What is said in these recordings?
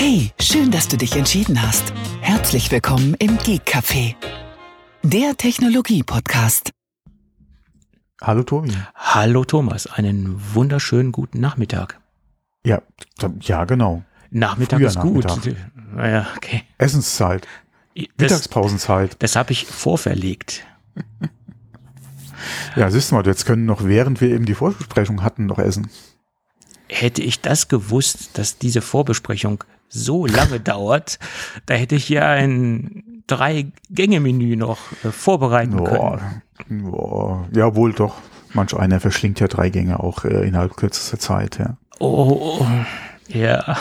Hey, schön, dass du dich entschieden hast. Herzlich willkommen im Geek Café, der Technologie-Podcast. Hallo Tobi. Hallo Thomas, einen wunderschönen guten Nachmittag. Ja, genau. Nachmittag Früher ist gut. Nachmittag. Naja, okay. Essenszeit. Mittagspausenzeit. Das habe ich vorverlegt. Ja, siehst du mal, jetzt können noch, während wir eben die Vorbesprechung hatten, noch essen. Hätte ich das gewusst, dass diese Vorbesprechung so lange dauert, da hätte ich hier ein 3-Gänge-Menü noch vorbereiten können. Ja, wohl doch. Manch einer verschlingt ja 3 Gänge auch innerhalb kürzester Zeit. Ja. Oh, ja.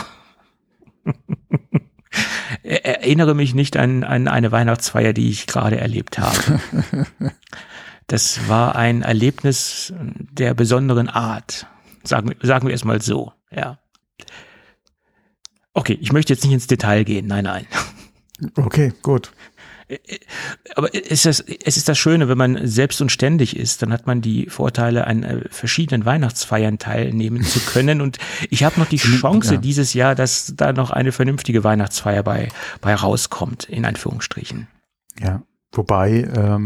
Erinnere mich nicht an eine Weihnachtsfeier, die ich gerade erlebt habe. Das war ein Erlebnis der besonderen Art. Sagen wir es mal so, ja. Okay, ich möchte jetzt nicht ins Detail gehen, nein. Okay, gut. Aber es ist das Schöne, wenn man selbst und ständig ist, dann hat man die Vorteile, an verschiedenen Weihnachtsfeiern teilnehmen zu können. Und ich habe noch die Chance dieses Jahr, dass da noch eine vernünftige Weihnachtsfeier bei rauskommt, in Anführungsstrichen. Ja, wobei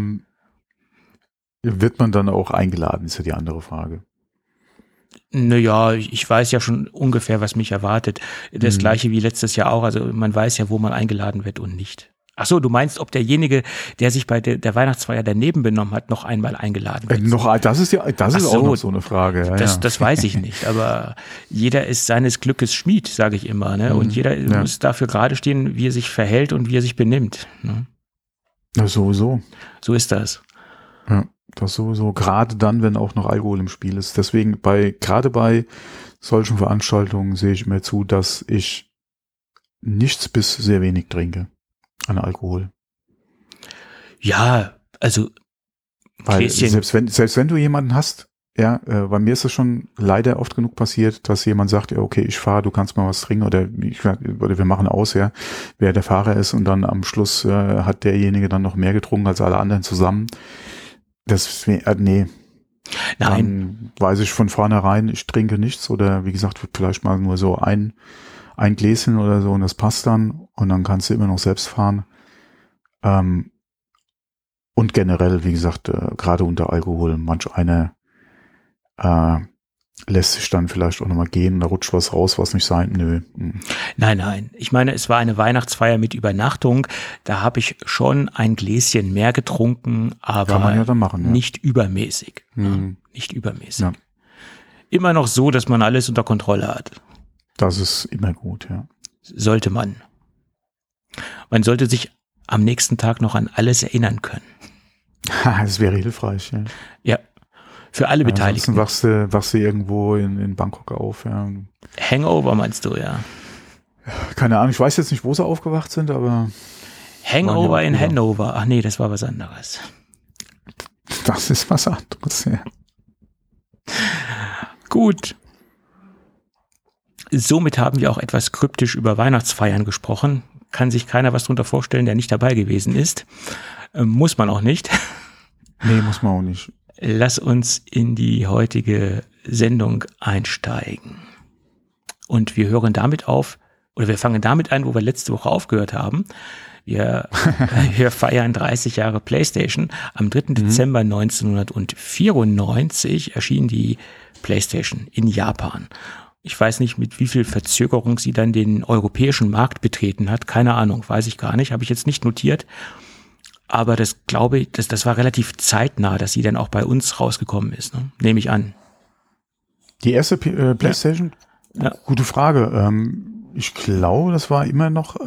wird man dann auch eingeladen, ist ja die andere Frage. Naja, ich weiß ja schon ungefähr, was mich erwartet. Das Gleiche wie letztes Jahr auch. Also man weiß ja, wo man eingeladen wird und nicht. Ach so, du meinst, ob derjenige, der sich bei der Weihnachtsfeier daneben benommen hat, noch einmal eingeladen wird? Das ist auch noch so eine Frage. Ja, das weiß ich nicht, aber jeder ist seines Glückes Schmied, sage ich immer. Ne? Und jeder muss dafür gerade stehen, wie er sich verhält und wie er sich benimmt. Ne? Na, sowieso. So ist das. Ja, das sowieso. Gerade dann, wenn auch noch Alkohol im Spiel ist. Deswegen gerade bei solchen Veranstaltungen sehe ich mir zu, dass ich nichts bis sehr wenig trinke an Alkohol. Ja, also weil selbst wenn du jemanden hast, ja, bei mir ist es schon leider oft genug passiert, dass jemand sagt, ja, okay, ich fahre, du kannst mal was trinken oder wir machen aus, ja, wer der Fahrer ist und dann am Schluss hat derjenige dann noch mehr getrunken als alle anderen zusammen. Nee. Nein. Dann weiß ich von vornherein, ich trinke nichts oder wie gesagt, vielleicht mal nur so ein Gläschen oder so und das passt dann und dann kannst du immer noch selbst fahren. Und generell, wie gesagt, gerade unter Alkohol, manch einer lässt sich dann vielleicht auch nochmal gehen, da rutscht was raus, was nicht sein, nö. Nein. Ich meine, es war eine Weihnachtsfeier mit Übernachtung, da habe ich schon ein Gläschen mehr getrunken, aber kann man ja dann machen, nicht übermäßig. Nicht übermäßig. Ja. Immer noch so, dass man alles unter Kontrolle hat. Das ist immer gut, ja. Sollte man. Man sollte sich am nächsten Tag noch an alles erinnern können. Das wäre hilfreich, ja. Ja, für alle Beteiligten. Ansonsten wachst du irgendwo in Bangkok auf, ja. Hangover meinst du, ja. Keine Ahnung, ich weiß jetzt nicht, wo sie aufgewacht sind, aber... Hangover in Hannover. Ach nee, das war was anderes. Das ist was anderes, ja. Gut. Somit haben wir auch etwas kryptisch über Weihnachtsfeiern gesprochen. Kann sich keiner was drunter vorstellen, der nicht dabei gewesen ist. Muss man auch nicht. Nee, muss man auch nicht. Lass uns in die heutige Sendung einsteigen. Und wir fangen damit an, wo wir letzte Woche aufgehört haben. Wir feiern 30 Jahre PlayStation. Am 3. Dezember 1994 erschien die PlayStation in Japan. Ich weiß nicht, mit wie viel Verzögerung sie dann den europäischen Markt betreten hat. Keine Ahnung, weiß ich gar nicht. Habe ich jetzt nicht notiert. Aber das glaube ich, das war relativ zeitnah, dass sie dann auch bei uns rausgekommen ist. Ne? Nehme ich an. Die erste PlayStation? Ja. Gute Frage. Ich glaube, das war immer noch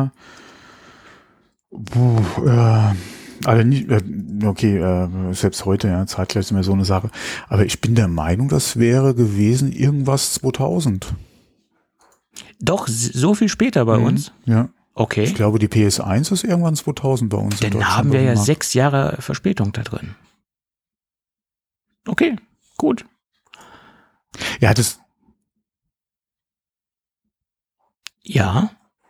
selbst heute, ja, zeitgleich ist immer so eine Sache. Aber ich bin der Meinung, das wäre gewesen irgendwas 2000. Doch, so viel später bei uns? Ja. Okay. Ich glaube, die PS1 ist irgendwann 2000 bei uns. Dann haben wir ja 6 Jahre Verspätung da drin. Okay, gut. Ja, Ja.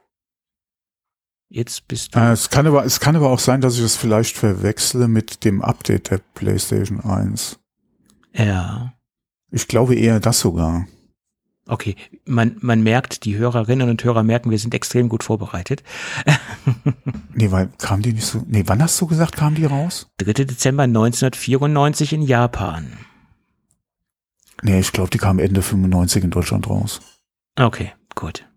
Jetzt bist du. Es kann aber auch sein, dass ich das vielleicht verwechsle mit dem Update der PlayStation 1. Ja. Ich glaube eher das sogar. Okay, man merkt, die Hörerinnen und Hörer merken, wir sind extrem gut vorbereitet. Nee, weil kamen die nicht so. Nee, wann hast du gesagt, kamen die raus? 3. Dezember 1994 in Japan. Nee, ich glaube, die kamen Ende 95 in Deutschland raus. Okay, gut.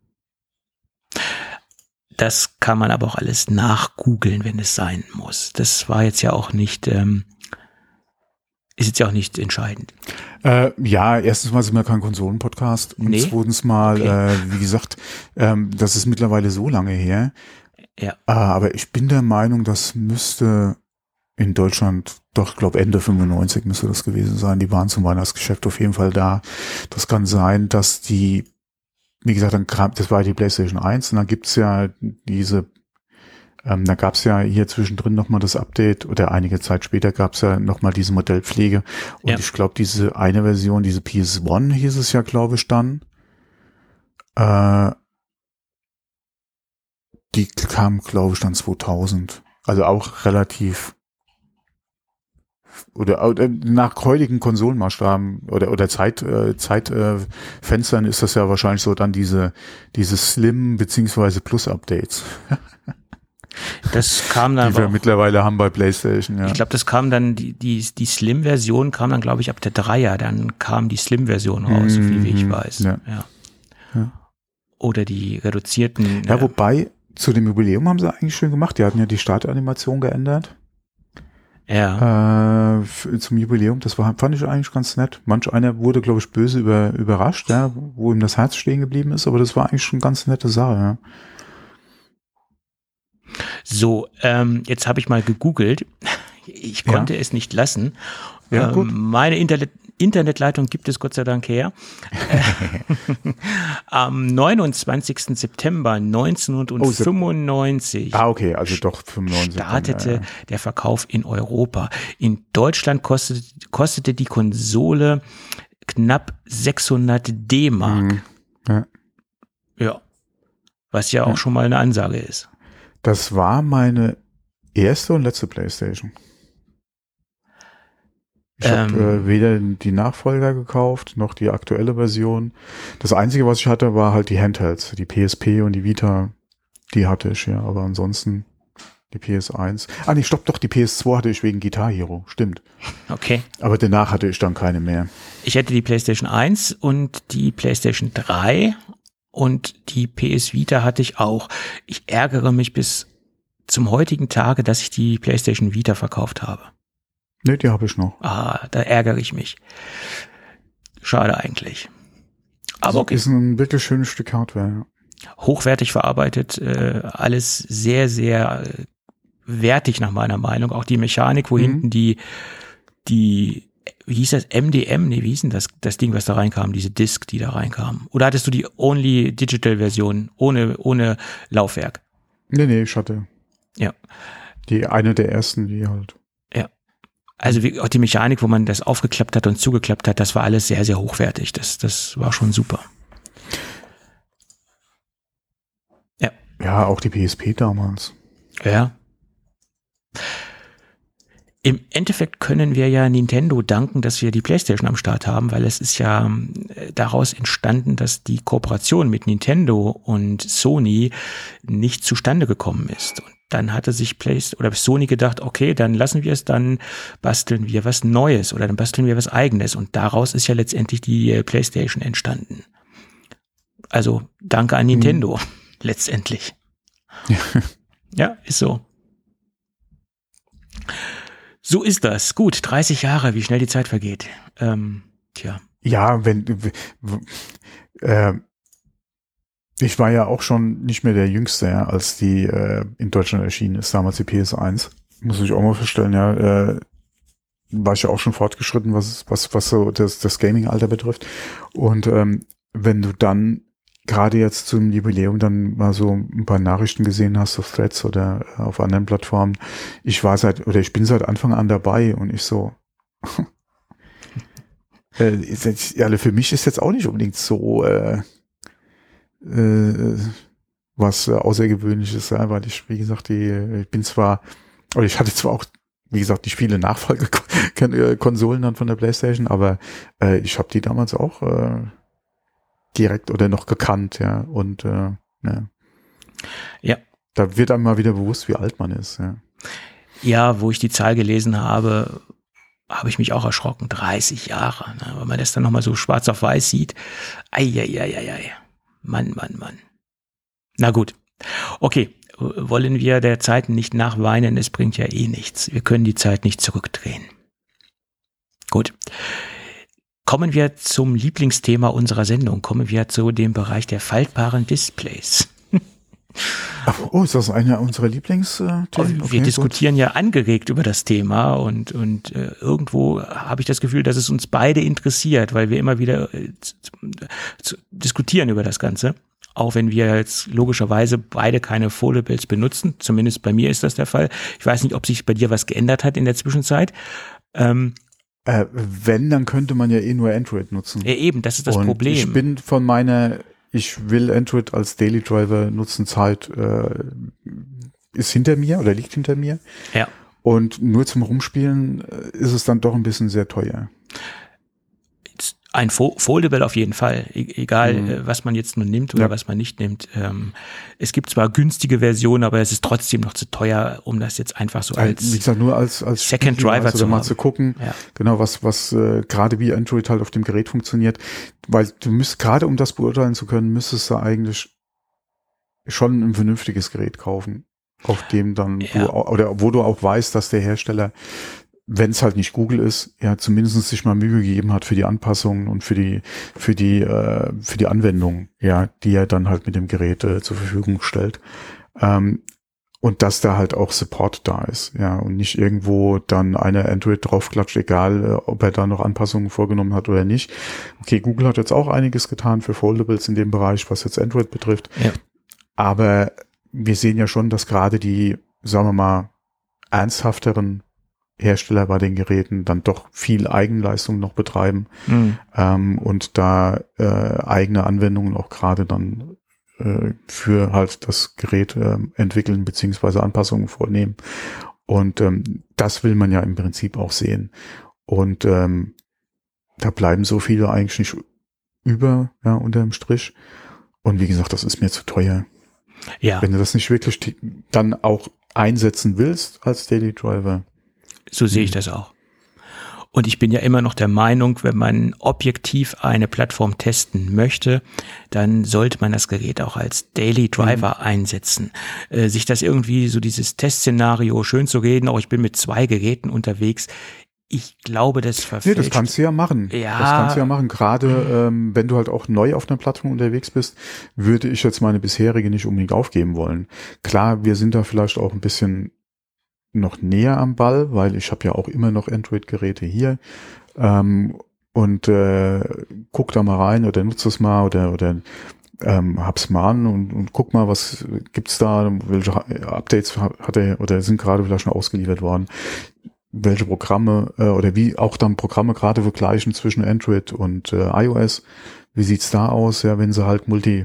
Das kann man aber auch alles nachgoogeln, wenn es sein muss. Das war jetzt ja auch nicht, ist jetzt ja auch nicht entscheidend. Ja, erstens mal sind wir kein Konsolen-Podcast und zweitens mal, wie gesagt, das ist mittlerweile so lange her. Ja. Aber ich bin der Meinung, das müsste in Deutschland, doch, ich glaube Ende 95 müsste das gewesen sein. Die waren zum Weihnachtsgeschäft auf jeden Fall da. Das kann sein, dass die, wie gesagt, dann kam, das war die PlayStation 1 und dann gibt's ja diese, da gab's ja hier zwischendrin nochmal das Update oder einige Zeit später gab's ja nochmal diese Modellpflege und ich glaube, diese eine Version, diese PS1 hieß es ja, glaube ich, dann, die kam, glaube ich, dann 2000. Also auch relativ oder nach heutigen Konsolenmaßstaben oder Zeitfenstern ist das ja wahrscheinlich so dann diese Slim beziehungsweise Plus Updates. Das kam dann die wir mittlerweile haben bei PlayStation, ja. Ich glaube, das kam dann, die Slim-Version kam dann, glaube ich, ab der 3er, dann kam die Slim-Version raus, so viel wie ich weiß. Ja. Oder die reduzierten. Ja, wobei, zu dem Jubiläum haben sie eigentlich schön gemacht. Die hatten ja die Startanimation geändert. Ja. Zum Jubiläum, das fand ich eigentlich ganz nett. Manch einer wurde, glaube ich, böse überrascht, ja, wo ihm das Herz stehen geblieben ist, aber das war eigentlich schon eine ganz nette Sache, ja. So, jetzt habe ich mal gegoogelt. Ich konnte es nicht lassen. Ja, gut. Meine Internetleitung gibt es Gott sei Dank her. Am 29. September 1995 okay, also doch 95 startete der Verkauf in Europa. In Deutschland kostete die Konsole knapp 600 D-Mark. Ja, was ja auch schon mal eine Ansage ist. Das war meine erste und letzte PlayStation. Ich habe weder die Nachfolger gekauft, noch die aktuelle Version. Das Einzige, was ich hatte, war halt die Handhelds. Die PSP und die Vita, die hatte ich, ja. Aber ansonsten die PS1. Nee, stopp, doch, die PS2 hatte ich wegen Guitar Hero. Stimmt. Okay. Aber danach hatte ich dann keine mehr. Ich hatte die PlayStation 1 und die PlayStation 3 und die PS Vita hatte ich auch. Ich ärgere mich bis zum heutigen Tage, dass ich die PlayStation Vita verkauft habe. Nee, die habe ich noch. Da ärgere ich mich. Schade eigentlich. Aber okay. Ist ein wirklich schönes Stück Hardware. Hochwertig verarbeitet, alles sehr, sehr wertig nach meiner Meinung. Auch die Mechanik, wo hinten die, wie hieß das, MDM? Nee, wie hieß denn das Ding, was da reinkam, diese Disk, die da reinkam? Oder hattest du die Only Digital Version, ohne Laufwerk? Nee, ich hatte. Ja. Eine der ersten, die halt. Ja. Also auch die Mechanik, wo man das aufgeklappt hat und zugeklappt hat, das war alles sehr, sehr hochwertig. Das war schon super. Ja. Ja, auch die PSP damals. Ja. Im Endeffekt können wir ja Nintendo danken, dass wir die PlayStation am Start haben, weil es ist ja daraus entstanden, dass die Kooperation mit Nintendo und Sony nicht zustande gekommen ist. Und dann hatte sich Sony gedacht, okay, dann lassen wir es, dann basteln wir was Neues oder dann basteln wir was Eigenes. Und daraus ist ja letztendlich die PlayStation entstanden. Also danke an Nintendo, letztendlich. Ja, ist so. So ist das. Gut, 30 Jahre, wie schnell die Zeit vergeht. Tja. Ja, ich war ja auch schon nicht mehr der Jüngste, ja, als die in Deutschland erschienen ist, damals die PS1. Muss ich auch mal feststellen, ja, war ich ja auch schon fortgeschritten, was so das Gaming-Alter betrifft. Und wenn du dann gerade jetzt zum Jubiläum dann mal so ein paar Nachrichten gesehen hast auf Threads oder auf anderen Plattformen, ich bin seit Anfang an dabei und ich so, für mich ist jetzt auch nicht unbedingt so was Außergewöhnliches, ja, weil ich, wie gesagt, ich hatte zwar auch, wie gesagt, nicht viele Nachfolgekonsolen dann von der PlayStation, aber ich habe die damals auch direkt oder noch gekannt, ja. Und ja. Da wird einem mal wieder bewusst, wie alt man ist, ja. Ja, wo ich die Zahl gelesen habe, habe ich mich auch erschrocken. 30 Jahre, ne? Wenn man das dann nochmal so schwarz auf weiß sieht. Eieieiei. Mann. Na gut. Okay, wollen wir der Zeit nicht nachweinen? Es bringt ja eh nichts. Wir können die Zeit nicht zurückdrehen. Gut. Kommen wir zum Lieblingsthema unserer Sendung. Kommen wir zu dem Bereich der faltbaren Displays. Oh, ist das einer unserer Lieblingsthemen? Okay, wir diskutieren ja angeregt über das Thema und irgendwo habe ich das Gefühl, dass es uns beide interessiert, weil wir immer wieder diskutieren über das Ganze. Auch wenn wir jetzt logischerweise beide keine Foldables benutzen. Zumindest bei mir ist das der Fall. Ich weiß nicht, ob sich bei dir was geändert hat in der Zwischenzeit. Wenn, dann könnte man ja nur Android nutzen. Ja, eben, das ist das Problem. Ich will Android als Daily Driver nutzen, Zeit ist hinter mir oder liegt hinter mir. Ja. Und nur zum Rumspielen ist es dann doch ein bisschen sehr teuer. Ein Foldable auf jeden Fall, egal was man jetzt nun nimmt oder was man nicht nimmt. Es gibt zwar günstige Versionen, aber es ist trotzdem noch zu teuer, um das jetzt einfach so als, wie gesagt, nur als Second Driver zu mal zu gucken, genau, was gerade wie Android halt auf dem Gerät funktioniert, weil du müsst, gerade um das beurteilen zu können, müsstest du eigentlich schon ein vernünftiges Gerät kaufen, auf dem dann wo du auch weißt, dass der Hersteller, wenn es halt nicht Google ist, ja zumindest sich mal Mühe gegeben hat für die Anpassungen und für die Anwendung, ja, die er dann halt mit dem Gerät zur Verfügung stellt. Und dass da halt auch Support da ist, ja, und nicht irgendwo dann eine Android draufklatscht, egal ob er da noch Anpassungen vorgenommen hat oder nicht. Okay, Google hat jetzt auch einiges getan für Foldables in dem Bereich, was jetzt Android betrifft. Ja. Aber wir sehen ja schon, dass gerade die, sagen wir mal, ernsthafteren Hersteller bei den Geräten dann doch viel Eigenleistung noch betreiben und da eigene Anwendungen auch gerade dann für halt das Gerät entwickeln beziehungsweise Anpassungen vornehmen. Und das will man ja im Prinzip auch sehen. Und da bleiben so viele eigentlich nicht über, ja, unterm Strich. Und wie gesagt, das ist mir zu teuer. Ja. Wenn du das nicht wirklich dann auch einsetzen willst als Daily Driver. So sehe ich das auch. Und ich bin ja immer noch der Meinung, wenn man objektiv eine Plattform testen möchte, dann sollte man das Gerät auch als Daily Driver einsetzen. Sich das irgendwie so dieses Testszenario schön zu reden, auch ich bin mit 2 Geräten unterwegs. Ich glaube, das verfälscht. Nee, das kannst du ja machen. Ja. Das kannst du ja machen. Gerade wenn du halt auch neu auf einer Plattform unterwegs bist, würde ich jetzt meine bisherige nicht unbedingt aufgeben wollen. Klar, wir sind da vielleicht auch ein bisschen noch näher am Ball, weil ich habe ja auch immer noch Android-Geräte hier und guck da mal rein oder nutze es mal oder hab's mal an und guck mal, was gibt's da, welche Updates hat er oder sind gerade vielleicht schon ausgeliefert worden, welche Programme oder wie auch dann Programme gerade vergleichen zwischen Android und iOS. Wie sieht's da aus, ja, wenn sie halt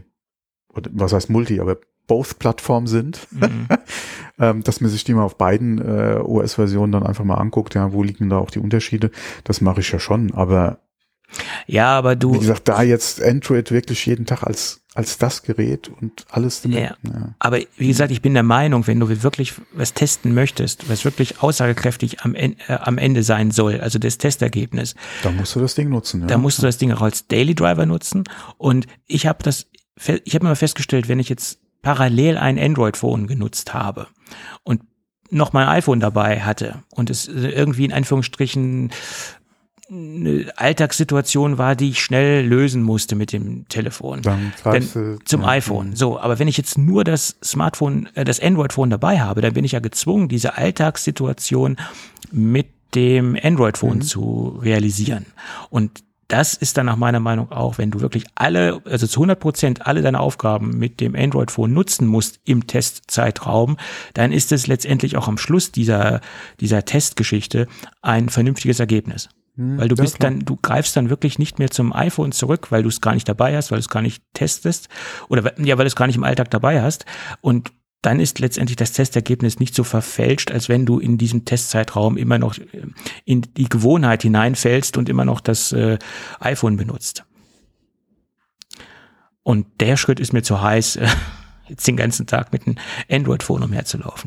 aber both Plattformen sind, dass man sich die mal auf beiden OS-Versionen dann einfach mal anguckt, ja, wo liegen da auch die Unterschiede, das mache ich ja schon, aber wie gesagt, da jetzt Android wirklich jeden Tag als das Gerät und alles damit. Ja. Aber wie gesagt, ich bin der Meinung, wenn du wirklich was testen möchtest, was wirklich aussagekräftig am Ende sein soll, also das Testergebnis. Dann musst du das Ding nutzen. Ja. Dann musst du das Ding auch als Daily Driver nutzen und ich habe immer festgestellt, wenn ich jetzt parallel ein Android-Phone genutzt habe und noch mein iPhone dabei hatte und es irgendwie in Anführungsstrichen eine Alltagssituation war, die ich schnell lösen musste mit dem Telefon. Dann zum iPhone. So, aber wenn ich jetzt nur das Smartphone, das Android-Phone dabei habe, dann bin ich ja gezwungen, diese Alltagssituation mit dem Android-Phone zu realisieren. Und das ist dann nach meiner Meinung auch, wenn du wirklich zu 100% alle deine Aufgaben mit dem Android-Phone nutzen musst im Testzeitraum, dann ist es letztendlich auch am Schluss dieser Testgeschichte ein vernünftiges Ergebnis. Weil du du greifst dann wirklich nicht mehr zum iPhone zurück, weil du es gar nicht dabei hast, weil du es gar nicht testest oder weil du es gar nicht im Alltag dabei hast und dann ist letztendlich das Testergebnis nicht so verfälscht, als wenn du in diesem Testzeitraum immer noch in die Gewohnheit hineinfällst und immer noch das iPhone benutzt. Und der Schritt ist mir zu heiß, jetzt den ganzen Tag mit einem Android-Phone umherzulaufen.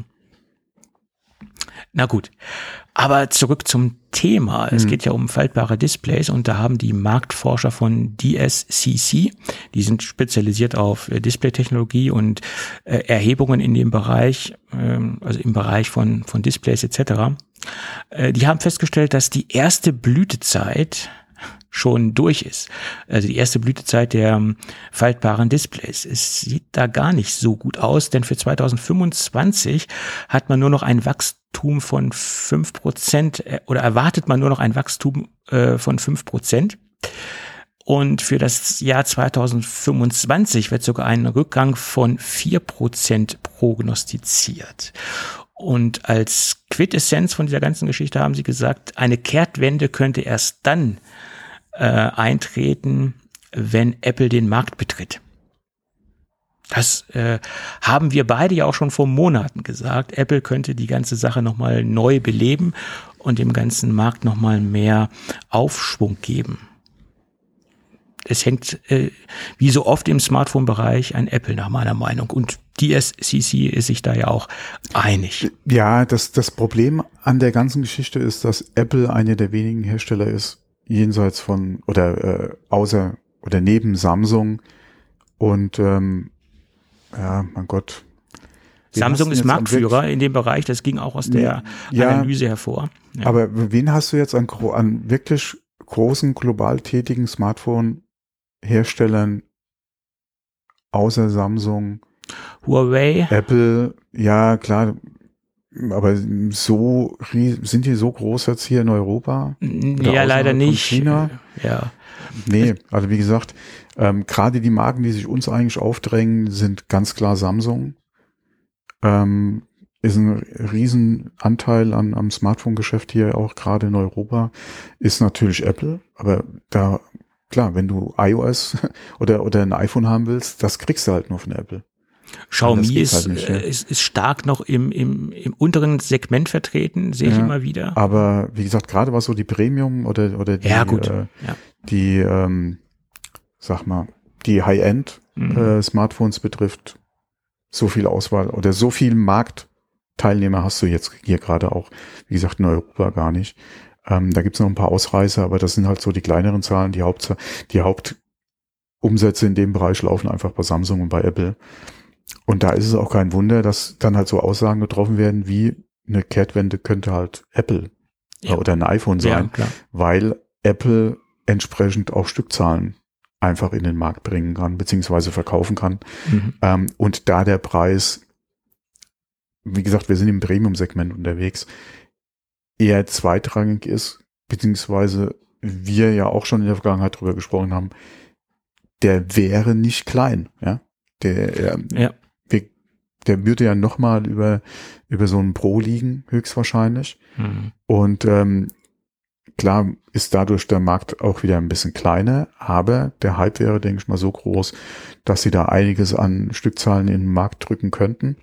Na gut, aber zurück zum Thema. Es geht ja um faltbare Displays und da haben die Marktforscher von DSCC, die sind spezialisiert auf Displaytechnologie und Erhebungen in dem Bereich, also im Bereich von Displays etc. Die haben festgestellt, dass die erste Blütezeit schon durch ist. Also die erste Blütezeit der faltbaren Displays. Es sieht da gar nicht so gut aus, denn für 2025 hat man nur noch ein Wachstum von 5% oder erwartet man nur noch ein Wachstum von 5%. Und für das Jahr 2025 wird sogar ein Rückgang von 4% prognostiziert. Und als Quintessenz von dieser ganzen Geschichte haben sie gesagt, eine Kehrtwende könnte erst dann eintreten, wenn Apple den Markt betritt. Das haben wir beide ja auch schon vor Monaten gesagt. Apple könnte die ganze Sache nochmal neu beleben und dem ganzen Markt nochmal mehr Aufschwung geben. Es hängt wie so oft im Smartphone-Bereich an Apple nach meiner Meinung. Und DSCC ist sich da ja auch einig. Ja, das Problem an der ganzen Geschichte ist, dass Apple einer der wenigen Hersteller ist, jenseits von oder außer oder neben Samsung und ja, mein Gott. Samsung ist Marktführer in dem Bereich, das ging auch aus der Analyse hervor. Ja. Aber wen hast du jetzt an wirklich großen, global tätigen Smartphone-Herstellern außer Samsung? Huawei? Apple, ja klar. Aber sind die so groß jetzt hier in Europa? Ja, leider nicht. China? Ja. Nee, also wie gesagt, gerade die Marken, die sich uns eigentlich aufdrängen, sind ganz klar Samsung. Ist ein Riesenanteil am Smartphone-Geschäft hier auch gerade in Europa. Ist natürlich Apple, aber da, klar, wenn du iOS oder ein iPhone haben willst, das kriegst du halt nur von Apple. Xiaomi ist stark noch im unteren Segment vertreten, sehe ich immer wieder. Aber wie gesagt, gerade was so die Premium oder die sag mal, die High-End Smartphones betrifft, so viel Auswahl oder so viel Marktteilnehmer hast du jetzt hier gerade auch, wie gesagt, in Europa gar nicht. Da gibt's noch ein paar Ausreißer, aber das sind halt so die kleineren Zahlen. Die Hauptumsätze in dem Bereich laufen einfach bei Samsung und bei Apple. Und da ist es auch kein Wunder, dass dann halt so Aussagen getroffen werden, wie eine Kehrtwende könnte halt Apple oder ein iPhone sein, weil Apple entsprechend auch Stückzahlen einfach in den Markt bringen kann, beziehungsweise verkaufen kann. Und da der Preis, wie gesagt, wir sind im Premium-Segment unterwegs, eher zweitrangig ist, beziehungsweise wir ja auch schon in der Vergangenheit drüber gesprochen haben, der wäre nicht klein, ja. Der würde ja nochmal über so einen Pro liegen, höchstwahrscheinlich. Und klar ist dadurch der Markt auch wieder ein bisschen kleiner, aber der Hype wäre, denke ich mal, so groß, dass sie da einiges an Stückzahlen in den Markt drücken könnten.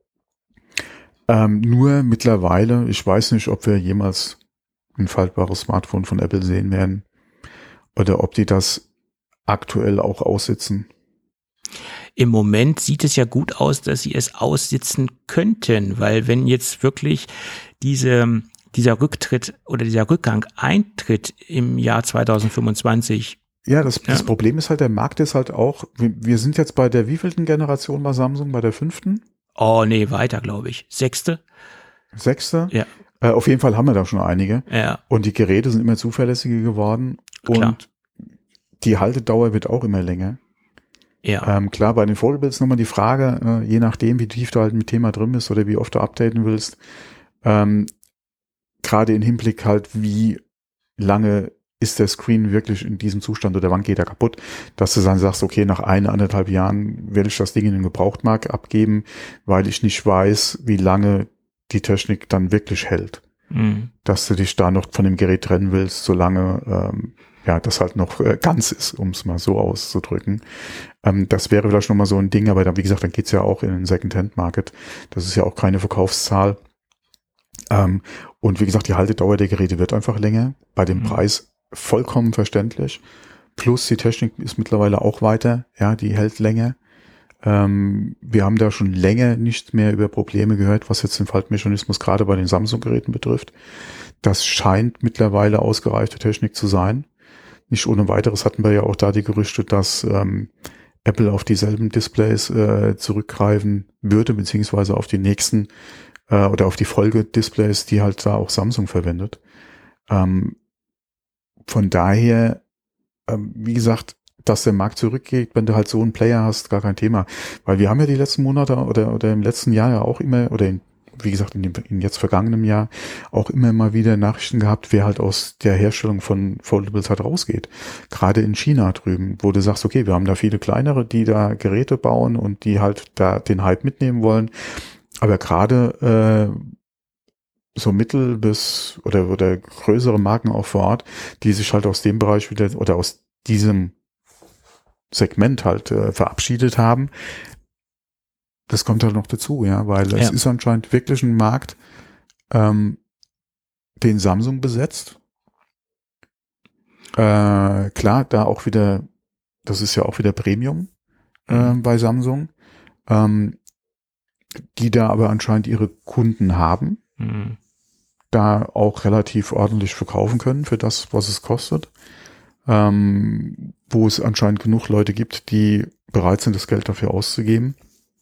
Nur mittlerweile, ich weiß nicht, ob wir jemals ein faltbares Smartphone von Apple sehen werden oder ob die das aktuell auch aussitzen. Im Moment sieht es ja gut aus, dass sie es aussitzen könnten, weil wenn jetzt wirklich dieser Rücktritt oder dieser Rückgang eintritt im Jahr 2025. Ja, das Problem ist halt, der Markt ist halt auch, wir sind jetzt bei der wievielten Generation bei Samsung, bei der 5.? Oh nee, weiter, glaube ich. 6. 6.? Ja. Auf jeden Fall haben wir da schon einige. Ja. Und die Geräte sind immer zuverlässiger geworden. Klar. Und die Haltedauer wird auch immer länger. Ja. Klar, bei den Foldables nochmal die Frage, je nachdem, wie tief du halt mit Thema drin bist oder wie oft du updaten willst, gerade im Hinblick halt, wie lange ist der Screen wirklich in diesem Zustand oder wann geht er kaputt, dass du dann sagst, okay, nach 1,5 Jahren will ich das Ding in den Gebrauchtmarkt abgeben, weil ich nicht weiß, wie lange die Technik dann wirklich hält. Dass du dich da noch von dem Gerät trennen willst, solange das halt noch ganz ist, um es mal so auszudrücken. Das wäre vielleicht nochmal so ein Ding, aber dann, wie gesagt, dann geht's ja auch in den Second-Hand-Market. Das ist ja auch keine Verkaufszahl. Und wie gesagt, die Haltedauer der Geräte wird einfach länger. Bei dem Preis vollkommen verständlich. Plus die Technik ist mittlerweile auch weiter, ja, die hält länger. Wir haben da schon länger nicht mehr über Probleme gehört, was jetzt den Faltmechanismus gerade bei den Samsung-Geräten betrifft. Das scheint mittlerweile ausgereifte Technik zu sein. Nicht ohne weiteres hatten wir ja auch da die Gerüchte, dass Apple auf dieselben Displays zurückgreifen würde, beziehungsweise auf die nächsten oder auf die Folgedisplays, die halt da auch Samsung verwendet. Von daher, wie gesagt, dass der Markt zurückgeht, wenn du halt so einen Player hast, gar kein Thema. Weil wir haben ja die letzten Monate oder im letzten Jahr ja auch immer, oder wie gesagt, in jetzt vergangenem Jahr auch immer mal wieder Nachrichten gehabt, wer halt aus der Herstellung von Foldables halt rausgeht. Gerade in China drüben, wo du sagst, okay, wir haben da viele kleinere, die da Geräte bauen und die halt da den Hype mitnehmen wollen. Aber gerade so mittel bis oder größere Marken auch vor Ort, die sich halt aus dem Bereich wieder oder aus diesem Segment halt verabschiedet haben. Das kommt halt noch dazu, ja, weil es ist anscheinend wirklich ein Markt, den Samsung besetzt. Klar, da auch wieder, das ist ja auch wieder Premium bei Samsung, die da aber anscheinend ihre Kunden haben, da auch relativ ordentlich verkaufen können für das, was es kostet. Wo es anscheinend genug Leute gibt, die bereit sind, das Geld dafür auszugeben.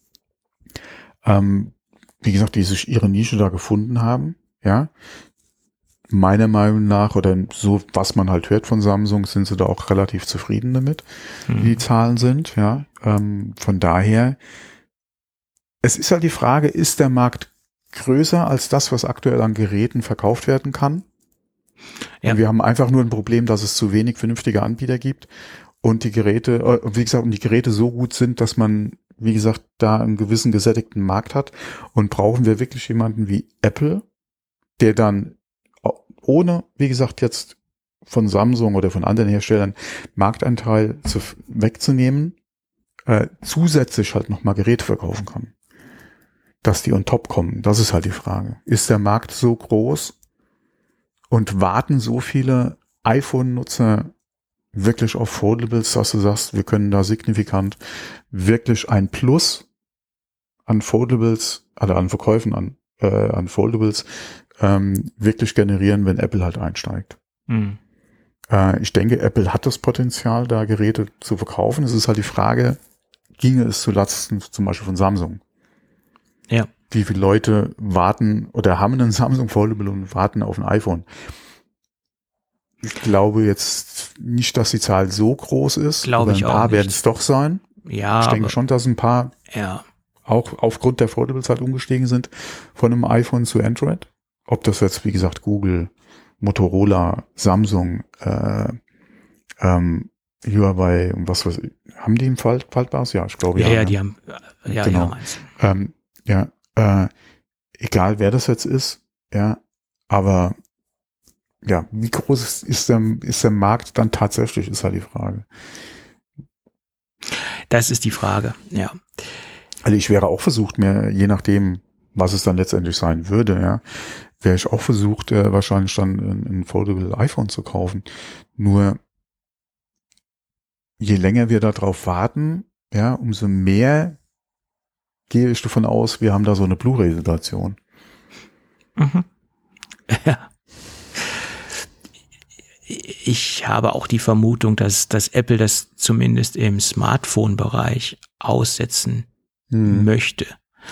Wie gesagt, die sich ihre Nische da gefunden haben, ja. Meiner Meinung nach, oder so, was man halt hört von Samsung, sind sie da auch relativ zufrieden damit, wie die Zahlen sind, ja. Von daher, es ist halt die Frage, ist der Markt größer als das, was aktuell an Geräten verkauft werden kann? Ja. Und wir haben einfach nur ein Problem, dass es zu wenig vernünftige Anbieter gibt und die Geräte, wie gesagt, die Geräte so gut sind, dass man, wie gesagt, da einen gewissen gesättigten Markt hat. Und brauchen wir wirklich jemanden wie Apple, der dann ohne, wie gesagt, jetzt von Samsung oder von anderen Herstellern Marktanteil wegzunehmen, zusätzlich halt nochmal Geräte verkaufen kann. Dass die on top kommen, das ist halt die Frage. Ist der Markt so groß und warten so viele iPhone-Nutzer wirklich auf Foldables, dass du sagst, wir können da signifikant wirklich ein Plus an Foldables, also an Verkäufen an Foldables wirklich generieren, wenn Apple halt einsteigt. Ich denke, Apple hat das Potenzial, da Geräte zu verkaufen. Es ist halt die Frage, ginge es zulasten zum Beispiel von Samsung? Ja. Wie viele Leute warten oder haben einen Samsung Foldable und warten auf ein iPhone? Ich glaube jetzt nicht, dass die Zahl so groß ist. Glaube ich auch nicht. Ein paar werden es doch sein. Ja. Ich denke schon, dass ein paar auch aufgrund der Foldables halt umgestiegen sind von einem iPhone zu Android. Ob das jetzt, wie gesagt, Google, Motorola, Samsung, Huawei und was weiß ich. Haben die ein faltbares? Ja, ich glaube ja. Ja, die haben, genau. Egal wer das jetzt ist, ja, aber ja, wie groß ist der Markt dann tatsächlich, ist halt die Frage. Das ist die Frage, ja. Also ich wäre auch versucht, mir, je nachdem, was es dann letztendlich sein würde, ja, wäre ich auch versucht, wahrscheinlich dann ein Foldable iPhone zu kaufen. Nur je länger wir da drauf warten, ja, umso mehr gehe ich davon aus, wir haben da so eine Blu-ray-Situation. Ja. Ich habe auch die Vermutung, dass Apple das zumindest im Smartphone-Bereich aussetzen möchte.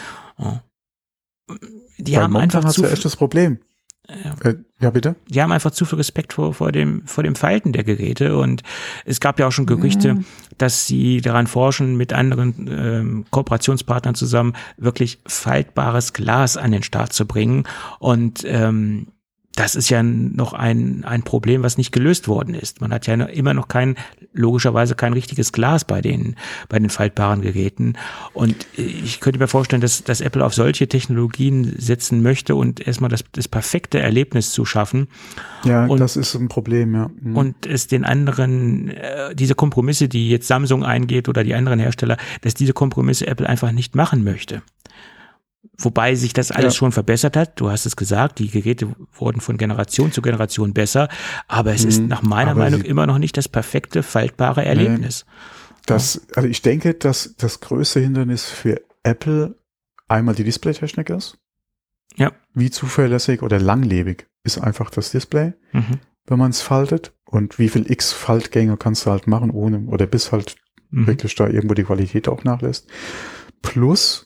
Die haben einfach zu viel das Problem. Ja, bitte? Die haben einfach zu viel Respekt vor dem Falten der Geräte und es gab ja auch schon Gerüchte, dass sie daran forschen, mit anderen Kooperationspartnern zusammen wirklich faltbares Glas an den Start zu bringen und das ist ja noch ein Problem, was nicht gelöst worden ist. Man hat ja immer noch logischerweise kein richtiges Glas bei den faltbaren Geräten. Und ich könnte mir vorstellen, dass Apple auf solche Technologien setzen möchte und erstmal das perfekte Erlebnis zu schaffen. Ja, und das ist ein Problem, ja. Und es den anderen, diese Kompromisse, die jetzt Samsung eingeht oder die anderen Hersteller, dass diese Kompromisse Apple einfach nicht machen möchte. Wobei sich das alles schon verbessert hat. Du hast es gesagt, die Geräte wurden von Generation zu Generation besser, aber es ist nach meiner Meinung immer noch nicht das perfekte, faltbare Erlebnis. Also ich denke, dass das größte Hindernis für Apple einmal die Displaytechnik ist. Ja. Wie zuverlässig oder langlebig ist einfach das Display, wenn man es faltet, und wie viel X-Faltgänge kannst du halt machen, ohne oder bis halt wirklich da irgendwo die Qualität auch nachlässt. Plus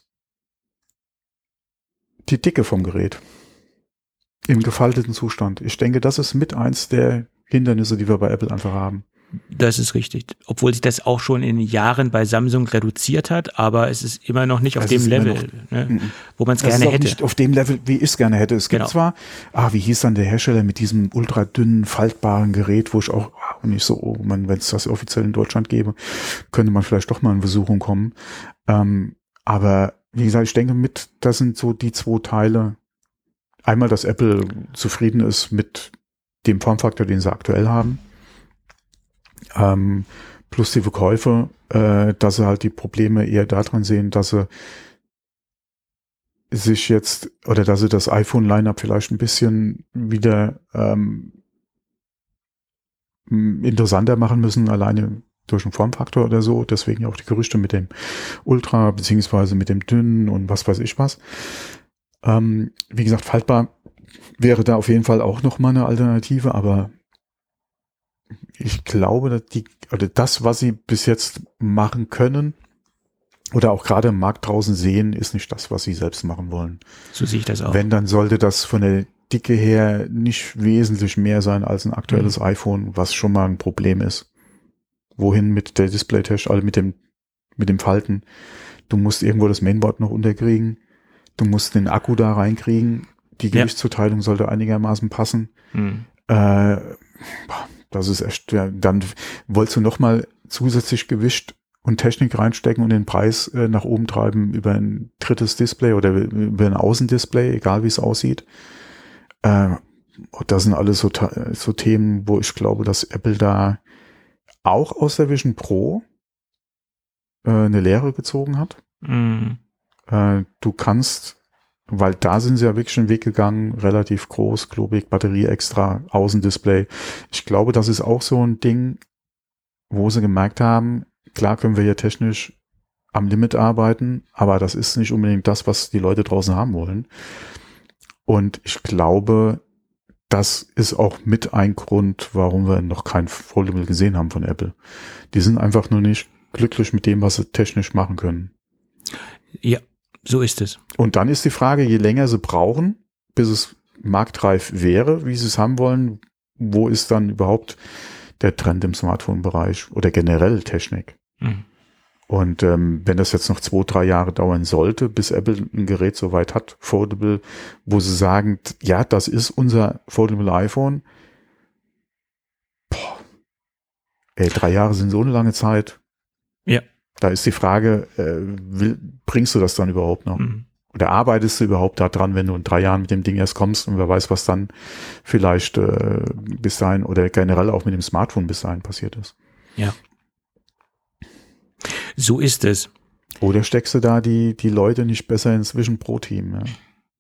die Dicke vom Gerät im gefalteten Zustand. Ich denke, das ist mit eins der Hindernisse, die wir bei Apple einfach haben. Das ist richtig. Obwohl sich das auch schon in Jahren bei Samsung reduziert hat, aber es ist immer noch nicht auf dem Level, wo man es gerne hätte. Nicht auf dem Level, wie ich es gerne hätte. Es gibt zwar, wie hieß dann der Hersteller mit diesem ultra dünnen, faltbaren Gerät, wo ich auch nicht so, wenn es das offiziell in Deutschland gäbe, könnte man vielleicht doch mal in Versuchung kommen. Aber wie gesagt, ich denke das sind so die zwei Teile. Einmal, dass Apple zufrieden ist mit dem Formfaktor, den sie aktuell haben. Plus die Verkäufe, dass sie halt die Probleme eher daran sehen, dass sie sich jetzt, oder dass sie das iPhone-Line-Up vielleicht ein bisschen wieder interessanter machen müssen, alleine durch einen Formfaktor oder so. Deswegen auch die Gerüchte mit dem Ultra, beziehungsweise mit dem Dünnen und was weiß ich was. Wie gesagt, faltbar wäre da auf jeden Fall auch nochmal eine Alternative, aber ich glaube, dass das, was sie bis jetzt machen können oder auch gerade im Markt draußen sehen, ist nicht das, was sie selbst machen wollen. So sehe ich das auch. Wenn, dann sollte das von der Dicke her nicht wesentlich mehr sein als ein aktuelles iPhone, was schon mal ein Problem ist. Wohin mit der Display-Tech, also mit dem Falten? Du musst irgendwo das Mainboard noch unterkriegen. Du musst den Akku da reinkriegen. Die Gewichtszuteilung sollte einigermaßen passen. Das ist echt, dann wolltest du nochmal zusätzlich Gewicht und Technik reinstecken und den Preis nach oben treiben über ein drittes Display oder über ein Außendisplay, egal wie es aussieht. Das sind alles so Themen, wo ich glaube, dass Apple da auch aus der Vision Pro eine Lehre gezogen hat. Du kannst, weil da sind sie ja wirklich einen Weg gegangen, relativ groß, klobig, Batterie extra, Außendisplay. Ich glaube, das ist auch so ein Ding, wo sie gemerkt haben, klar können wir hier technisch am Limit arbeiten, aber das ist nicht unbedingt das, was die Leute draußen haben wollen. Und ich glaube, das ist auch mit ein Grund, warum wir noch kein Foldable gesehen haben von Apple. Die sind einfach nur nicht glücklich mit dem, was sie technisch machen können. Ja, so ist es. Und dann ist die Frage, je länger sie brauchen, bis es marktreif wäre, wie sie es haben wollen, wo ist dann überhaupt der Trend im Smartphone-Bereich oder generell Technik? Und wenn das jetzt noch 2-3 Jahre dauern sollte, bis Apple ein Gerät so weit hat, Foldable, wo sie sagen, ja, das ist unser Foldable iPhone. 3 Jahre sind so eine lange Zeit. Ja. Da ist die Frage, bringst du das dann überhaupt noch? Oder arbeitest du überhaupt daran, wenn du in 3 Jahren mit dem Ding erst kommst und wer weiß, was dann vielleicht bis dahin oder generell auch mit dem Smartphone bis dahin passiert ist. Ja. So ist es. Oder steckst du da die Leute nicht besser ins Vision Pro Team? Ja?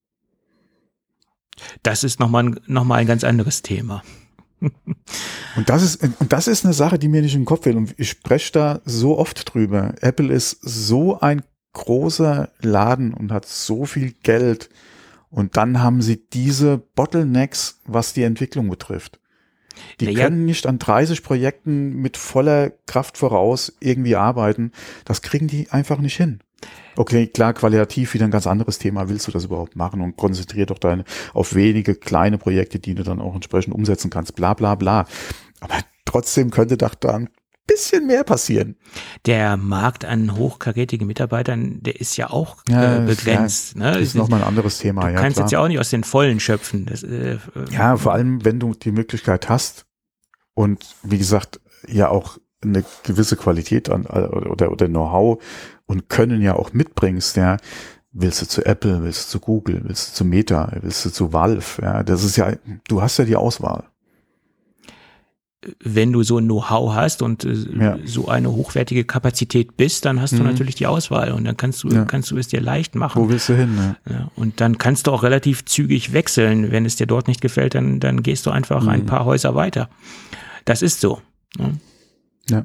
Das ist noch mal ein ganz anderes Thema. Und das ist eine Sache, die mir nicht in den Kopf will. Und ich spreche da so oft drüber. Apple ist so ein großer Laden und hat so viel Geld. Und dann haben sie diese Bottlenecks, was die Entwicklung betrifft. Die können nicht an 30 Projekten mit voller Kraft voraus irgendwie arbeiten. Das kriegen die einfach nicht hin. Okay, klar, qualitativ wieder ein ganz anderes Thema. Willst du das überhaupt machen? Und konzentrier doch auf wenige kleine Projekte, die du dann auch entsprechend umsetzen kannst. Bla, bla, bla. Aber trotzdem könnte doch da ein bisschen mehr passieren. Der Markt an hochkarätigen Mitarbeitern, der ist ja auch begrenzt. Ja, das ist nochmal ein anderes Thema. Du kannst jetzt ja auch nicht aus den Vollen schöpfen. Ja, vor allem, wenn du die Möglichkeit hast und wie gesagt, ja auch eine gewisse Qualität oder Know-how und Können ja auch mitbringst, ja, willst du zu Apple, willst du zu Google, willst du zu Meta, willst du zu Valve, ja, das ist ja, du hast ja die Auswahl. wenn du so ein Know-how hast und so eine hochwertige Kapazität bist, dann hast du natürlich die Auswahl und dann kannst du es dir leicht machen. Wo willst du hin? Ne? Ja, und dann kannst du auch relativ zügig wechseln. Wenn es dir dort nicht gefällt, dann gehst du einfach ein paar Häuser weiter. Das ist so. Ne? Ja.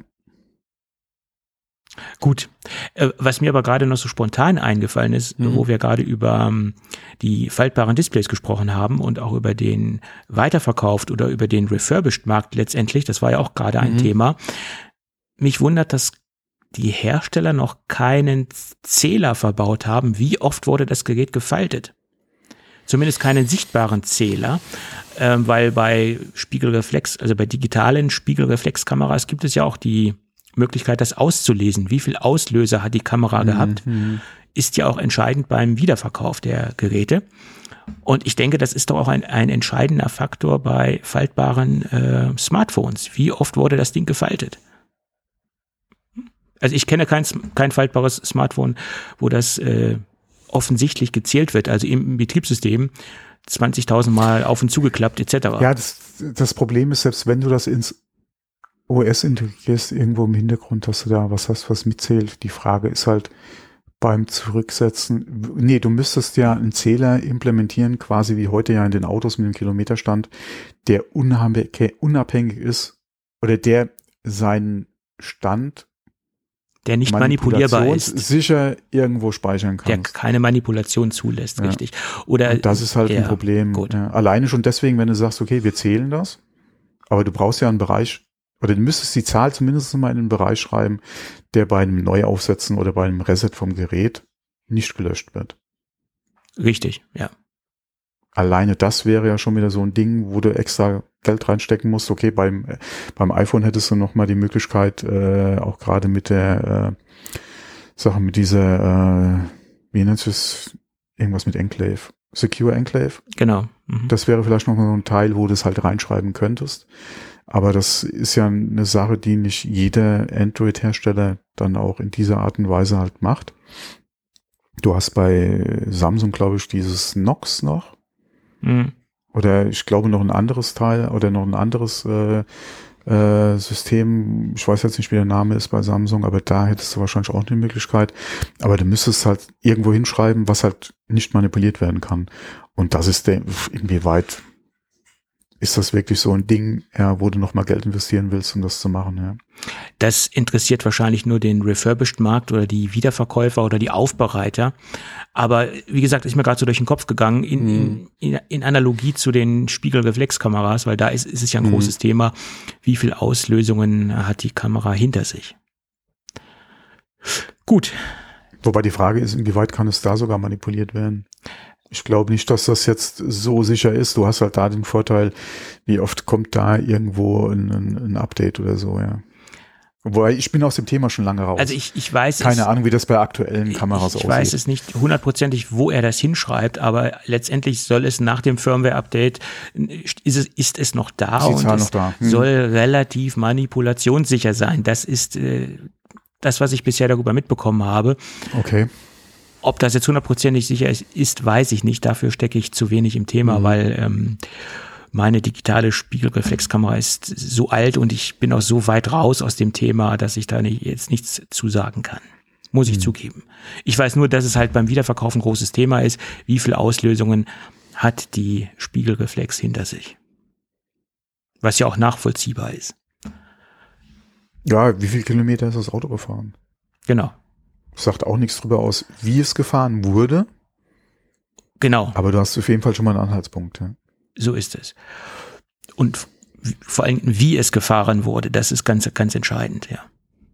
Gut, was mir aber gerade noch so spontan eingefallen ist, wo wir gerade über die faltbaren Displays gesprochen haben und auch über den Weiterverkauft oder über den Refurbished-Markt letztendlich, das war ja auch gerade ein Thema. Mich wundert, dass die Hersteller noch keinen Zähler verbaut haben, wie oft wurde das Gerät gefaltet. Zumindest keinen sichtbaren Zähler, weil bei Spiegelreflex, also bei digitalen Spiegelreflexkameras gibt es ja auch die Möglichkeit, das auszulesen. Wie viel Auslöser hat die Kamera gehabt, ist ja auch entscheidend beim Wiederverkauf der Geräte. Und ich denke, das ist doch auch ein entscheidender Faktor bei faltbaren Smartphones. Wie oft wurde das Ding gefaltet? Also ich kenne kein faltbares Smartphone, wo das offensichtlich gezählt wird, also im Betriebssystem 20.000 Mal auf und zugeklappt etc. Ja, das Problem ist, selbst wenn du das ins OS integrierst, irgendwo im Hintergrund, dass du da was hast, was mitzählt. Die Frage ist halt beim Zurücksetzen, du müsstest ja einen Zähler implementieren, quasi wie heute ja in den Autos mit dem Kilometerstand, der unabhängig ist oder der seinen Stand, der nicht manipulierbar ist, sicher irgendwo speichern kann. Der keine Manipulation zulässt, richtig. Oder und das ist halt ein Problem. Ja. Alleine schon deswegen, wenn du sagst, okay, wir zählen das, aber du brauchst ja einen Bereich, oder du müsstest die Zahl zumindest mal in einen Bereich schreiben, der bei einem Neuaufsetzen oder bei einem Reset vom Gerät nicht gelöscht wird. Richtig, ja. Alleine das wäre ja schon wieder so ein Ding, wo du extra Geld reinstecken musst. Okay, beim iPhone hättest du noch mal die Möglichkeit, auch gerade mit der Sache, mit dieser, wie nennt es, irgendwas mit Enclave, Secure Enclave. Genau. Das wäre vielleicht noch mal so ein Teil, wo du es halt reinschreiben könntest. Aber das ist ja eine Sache, die nicht jeder Android-Hersteller dann auch in dieser Art und Weise halt macht. Du hast bei Samsung, glaube ich, dieses Knox noch. Oder ich glaube noch ein anderes Teil oder noch ein anderes System. Ich weiß jetzt nicht, wie der Name ist bei Samsung, aber da hättest du wahrscheinlich auch eine Möglichkeit. Aber du müsstest halt irgendwo hinschreiben, was halt nicht manipuliert werden kann. Und das ist inwieweit ist das wirklich so ein Ding, ja, wo du noch mal Geld investieren willst, um das zu machen, ja? Das interessiert wahrscheinlich nur den Refurbished-Markt oder die Wiederverkäufer oder die Aufbereiter. Aber wie gesagt, ist mir gerade so durch den Kopf gegangen, in Analogie zu den Spiegelreflexkameras, weil da ist es ja ein großes Thema, wie viel Auslösungen hat die Kamera hinter sich. Gut. Wobei die Frage ist, inwieweit kann es da sogar manipuliert werden? Ich glaube nicht, dass das jetzt so sicher ist. Du hast halt da den Vorteil, wie oft kommt da irgendwo ein Update oder so, ja. Wobei, ich bin aus dem Thema schon lange raus. Also ich weiß keine Ahnung, wie das bei aktuellen Kameras aussieht. Ich weiß es nicht hundertprozentig, wo er das hinschreibt, aber letztendlich soll es nach dem Firmware-Update, ist es noch da und es soll relativ manipulationssicher sein. Das ist das, was ich bisher darüber mitbekommen habe. Okay. Ob das jetzt hundertprozentig sicher ist, weiß ich nicht. Dafür stecke ich zu wenig im Thema, weil meine digitale Spiegelreflexkamera ist so alt und ich bin auch so weit raus aus dem Thema, dass ich da jetzt nichts zu sagen kann. Muss ich zugeben. Ich weiß nur, dass es halt beim Wiederverkauf ein großes Thema ist. Wie viele Auslösungen hat die Spiegelreflex hinter sich? Was ja auch nachvollziehbar ist. Ja, wie viele Kilometer ist das Auto gefahren? Genau. Sagt auch nichts drüber aus, wie es gefahren wurde. Genau. Aber du hast auf jeden Fall schon mal einen Anhaltspunkt. Ja. So ist es. Und vor allem, wie es gefahren wurde, das ist ganz, ganz entscheidend, ja.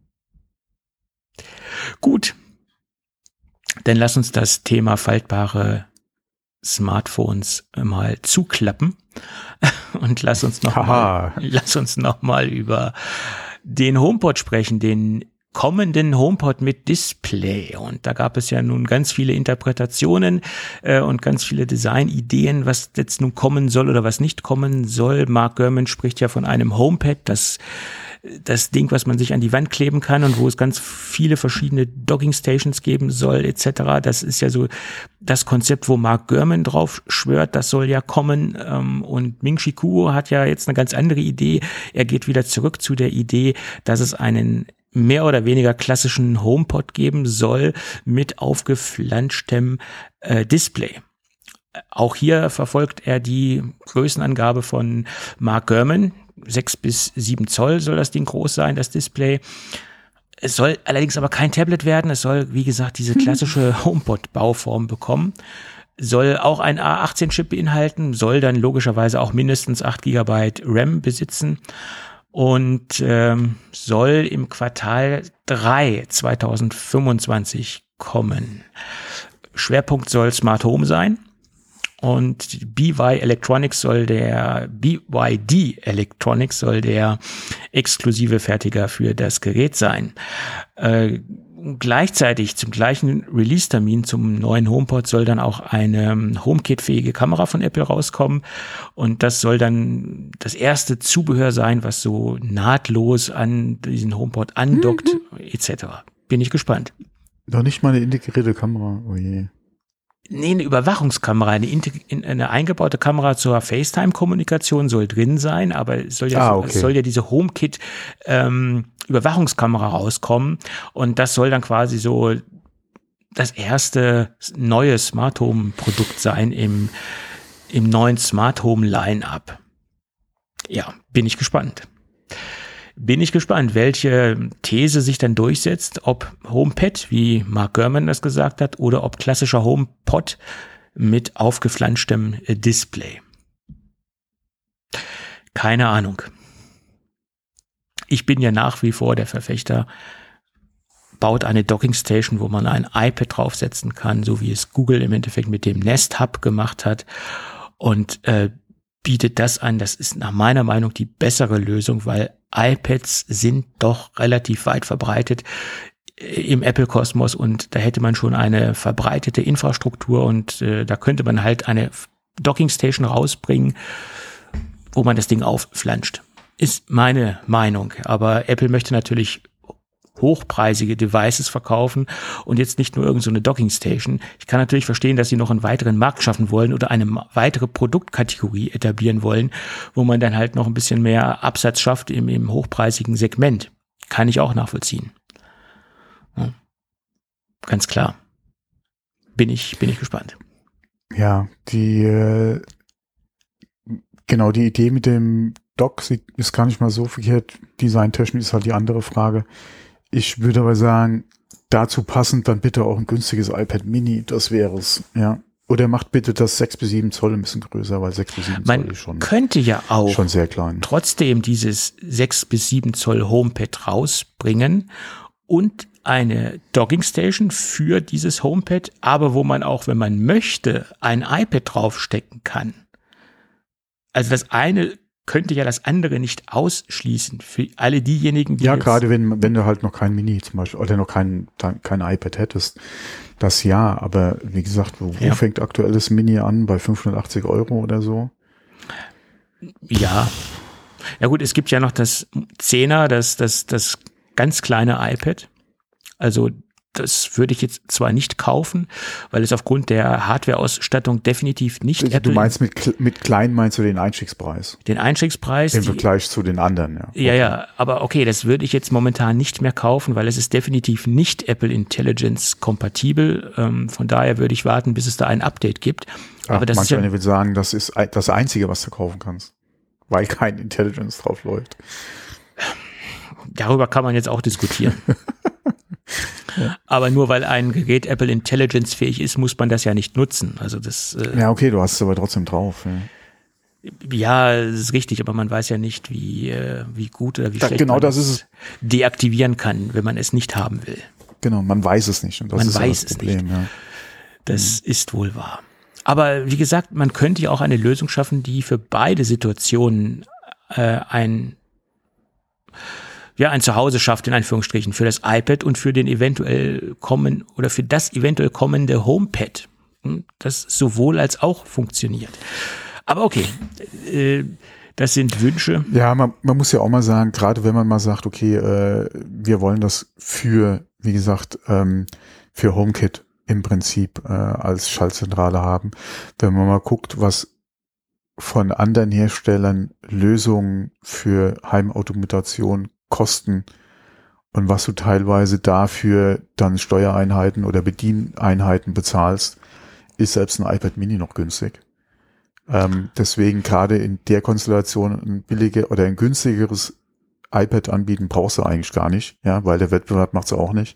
Gut. Dann lass uns das Thema faltbare Smartphones mal zuklappen und lass uns noch mal über den HomePod sprechen, den kommenden HomePod mit Display. Und da gab es ja nun ganz viele Interpretationen und ganz viele Designideen, was jetzt nun kommen soll oder was nicht kommen soll. Mark Gurman spricht ja von einem HomePad, das das Ding, was man sich an die Wand kleben kann und wo es ganz viele verschiedene Docking Stations geben soll, etc. Das ist ja so das Konzept, wo Mark Gurman drauf schwört, das soll ja kommen. Und Ming-Chi Kuo hat ja jetzt eine ganz andere Idee. Er geht wieder zurück zu der Idee, dass es einen mehr oder weniger klassischen HomePod geben soll mit aufgeflanschtem Display. Auch hier verfolgt er die Größenangabe von Mark Gurman. 6 bis 7 Zoll soll das Ding groß sein, das Display. Es soll allerdings aber kein Tablet werden. Es soll, wie gesagt, diese klassische HomePod-Bauform bekommen. Soll auch ein A18-Chip beinhalten, soll dann logischerweise auch mindestens 8 GB RAM besitzen und soll im Quartal 3 2025 kommen. Schwerpunkt soll Smart Home sein. Und BYD Electronics soll der exklusive Fertiger für das Gerät sein. Gleichzeitig zum gleichen Release-Termin zum neuen HomePod soll dann auch eine HomeKit-fähige Kamera von Apple rauskommen. Und das soll dann das erste Zubehör sein, was so nahtlos an diesen HomePod andockt, etc. Bin ich gespannt. Doch nicht mal eine integrierte Kamera, oh je. Nee, eine Überwachungskamera, eine eingebaute Kamera zur FaceTime-Kommunikation soll drin sein, aber es soll ja, es soll ja diese HomeKit Überwachungskamera rauskommen und das soll dann quasi so das erste neue Smart Home Produkt sein im neuen Smart Home Line-Up. Ja, bin ich gespannt. Welche These sich dann durchsetzt, ob HomePad, wie Mark Gurman das gesagt hat, oder ob klassischer HomePod mit aufgeflanschtem Display. Keine Ahnung. Ich bin ja nach wie vor der Verfechter, baut eine Dockingstation, wo man ein iPad draufsetzen kann, so wie es Google im Endeffekt mit dem Nest Hub gemacht hat und bietet das an. Das ist nach meiner Meinung die bessere Lösung, weil iPads sind doch relativ weit verbreitet im Apple-Kosmos und da hätte man schon eine verbreitete Infrastruktur und da könnte man halt eine Dockingstation rausbringen, wo man das Ding aufflanscht. Ist meine Meinung, aber Apple möchte natürlich hochpreisige Devices verkaufen und jetzt nicht nur irgend so eine Dockingstation. Ich kann natürlich verstehen, dass sie noch einen weiteren Markt schaffen wollen oder eine weitere Produktkategorie etablieren wollen, wo man dann halt noch ein bisschen mehr Absatz schafft im hochpreisigen Segment. Kann ich auch nachvollziehen. Ja. Ganz klar. Bin ich gespannt. Ja, die Idee mit dem Dock ist gar nicht mal so verkehrt. Designtechnisch ist halt die andere Frage. Ich würde aber sagen, dazu passend dann bitte auch ein günstiges iPad Mini, das wäre es, ja. Oder macht bitte das 6 bis 7 Zoll ein bisschen größer, weil 6 bis 7 Zoll ist schon, könnte ja auch schon sehr klein. Trotzdem dieses 6 bis 7 Zoll HomePad rausbringen und eine Dockingstation für dieses HomePad, aber wo man auch, wenn man möchte, ein iPad draufstecken kann. Also das eine könnte ja das andere nicht ausschließen für alle diejenigen, die gerade wenn du halt noch kein Mini zum Beispiel oder noch kein iPad hättest, das ja, aber wie gesagt, wo fängt aktuell das Mini an? Bei 580 € oder so? Ja. Ja gut, es gibt ja noch das 10er, das ganz kleine iPad. Also das würde ich jetzt zwar nicht kaufen, weil es aufgrund der Hardware-Ausstattung definitiv nicht Apple... Du meinst mit klein meinst du den Einstiegspreis? Den Einstiegspreis. Im Vergleich zu den anderen, ja. Okay. Ja, aber okay, das würde ich jetzt momentan nicht mehr kaufen, weil es ist definitiv nicht Apple Intelligence kompatibel. Von daher würde ich warten, bis es da ein Update gibt. Aber das manch einer will sagen, das ist das Einzige, was du kaufen kannst, weil kein Intelligence drauf läuft. Darüber kann man jetzt auch diskutieren. Ja. Aber nur weil ein Gerät Apple Intelligence fähig ist, muss man das ja nicht nutzen. Also das. Ja, okay, du hast es aber trotzdem drauf. Ja, das ist richtig, aber man weiß ja nicht, wie gut oder wie schlecht genau man das ist es deaktivieren kann, wenn man es nicht haben will. Genau, man weiß es nicht. Und das ist weiß das Problem, es nicht. Ja. Das ist wohl wahr. Aber wie gesagt, man könnte ja auch eine Lösung schaffen, die für beide Situationen ein Zuhause schafft, in Anführungsstrichen, für das iPad und für den für das eventuell kommende HomePad. Das sowohl als auch funktioniert. Aber okay, Das sind Wünsche. Ja, man muss ja auch mal sagen, gerade wenn man mal sagt, okay, wir wollen das für, wie gesagt, für HomeKit im Prinzip als Schaltzentrale haben. Wenn man mal guckt, was von anderen Herstellern Lösungen für Heimautomation kosten und was du teilweise dafür dann Steuereinheiten oder Bedieneinheiten bezahlst, ist selbst ein iPad Mini noch günstig. Deswegen gerade in der Konstellation ein billiger oder ein günstigeres iPad anbieten brauchst du eigentlich gar nicht, ja, weil der Wettbewerb macht es auch nicht.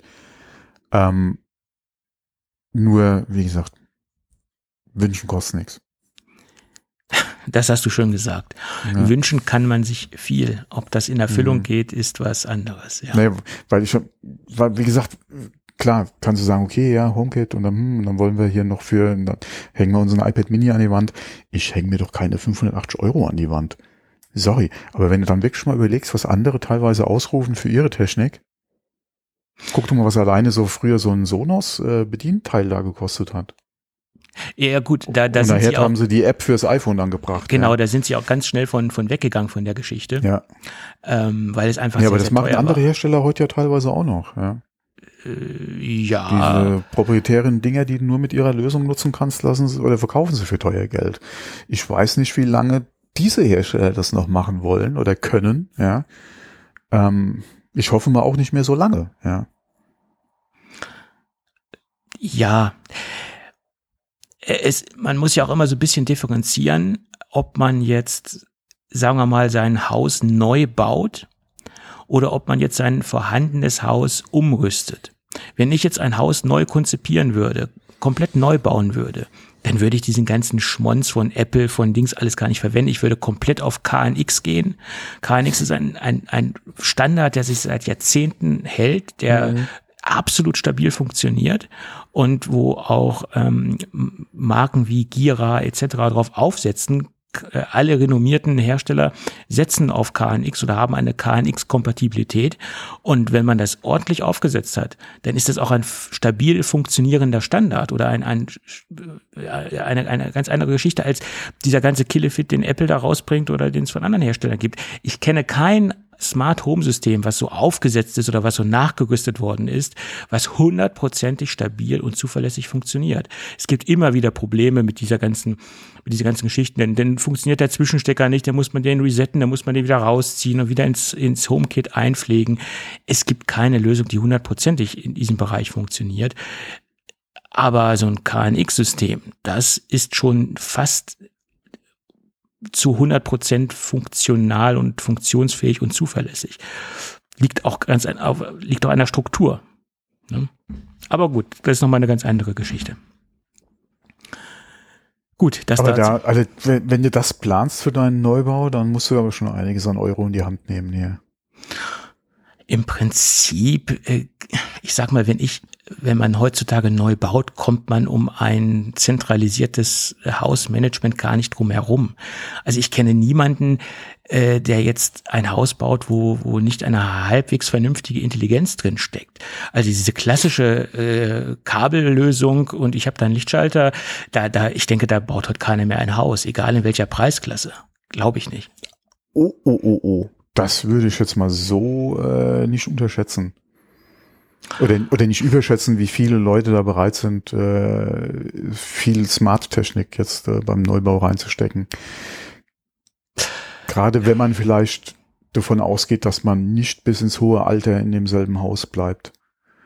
Nur, wie gesagt, wünschen kostet nichts. Das hast du schon gesagt. Ja. Wünschen kann man sich viel. Ob das in Erfüllung geht, ist was anderes. Ja. Naja, weil wie gesagt, klar, kannst du sagen, okay, ja, HomeKit und dann wollen wir hier noch dann hängen wir unseren iPad Mini an die Wand. Ich hänge mir doch keine 580 € an die Wand. Sorry, aber wenn du dann wirklich mal überlegst, was andere teilweise ausrufen für ihre Technik, guck doch mal, was alleine so früher so ein Sonos Bedienteil da gekostet hat. Ja gut, da und sind sie auch, haben sie die App fürs iPhone dann gebracht. Genau, ja. Da sind sie auch ganz schnell von weggegangen von der Geschichte. Ja. Weil es einfach ja, sehr, aber das sehr machen teuer andere war. Hersteller heute ja teilweise auch noch, ja. Ja. Diese proprietären Dinger, die du nur mit ihrer Lösung nutzen kannst, lassen sie oder verkaufen sie für teuer Geld. Ich weiß nicht, wie lange diese Hersteller das noch machen wollen oder können, ja. Ich hoffe mal auch nicht mehr so lange, ja. Ja. Man muss ja auch immer so ein bisschen differenzieren, ob man jetzt, sagen wir mal, sein Haus neu baut oder ob man jetzt sein vorhandenes Haus umrüstet. Wenn ich jetzt ein Haus neu konzipieren würde, komplett neu bauen würde, dann würde ich diesen ganzen Schmonz von Apple, von Dings alles gar nicht verwenden. Ich würde komplett auf KNX gehen. KNX ist ein Standard, der sich seit Jahrzehnten hält, der absolut stabil funktioniert und wo auch Marken wie Gira etc. drauf aufsetzen. Alle renommierten Hersteller setzen auf KNX oder haben eine KNX-Kompatibilität. Und wenn man das ordentlich aufgesetzt hat, dann ist das auch ein stabil funktionierender Standard oder eine ganz andere Geschichte als dieser ganze Killefit, den Apple da rausbringt oder den es von anderen Herstellern gibt. Ich kenne kein Smart Home System, was so aufgesetzt ist oder was so nachgerüstet worden ist, was 100%ig stabil und zuverlässig funktioniert. Es gibt immer wieder Probleme mit dieser ganzen Geschichten, denn funktioniert der Zwischenstecker nicht, dann muss man den resetten, dann muss man den wieder rausziehen und wieder ins HomeKit einpflegen. Es gibt keine Lösung, die 100%ig in diesem Bereich funktioniert. Aber so ein KNX-System, das ist schon fast zu 100% funktional und funktionsfähig und zuverlässig. Liegt auch an der Struktur. Ne? Aber gut, das ist nochmal eine ganz andere Geschichte. Gut, das aber wenn du das planst für deinen Neubau, dann musst du aber schon einiges an Euro in die Hand nehmen hier. Im Prinzip, ich sag mal, wenn man heutzutage neu baut, kommt man um ein zentralisiertes Hausmanagement gar nicht drum herum. Also ich kenne niemanden, der jetzt ein Haus baut, wo nicht eine halbwegs vernünftige Intelligenz drin steckt. Also diese klassische Kabellösung und ich habe da einen Lichtschalter, ich denke, da baut heute keiner mehr ein Haus, egal in welcher Preisklasse. Glaube ich nicht. Oh. Das würde ich jetzt mal so nicht unterschätzen. Oder nicht überschätzen, wie viele Leute da bereit sind, viel Smart-Technik jetzt beim Neubau reinzustecken. Gerade wenn man vielleicht davon ausgeht, dass man nicht bis ins hohe Alter in demselben Haus bleibt.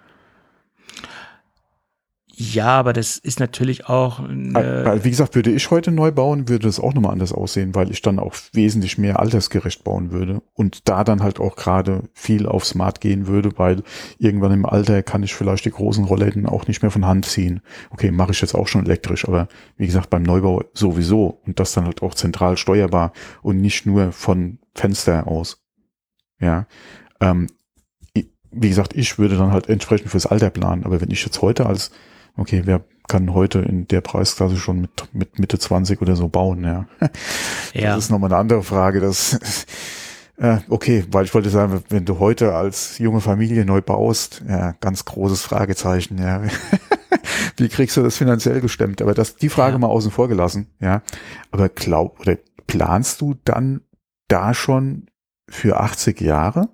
Ja, aber das ist natürlich auch... Wie gesagt, würde ich heute neu bauen, würde das auch nochmal anders aussehen, weil ich dann auch wesentlich mehr altersgerecht bauen würde und da dann halt auch gerade viel auf Smart gehen würde, weil irgendwann im Alter kann ich vielleicht die großen Rollläden auch nicht mehr von Hand ziehen. Okay, mache ich jetzt auch schon elektrisch, aber wie gesagt, beim Neubau sowieso und das dann halt auch zentral steuerbar und nicht nur von Fenster aus. Ja, wie gesagt, ich würde dann halt entsprechend fürs Alter planen, aber wenn ich jetzt heute okay, wer kann heute in der Preisklasse schon mit Mitte 20 oder so bauen, ja. Das ist nochmal eine andere Frage. Okay, weil ich wollte sagen, wenn du heute als junge Familie neu baust, ja, ganz großes Fragezeichen, ja. Wie kriegst du das finanziell gestemmt? Aber die Frage mal außen vor gelassen, ja. Aber planst du dann da schon für 80 Jahre?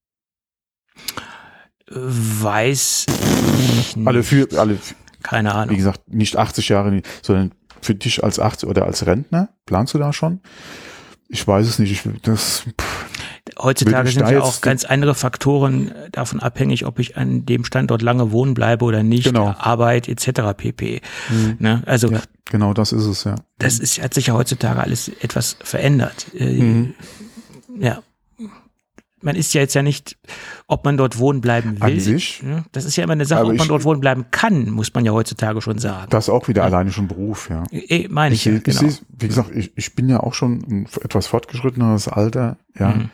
Weiß ich nicht. Alle, keine Ahnung. Wie gesagt, nicht 80 Jahre, sondern für dich als 80 oder als Rentner, planst du da schon? Ich weiß es nicht. Heutzutage sind ja auch ganz andere Faktoren davon abhängig, ob ich an dem Standort lange wohnen bleibe oder nicht, genau. Arbeit etc. pp. Ne? Also ja, genau, das ist es, ja. Das hat sich ja heutzutage alles etwas verändert. Ja. Man ist ja jetzt ja nicht, ob man dort wohnen bleiben will. An sich? Das ist ja immer eine Sache, ob man dort wohnen bleiben kann, muss man ja heutzutage schon sagen. Das ist auch wieder alleine schon Beruf, ja. Meine ich ja, genau. Wie gesagt, ich bin ja auch schon ein etwas fortgeschritteneres Alter, ja.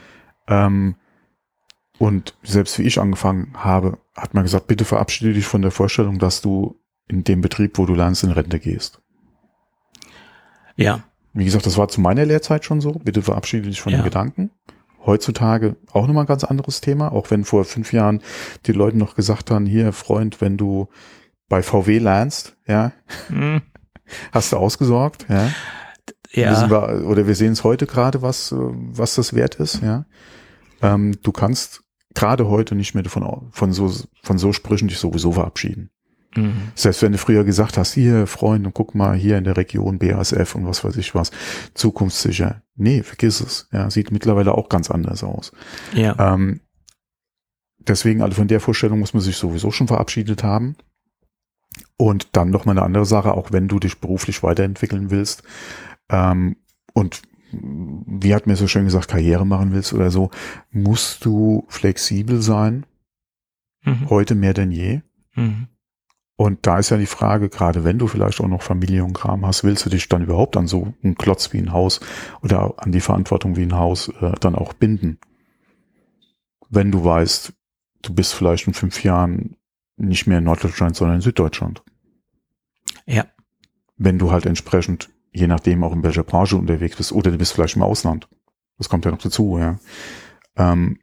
Und selbst wie ich angefangen habe, hat man gesagt, bitte verabschiede dich von der Vorstellung, dass du in dem Betrieb, wo du lernst, in Rente gehst. Ja. Wie gesagt, das war zu meiner Lehrzeit schon so. Bitte verabschiede dich von dem Gedanken. Heutzutage auch nochmal ein ganz anderes Thema, auch wenn vor 5 Jahren die Leute noch gesagt haben, hier Freund, wenn du bei VW lernst, ja, hast du ausgesorgt, ja. Wir sehen es heute gerade, was das wert ist, ja. Du kannst gerade heute nicht mehr von so Sprüchen dich sowieso verabschieden. Selbst wenn du früher gesagt hast, hier Freund, und guck mal hier in der Region BASF und was weiß ich was, zukunftssicher. Nee, vergiss es. Ja, sieht mittlerweile auch ganz anders aus. Ja. Deswegen, also von der Vorstellung muss man sich sowieso schon verabschiedet haben. Und dann noch mal eine andere Sache, auch wenn du dich beruflich weiterentwickeln willst, und wie hat mir so schön gesagt, Karriere machen willst oder so, musst du flexibel sein. Heute mehr denn je. Und da ist ja die Frage, gerade wenn du vielleicht auch noch Familie und Kram hast, willst du dich dann überhaupt an so einen Klotz wie ein Haus oder an die Verantwortung wie ein Haus dann auch binden? Wenn du weißt, du bist vielleicht in 5 Jahren nicht mehr in Norddeutschland, sondern in Süddeutschland. Ja. Wenn du halt entsprechend, je nachdem auch in welcher Branche unterwegs bist, oder du bist vielleicht im Ausland. Das kommt ja noch dazu, ja. Dann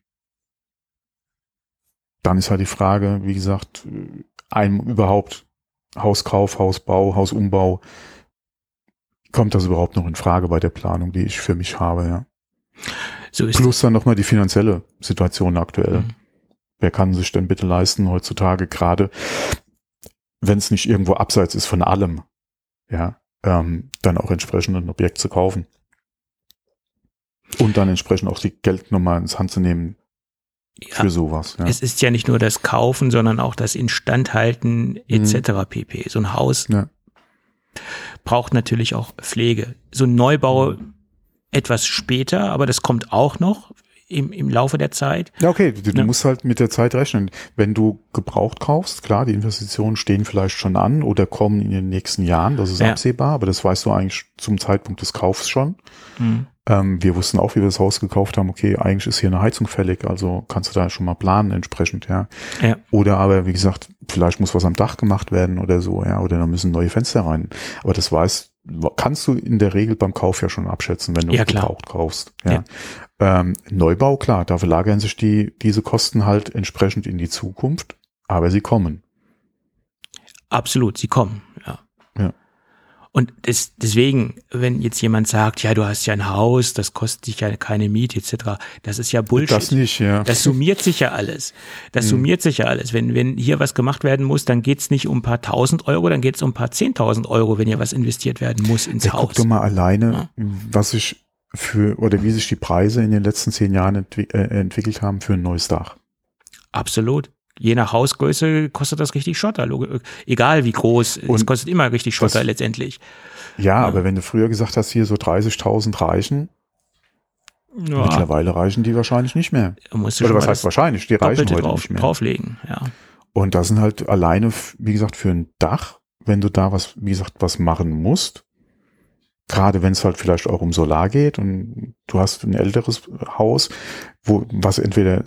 ist halt die Frage, wie gesagt, einem überhaupt Hauskauf, Hausbau, Hausumbau, kommt das überhaupt noch in Frage bei der Planung, die ich für mich habe, ja. So ist Plus dann nochmal die finanzielle Situation aktuell. Wer kann sich denn bitte leisten heutzutage, gerade wenn es nicht irgendwo abseits ist von allem, ja, dann auch entsprechend ein Objekt zu kaufen. Und dann entsprechend auch die Geld nochmal ins Hand zu nehmen, für sowas. Ja. Es ist ja nicht nur das Kaufen, sondern auch das Instandhalten etc. pp. So ein Haus braucht natürlich auch Pflege. So ein Neubau etwas später, aber das kommt auch noch im Laufe der Zeit. Ja, okay, du musst halt mit der Zeit rechnen. Wenn du gebraucht kaufst, klar, die Investitionen stehen vielleicht schon an oder kommen in den nächsten Jahren, das ist absehbar, aber das weißt du eigentlich zum Zeitpunkt des Kaufs schon. Wir wussten auch, wie wir das Haus gekauft haben, okay, eigentlich ist hier eine Heizung fällig, also kannst du da schon mal planen entsprechend, ja. Oder aber, wie gesagt, vielleicht muss was am Dach gemacht werden oder so, ja, oder da müssen neue Fenster rein. Aber das kannst du in der Regel beim Kauf ja schon abschätzen, wenn du gebraucht kaufst. Ja. Neubau, klar, da verlagern sich diese Kosten halt entsprechend in die Zukunft, aber sie kommen. Absolut, sie kommen, ja. Und deswegen, wenn jetzt jemand sagt, ja, du hast ja ein Haus, das kostet dich ja keine Miete etc., das ist ja Bullshit. Das nicht, ja. Das summiert sich ja alles. Wenn hier was gemacht werden muss, dann geht's nicht um ein paar 1.000 Euro, dann geht's um ein paar 10.000 Euro, wenn hier was investiert werden muss ins Haus. Guck doch mal alleine, wie sich die Preise in den letzten 10 Jahren entwickelt haben für ein neues Dach. Absolut. Je nach Hausgröße kostet das richtig Schotter. Egal wie groß, es kostet immer richtig Schotter letztendlich. Ja, aber wenn du früher gesagt hast, hier so 30.000 reichen, mittlerweile reichen die wahrscheinlich nicht mehr. Oder was heißt wahrscheinlich? Die reichen heute nicht mehr. Drauflegen, ja. Und das sind halt alleine, wie gesagt, für ein Dach, wenn du da was machen musst, gerade wenn es halt vielleicht auch um Solar geht und du hast ein älteres Haus, was entweder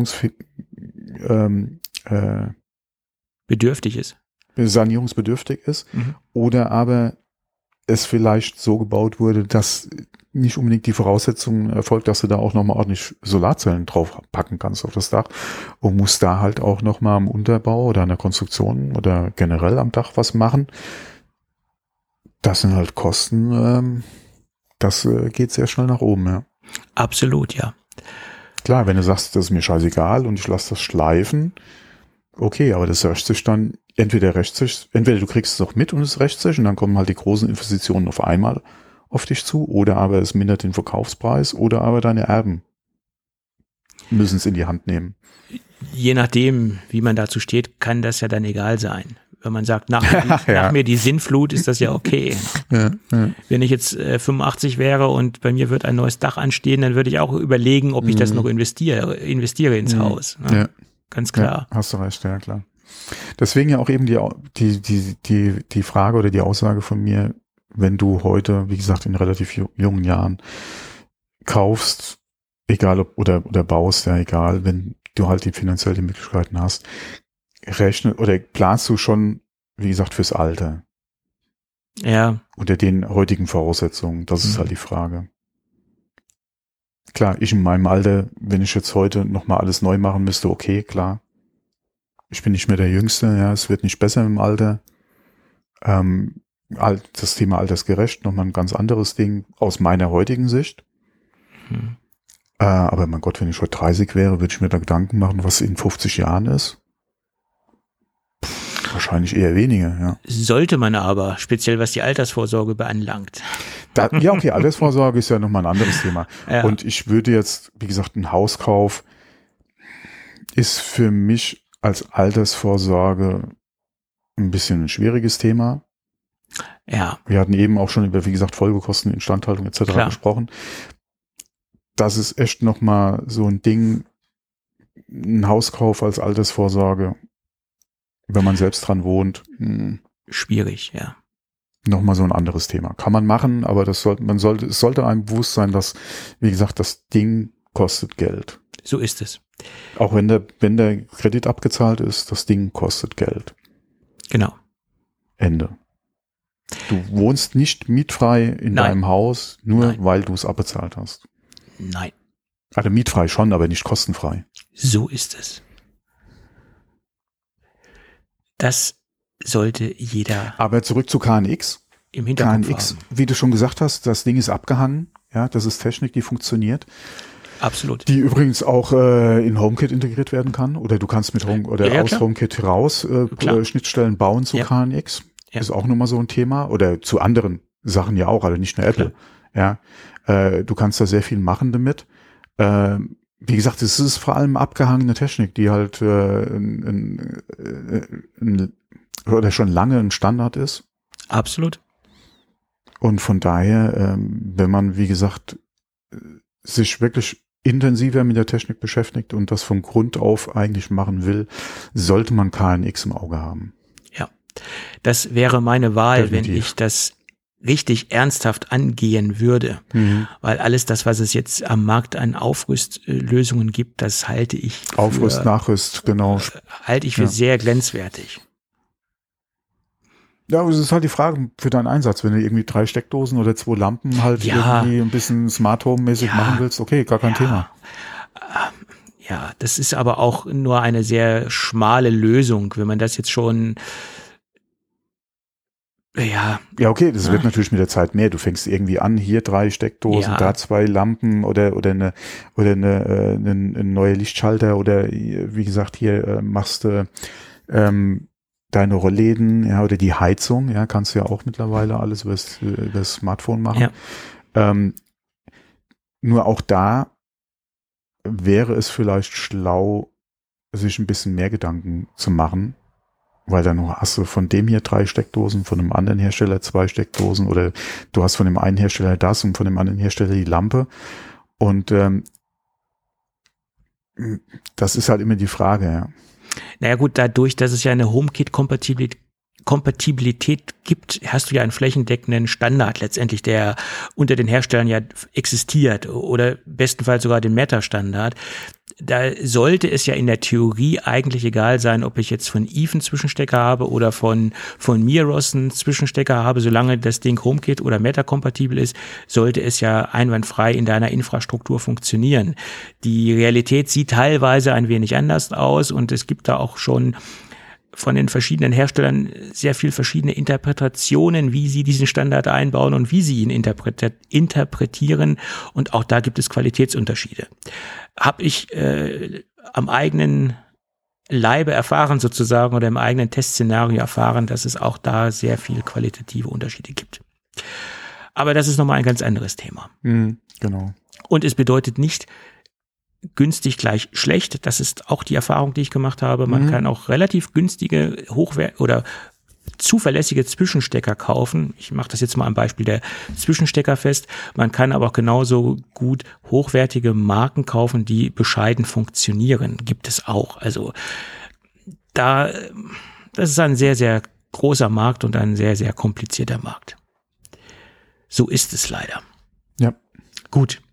sanierungsbedürftig ist oder aber es vielleicht so gebaut wurde, dass nicht unbedingt die Voraussetzung erfolgt, dass du da auch nochmal ordentlich Solarzellen drauf packen kannst auf das Dach und musst da halt auch nochmal am Unterbau oder an der Konstruktion oder generell am Dach was machen. Das sind halt Kosten, das geht sehr schnell nach oben, ja. Absolut, ja. Klar, wenn du sagst, das ist mir scheißegal und ich lasse das schleifen, okay, aber das rächt sich dann, entweder du kriegst es auch mit und es rächt sich und dann kommen halt die großen Investitionen auf einmal auf dich zu, oder aber es mindert den Verkaufspreis, oder aber deine Erben müssen es in die Hand nehmen. Je nachdem, wie man dazu steht, kann das ja dann egal sein. Wenn man sagt, nach mir die Sinnflut, ist das ja okay. Ja. Wenn ich jetzt 85 wäre und bei mir wird ein neues Dach anstehen, dann würde ich auch überlegen, ob ich das noch investiere ins Haus. Ne? Ja. Ganz klar. Ja, hast du recht, ja klar. Deswegen ja auch eben die Frage oder die Aussage von mir, wenn du heute, wie gesagt, in relativ jungen Jahren kaufst, egal ob oder baust, ja egal, wenn du halt die finanziellen Möglichkeiten hast, planst du schon, wie gesagt, fürs Alter. Ja. Unter den heutigen Voraussetzungen, das ist halt die Frage. Klar, ich in meinem Alter, wenn ich jetzt heute nochmal alles neu machen müsste, okay, klar. Ich bin nicht mehr der Jüngste, ja, es wird nicht besser im Alter. Das Thema altersgerecht, nochmal ein ganz anderes Ding aus meiner heutigen Sicht. Aber mein Gott, wenn ich heute 30 wäre, würde ich mir da Gedanken machen, was in 50 Jahren ist. Wahrscheinlich eher weniger, ja. Sollte man aber, speziell was die Altersvorsorge beanlangt. Ja, okay, Altersvorsorge ist ja nochmal ein anderes Thema. Ja. Und ich würde jetzt, wie gesagt, ein Hauskauf ist für mich als Altersvorsorge ein bisschen ein schwieriges Thema. Ja. Wir hatten eben auch schon über, wie gesagt, Folgekosten, Instandhaltung etc. gesprochen. Das ist echt nochmal so ein Ding, ein Hauskauf als Altersvorsorge, wenn man selbst dran wohnt. Schwierig, ja. Nochmal so ein anderes Thema. Kann man machen, aber es sollte einem bewusst sein, dass, wie gesagt, das Ding kostet Geld. So ist es. Auch wenn der Kredit abgezahlt ist, das Ding kostet Geld. Genau. Ende. Du wohnst nicht mietfrei in deinem Haus, nur weil du es abbezahlt hast. Nein. Also mietfrei schon, aber nicht kostenfrei. So ist es. Das sollte jeder. Aber zurück zu KNX. Im Hinterkopf KNX, haben. wie du schon gesagt hast, das Ding ist abgehangen. Ja, das ist Technik, die funktioniert. Absolut. Die übrigens auch in HomeKit integriert werden kann. Oder du kannst mit aus HomeKit raus Schnittstellen bauen zu KNX. Ja. Ist auch nochmal so ein Thema. Oder zu anderen Sachen ja auch, also nicht nur Apple. Klar. Ja, du kannst da sehr viel machen damit. Wie gesagt, es ist vor allem abgehangene Technik, die halt oder schon lange ein Standard ist. Absolut. Und von daher, wenn man, wie gesagt, sich wirklich intensiver mit der Technik beschäftigt und das von Grund auf eigentlich machen will, sollte man KNX im Auge haben. Ja, das wäre meine Wahl, Definitiv. wenn ich das richtig ernsthaft angehen würde, weil alles das, was es jetzt am Markt an Aufrüstlösungen gibt, das halte ich für, Aufrüst, Nachrüst, genau. Halte ich für sehr grenzwertig. Ja, es ist halt die Frage für deinen Einsatz, wenn du irgendwie 3 Steckdosen oder 2 Lampen halt irgendwie ein bisschen Smart Home-mäßig machen willst, okay, gar kein Thema. Ja, das ist aber auch nur eine sehr schmale Lösung, wenn man das jetzt schon Ja, okay, das wird natürlich mit der Zeit mehr. Du fängst irgendwie an, hier 3 Steckdosen, da 2 Lampen oder eine neue Lichtschalter oder wie gesagt, hier machst du deine Rollläden, ja, oder die Heizung, ja, kannst du ja auch mittlerweile alles über das Smartphone machen. Ja. Nur auch da wäre es vielleicht schlau, sich ein bisschen mehr Gedanken zu machen, weil dann hast du von dem hier 3 Steckdosen, von einem anderen Hersteller 2 Steckdosen oder du hast von dem einen Hersteller das und von dem anderen Hersteller die Lampe. Und das ist halt immer die Frage, ja. Naja gut, dadurch, dass es ja eine HomeKit-Kompatibilität gibt, hast du ja einen flächendeckenden Standard letztendlich, der unter den Herstellern ja existiert oder bestenfalls sogar den Meta-Standard. Da sollte es ja in der Theorie eigentlich egal sein, ob ich jetzt von Eve einen Zwischenstecker habe oder von Miros einen Zwischenstecker habe, solange das Ding HomeKit oder Meta-kompatibel ist, sollte es ja einwandfrei in deiner Infrastruktur funktionieren. Die Realität sieht teilweise ein wenig anders aus und es gibt da auch schon von den verschiedenen Herstellern sehr viel verschiedene Interpretationen, wie sie diesen Standard einbauen und wie sie ihn interpretieren. Und auch da gibt es Qualitätsunterschiede. Habe ich am eigenen Leibe erfahren sozusagen oder im eigenen Testszenario erfahren, dass es auch da sehr viel qualitative Unterschiede gibt. Aber das ist nochmal ein ganz anderes Thema. Genau. Und es bedeutet nicht günstig gleich schlecht. Das ist auch die Erfahrung, die ich gemacht habe. Man kann auch relativ günstige, oder zuverlässige Zwischenstecker kaufen. Ich mache das jetzt mal am Beispiel der Zwischenstecker fest. Man kann aber auch genauso gut hochwertige Marken kaufen, die bescheiden funktionieren. Gibt es auch. Also das ist ein sehr, sehr großer Markt und ein sehr, sehr komplizierter Markt. So ist es leider. Ja. Gut.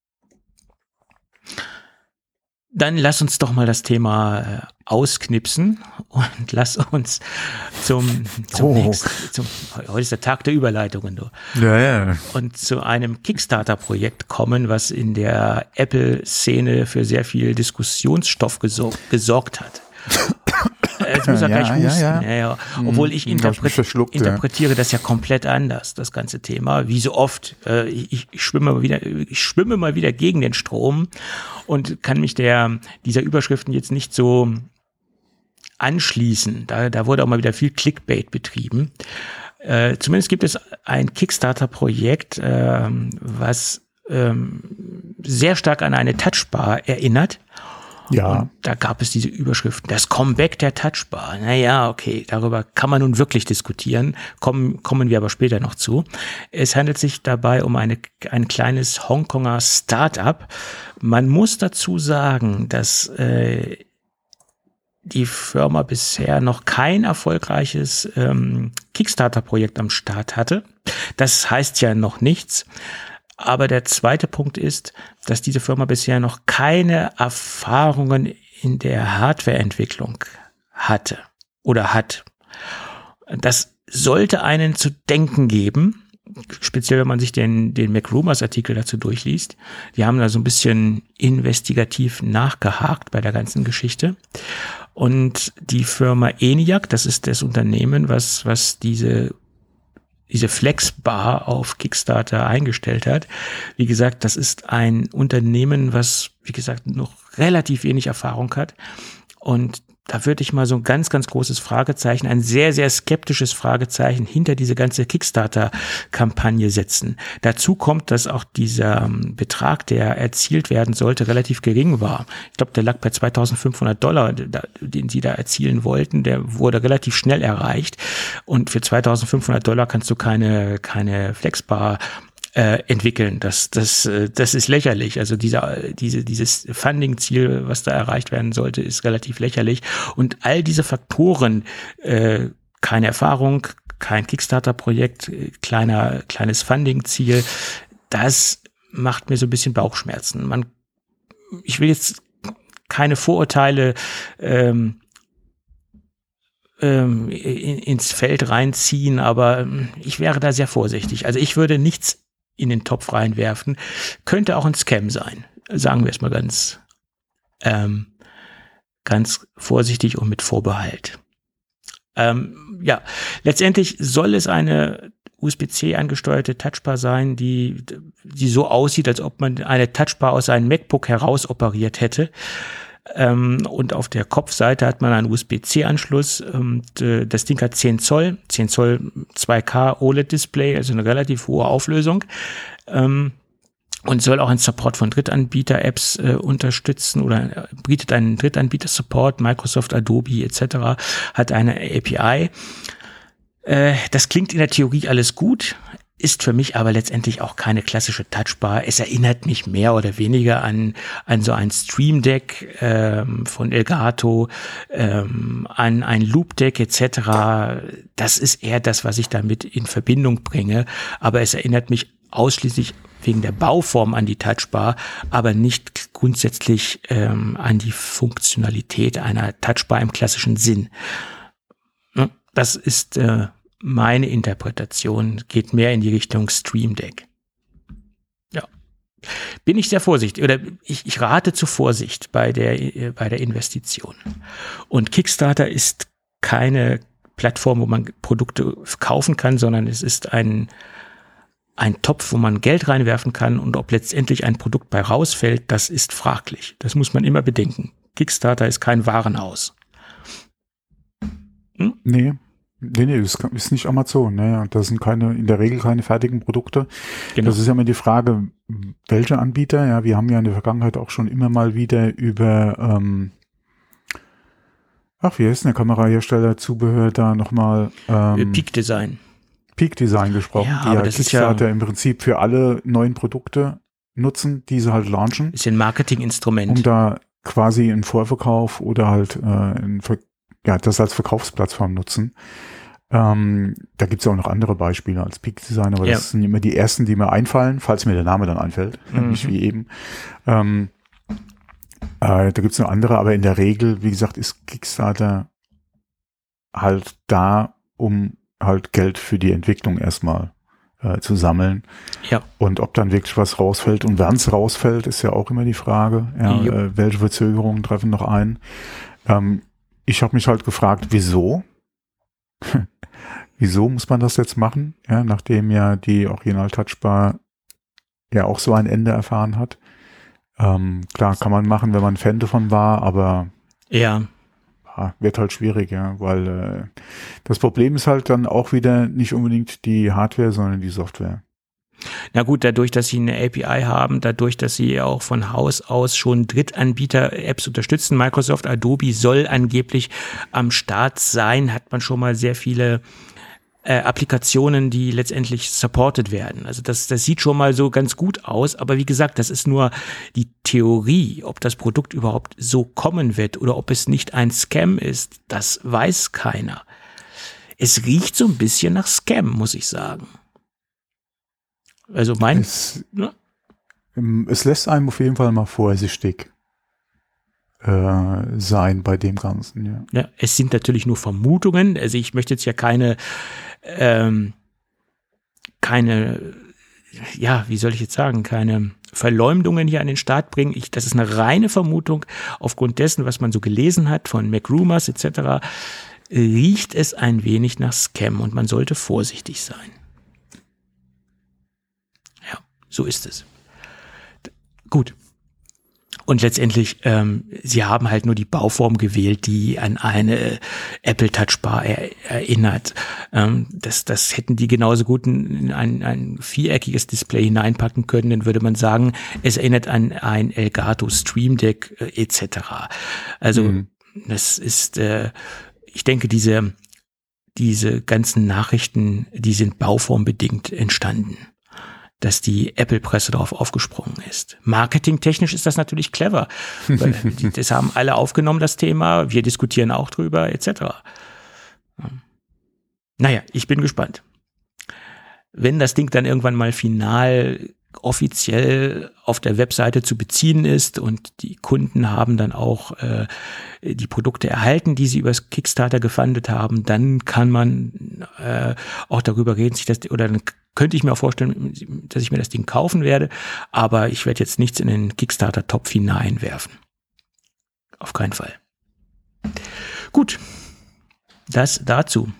Dann lass uns doch mal das Thema ausknipsen und lass uns zum nächsten, heute ist der Tag der Überleitungen, du. Ja. Und zu einem Kickstarter-Projekt kommen, was in der Apple-Szene für sehr viel Diskussionsstoff gesorgt hat. Jetzt muss er gleich husten. Ja. Obwohl ich interpretiere das ja komplett anders, das ganze Thema. Wie so oft. Ich schwimme mal wieder gegen den Strom und kann mich dieser Überschriften jetzt nicht so anschließen. Da wurde auch mal wieder viel Clickbait betrieben. Zumindest gibt es ein Kickstarter-Projekt, was sehr stark an eine Touchbar erinnert. Ja. Und da gab es diese Überschriften, das Comeback der Touchbar. Naja, okay, darüber kann man nun wirklich diskutieren, kommen wir aber später noch zu. Es handelt sich dabei um ein kleines Hongkonger Start-up. Man muss dazu sagen, dass die Firma bisher noch kein erfolgreiches Kickstarter-Projekt am Start hatte. Das heißt ja noch nichts. Aber der zweite Punkt ist, dass diese Firma bisher noch keine Erfahrungen in der Hardwareentwicklung hatte oder hat. Das sollte einen zu denken geben, speziell wenn man sich den MacRumors-Artikel dazu durchliest. Die haben da so ein bisschen investigativ nachgehakt bei der ganzen Geschichte. Und die Firma ENIAC, das ist das Unternehmen, was diese Flexbar auf Kickstarter eingestellt hat. Wie gesagt, das ist ein Unternehmen, was, wie gesagt, noch relativ wenig Erfahrung hat. Und da würde ich mal so ein ganz, ganz großes Fragezeichen, ein sehr, sehr skeptisches Fragezeichen hinter diese ganze Kickstarter-Kampagne setzen. Dazu kommt, dass auch dieser Betrag, der erzielt werden sollte, relativ gering war. Ich glaube, der lag bei $2.500, den sie da erzielen wollten. Der wurde relativ schnell erreicht. Und für $2.500 kannst du keine Flexbar entwickeln. Das ist lächerlich. Also dieses Funding-Ziel, was da erreicht werden sollte, ist relativ lächerlich. Und all diese Faktoren, keine Erfahrung, kein Kickstarter-Projekt, kleines Funding-Ziel, das macht mir so ein bisschen Bauchschmerzen. Ich will jetzt keine Vorurteile ins Feld reinziehen, aber ich wäre da sehr vorsichtig. Also ich würde nichts in den Topf reinwerfen. Könnte auch ein Scam sein. Sagen wir es mal ganz vorsichtig und mit Vorbehalt. Letztendlich soll es eine USB-C angesteuerte Touchbar sein, die so aussieht, als ob man eine Touchbar aus einem MacBook heraus operiert hätte. Und auf der Kopfseite hat man einen USB-C-Anschluss. Das Ding hat 10 Zoll 2K OLED-Display, also eine relativ hohe Auflösung. Und soll auch einen Support von Drittanbieter-Apps unterstützen oder bietet einen Drittanbieter-Support, Microsoft, Adobe etc. Hat eine API. Das klingt in der Theorie alles gut, ist für mich aber letztendlich auch keine klassische Touchbar. Es erinnert mich mehr oder weniger an so ein Stream Deck von Elgato, an ein Loop Deck etc. Das ist eher das, was ich damit in Verbindung bringe. Aber es erinnert mich ausschließlich wegen der Bauform an die Touchbar, aber nicht grundsätzlich an die Funktionalität einer Touchbar im klassischen Sinn. Das ist meine Interpretation, geht mehr in die Richtung Stream Deck. Ja. Bin ich sehr vorsichtig, oder ich rate zu Vorsicht bei der Investition. Und Kickstarter ist keine Plattform, wo man Produkte kaufen kann, sondern es ist ein Topf, wo man Geld reinwerfen kann, und ob letztendlich ein Produkt bei rausfällt, das ist fraglich. Das muss man immer bedenken. Kickstarter ist kein Warenhaus. Nee, das ist nicht Amazon. Ne? Das sind in der Regel keine fertigen Produkte. Genau. Das ist ja immer die Frage, welche Anbieter. Ja, wir haben ja in der Vergangenheit auch schon immer mal wieder über wie heißt denn der Kamerahersteller, Zubehör da nochmal? Peak Design gesprochen, ja, die ja Kickstarter im Prinzip für alle neuen Produkte nutzen, die sie halt launchen. Ist ein Marketinginstrument. Um da quasi einen Vorverkauf oder halt das als Verkaufsplattform nutzen. Da gibt es ja auch noch andere Beispiele als Peak Design, aber das sind immer die ersten, die mir einfallen, falls mir der Name dann einfällt, nicht wie eben. Da gibt es noch andere, aber in der Regel, wie gesagt, ist Kickstarter halt da, um halt Geld für die Entwicklung erstmal zu sammeln. Ja. Und ob dann wirklich was rausfällt und wann es rausfällt, ist ja auch immer die Frage. Ja, welche Verzögerungen treffen noch ein? Ich habe mich halt gefragt, wieso? Wieso muss man das jetzt machen? Ja, nachdem ja die Original Touchbar ja auch so ein Ende erfahren hat. Klar, kann man machen, wenn man Fan davon war, aber wird halt schwierig, ja, weil das Problem ist halt dann auch wieder nicht unbedingt die Hardware, sondern die Software. Na gut, dadurch, dass sie eine API haben, dadurch, dass sie auch von Haus aus schon Drittanbieter-Apps unterstützen, Microsoft, Adobe soll angeblich am Start sein, hat man schon mal sehr viele Applikationen, die letztendlich supported werden. Also das sieht schon mal so ganz gut aus, aber wie gesagt, das ist nur die Theorie. Ob das Produkt überhaupt so kommen wird oder ob es nicht ein Scam ist, das weiß keiner. Es riecht so ein bisschen nach Scam, muss ich sagen. Also es lässt einem auf jeden Fall mal vorsichtig sein bei dem Ganzen, ja. Ja, es sind natürlich nur Vermutungen. Also ich möchte jetzt ja keine, wie soll ich jetzt sagen, keine Verleumdungen hier an den Start bringen. Das ist eine reine Vermutung aufgrund dessen, was man so gelesen hat von MacRumors etc. Riecht es ein wenig nach Scam und man sollte vorsichtig sein. Ja, so ist es. Gut. Und letztendlich, sie haben halt nur die Bauform gewählt, die an eine Apple Touchbar erinnert. Das hätten die genauso gut in ein viereckiges Display hineinpacken können, dann würde man sagen, es erinnert an ein Elgato Stream Deck etc. Also das ist, ich denke, diese ganzen Nachrichten, die sind bauformbedingt entstanden, dass die Apple-Presse darauf aufgesprungen ist. Marketingtechnisch ist das natürlich clever, weil das haben alle aufgenommen, das Thema, wir diskutieren auch drüber, etc. Naja, ich bin gespannt. Wenn das Ding dann irgendwann mal final offiziell auf der Webseite zu beziehen ist und die Kunden haben dann auch die Produkte erhalten, die sie übers Kickstarter gefundet haben, dann kann man auch darüber reden, dann könnte ich mir auch vorstellen, dass ich mir das Ding kaufen werde, aber ich werde jetzt nichts in den Kickstarter-Topf hineinwerfen. Auf keinen Fall. Gut, das dazu.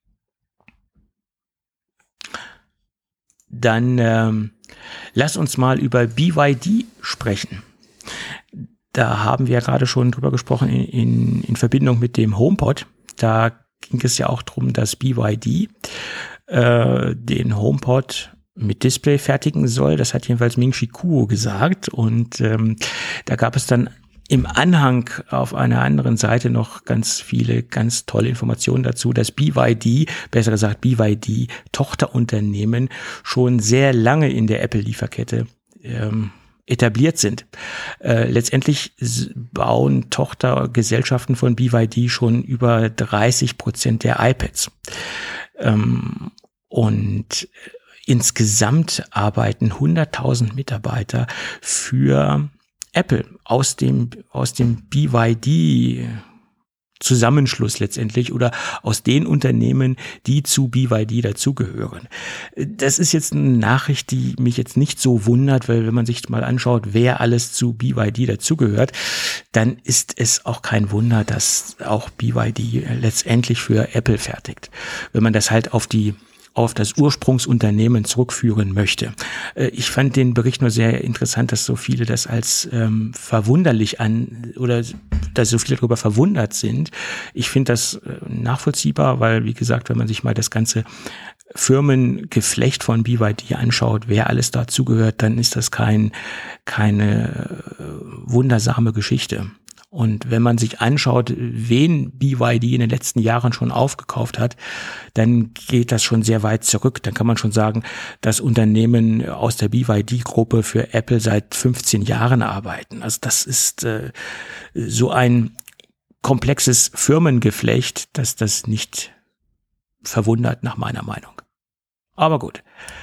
Dann lass uns mal über BYD sprechen. Da haben wir gerade schon drüber gesprochen in Verbindung mit dem HomePod. Da ging es ja auch darum, dass BYD den HomePod mit Display fertigen soll. Das hat jedenfalls Ming-Chi Kuo gesagt. Und da gab es dann im Anhang auf einer anderen Seite noch ganz viele, ganz tolle Informationen dazu, dass BYD, besser gesagt BYD Tochterunternehmen, schon sehr lange in der Apple-Lieferkette etabliert sind. Letztendlich bauen Tochtergesellschaften von BYD schon über 30% der iPads. Und insgesamt arbeiten 100.000 Mitarbeiter für Apple aus dem BYD Zusammenschluss letztendlich oder aus den Unternehmen, die zu BYD dazugehören. Das ist jetzt eine Nachricht, die mich jetzt nicht so wundert, weil wenn man sich mal anschaut, wer alles zu BYD dazugehört, dann ist es auch kein Wunder, dass auch BYD letztendlich für Apple fertigt. Wenn man das halt auf das Ursprungsunternehmen zurückführen möchte. Ich fand den Bericht nur sehr interessant, dass so viele das als verwunderlich oder dass so viele darüber verwundert sind. Ich finde das nachvollziehbar, weil, wie gesagt, wenn man sich mal das ganze Firmengeflecht von BYD anschaut, wer alles dazugehört, dann ist das keine wundersame Geschichte. Und wenn man sich anschaut, wen BYD in den letzten Jahren schon aufgekauft hat, dann geht das schon sehr weit zurück. Dann kann man schon sagen, dass Unternehmen aus der BYD-Gruppe für Apple seit 15 Jahren arbeiten. Also das ist so ein komplexes Firmengeflecht, dass das nicht verwundert nach meiner Meinung. Aber gut.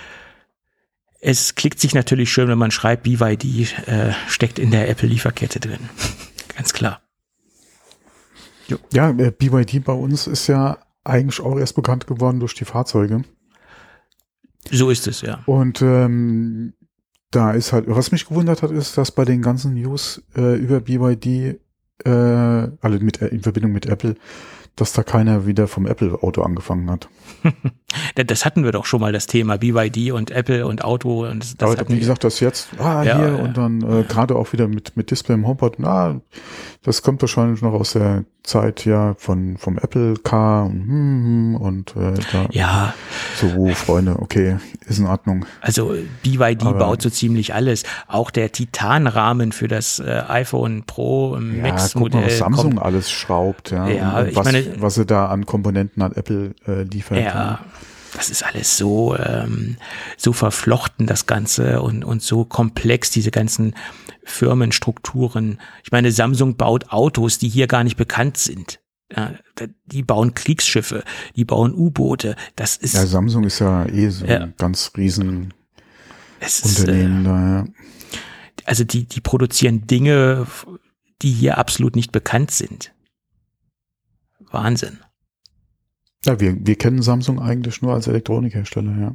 Es klickt sich natürlich schön, wenn man schreibt, BYD steckt in der Apple-Lieferkette drin. Ganz klar. Jo. Ja, BYD bei uns ist ja eigentlich auch erst bekannt geworden durch die Fahrzeuge. So ist es, ja. Und da ist halt, was mich gewundert hat, ist, dass bei den ganzen News über BYD, alle in Verbindung mit Apple, dass da keiner wieder vom Apple-Auto angefangen hat. Das hatten wir doch schon mal, das Thema BYD und Apple und Auto. Und das aber wie gesagt, das jetzt, hier und dann gerade auch wieder mit Display im HomePod, das kommt wahrscheinlich noch aus der Zeit vom Apple Car und da. Ja. So, Freunde, okay, ist in Ordnung. Also BYD baut so ziemlich alles. Auch der Titanrahmen für das iPhone Pro Max-Modell. Was Samsung alles schraubt, was sie da an Komponenten an Apple liefert. Ja. Das ist alles so verflochten, das Ganze, und so komplex, diese ganzen Firmenstrukturen. Ich meine, Samsung baut Autos, die hier gar nicht bekannt sind. Ja, die bauen Kriegsschiffe, die bauen U-Boote. Das ist. Ja, Samsung ist ja so ein ganz riesen Unternehmen da, ja. Also die produzieren Dinge, die hier absolut nicht bekannt sind. Wahnsinn. Ja, wir kennen Samsung eigentlich nur als Elektronikhersteller,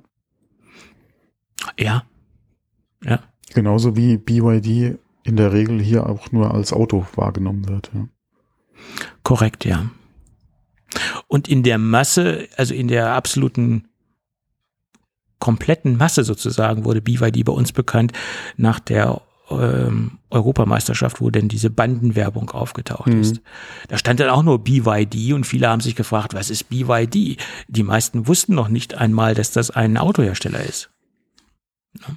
ja. Ja. Genauso wie BYD in der Regel hier auch nur als Auto wahrgenommen wird, ja. Korrekt, ja. Und in der Masse, also in der absoluten kompletten Masse sozusagen, wurde BYD bei uns bekannt nach der Europameisterschaft, wo denn diese Bandenwerbung aufgetaucht ist. Da stand dann auch nur BYD und viele haben sich gefragt, was ist BYD? Die meisten wussten noch nicht einmal, dass das ein Autohersteller ist. Ja.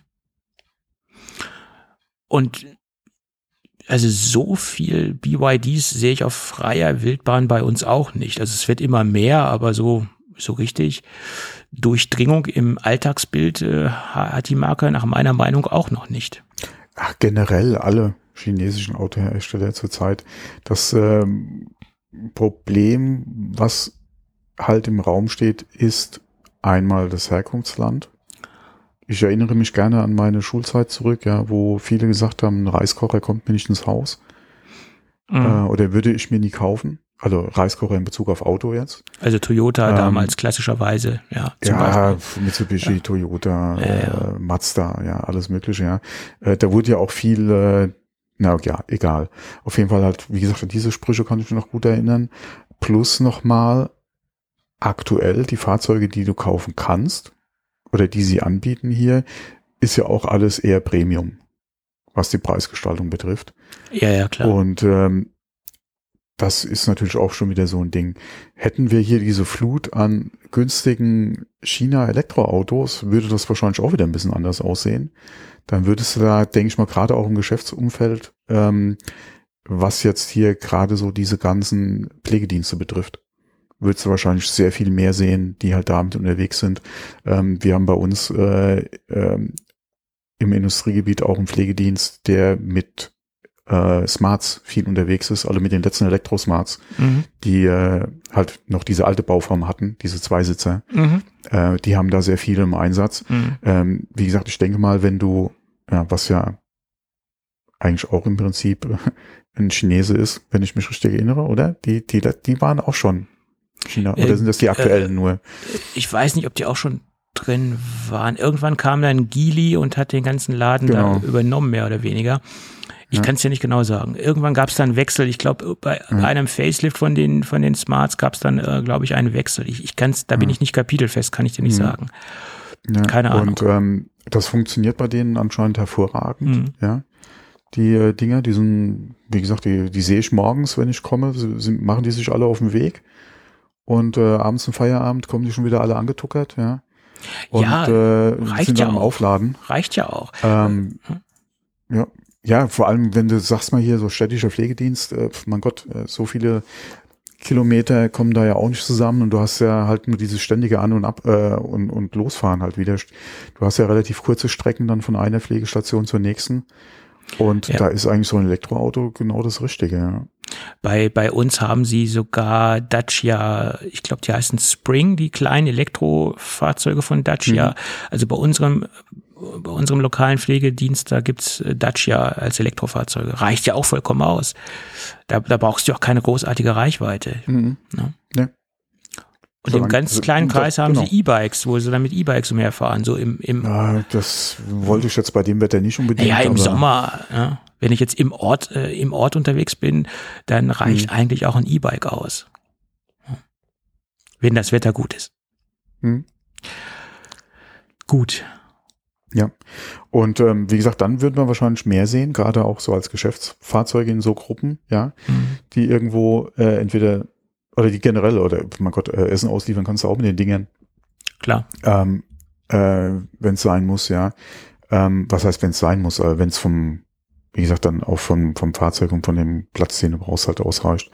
Und also so viel BYDs sehe ich auf freier Wildbahn bei uns auch nicht. Also es wird immer mehr, aber so richtig Durchdringung im Alltagsbild hat die Marke nach meiner Meinung auch noch nicht. Ach, generell alle chinesischen Autohersteller zurzeit. Das Problem, was halt im Raum steht, ist einmal das Herkunftsland. Ich erinnere mich gerne an meine Schulzeit zurück, wo viele gesagt haben, ein Reiskocher kommt mir nicht ins Haus. Oder würde ich mir nie kaufen. Also Reiskocher in Bezug auf Auto jetzt. Also Toyota damals klassischerweise, zum Beispiel. Mitsubishi, Toyota, Mazda, alles Mögliche, Da wurde ja auch viel, egal. Auf jeden Fall halt, wie gesagt, an diese Sprüche kann ich mich noch gut erinnern. Plus nochmal aktuell die Fahrzeuge, die du kaufen kannst oder die sie anbieten hier, ist ja auch alles eher Premium, was die Preisgestaltung betrifft. Ja, klar. Und das ist natürlich auch schon wieder so ein Ding. Hätten wir hier diese Flut an günstigen China-Elektroautos, würde das wahrscheinlich auch wieder ein bisschen anders aussehen. Dann würdest du da, denke ich mal, gerade auch im Geschäftsumfeld, was jetzt hier gerade so diese ganzen Pflegedienste betrifft, würdest du wahrscheinlich sehr viel mehr sehen, die halt damit unterwegs sind. Wir haben bei uns im Industriegebiet auch einen Pflegedienst, der mit Smarts viel unterwegs ist, also mit den letzten Elektrosmarts, die halt noch diese alte Bauform hatten, diese Zweisitzer, die haben da sehr viel im Einsatz. Wie gesagt, ich denke mal, wenn du, was ja eigentlich auch im Prinzip ein Chinese ist, wenn ich mich richtig erinnere, oder? Die waren auch schon China, oder sind das die aktuellen nur? Ich weiß nicht, ob die auch schon drin waren. Irgendwann kam dann Geely und hat den ganzen Laden da übernommen, mehr oder weniger. Ich kann es ja nicht genau sagen. Irgendwann gab es dann einen Wechsel. Ich glaube, bei einem Facelift von den Smarts gab es dann, glaube ich, einen Wechsel. Da bin ich nicht kapitelfest, kann ich dir nicht sagen. Ja, keine Ahnung. Und das funktioniert bei denen anscheinend hervorragend. Ja, die Dinger, die sind, wie gesagt, die sehe ich morgens, wenn ich komme, machen die sich alle auf den Weg. Und abends zum Feierabend kommen die schon wieder alle angetuckert. Ja. Und reicht sind ja dann am auch. Aufladen. Reicht ja auch. Ja, vor allem, wenn du sagst mal hier so städtischer Pflegedienst, mein Gott, so viele Kilometer kommen da ja auch nicht zusammen und du hast ja halt nur dieses ständige An- und Ab und Losfahren halt wieder. Du hast ja relativ kurze Strecken dann von einer Pflegestation zur nächsten und da ist eigentlich so ein Elektroauto genau das Richtige. Ja. Bei uns haben sie sogar Dacia, ich glaube, die heißen Spring, die kleinen Elektrofahrzeuge von Dacia. Also bei unserem lokalen Pflegedienst, da gibt's Dacia als Elektrofahrzeuge. Reicht ja auch vollkommen aus. Da brauchst du auch keine großartige Reichweite. Ne? Ja. Und im ganz kleinen Kreis haben sie E-Bikes, wo sie dann mit E-Bikes umherfahren. So im das wollte ich jetzt bei dem Wetter nicht unbedingt. Ja, im Sommer. Ja. Wenn ich jetzt im Ort unterwegs bin, dann reicht eigentlich auch ein E-Bike aus. Wenn das Wetter gut ist. Gut. Ja, und wie gesagt, dann wird man wahrscheinlich mehr sehen, gerade auch so als Geschäftsfahrzeuge in so Gruppen, die irgendwo entweder, oder die generell, oder mein Gott, Essen ausliefern kannst du auch mit den Dingern. Klar. Wenn es sein muss, was heißt, wenn es sein muss, wenn es wie gesagt, dann auch vom Fahrzeug und von dem Platz, den du brauchst, halt ausreicht.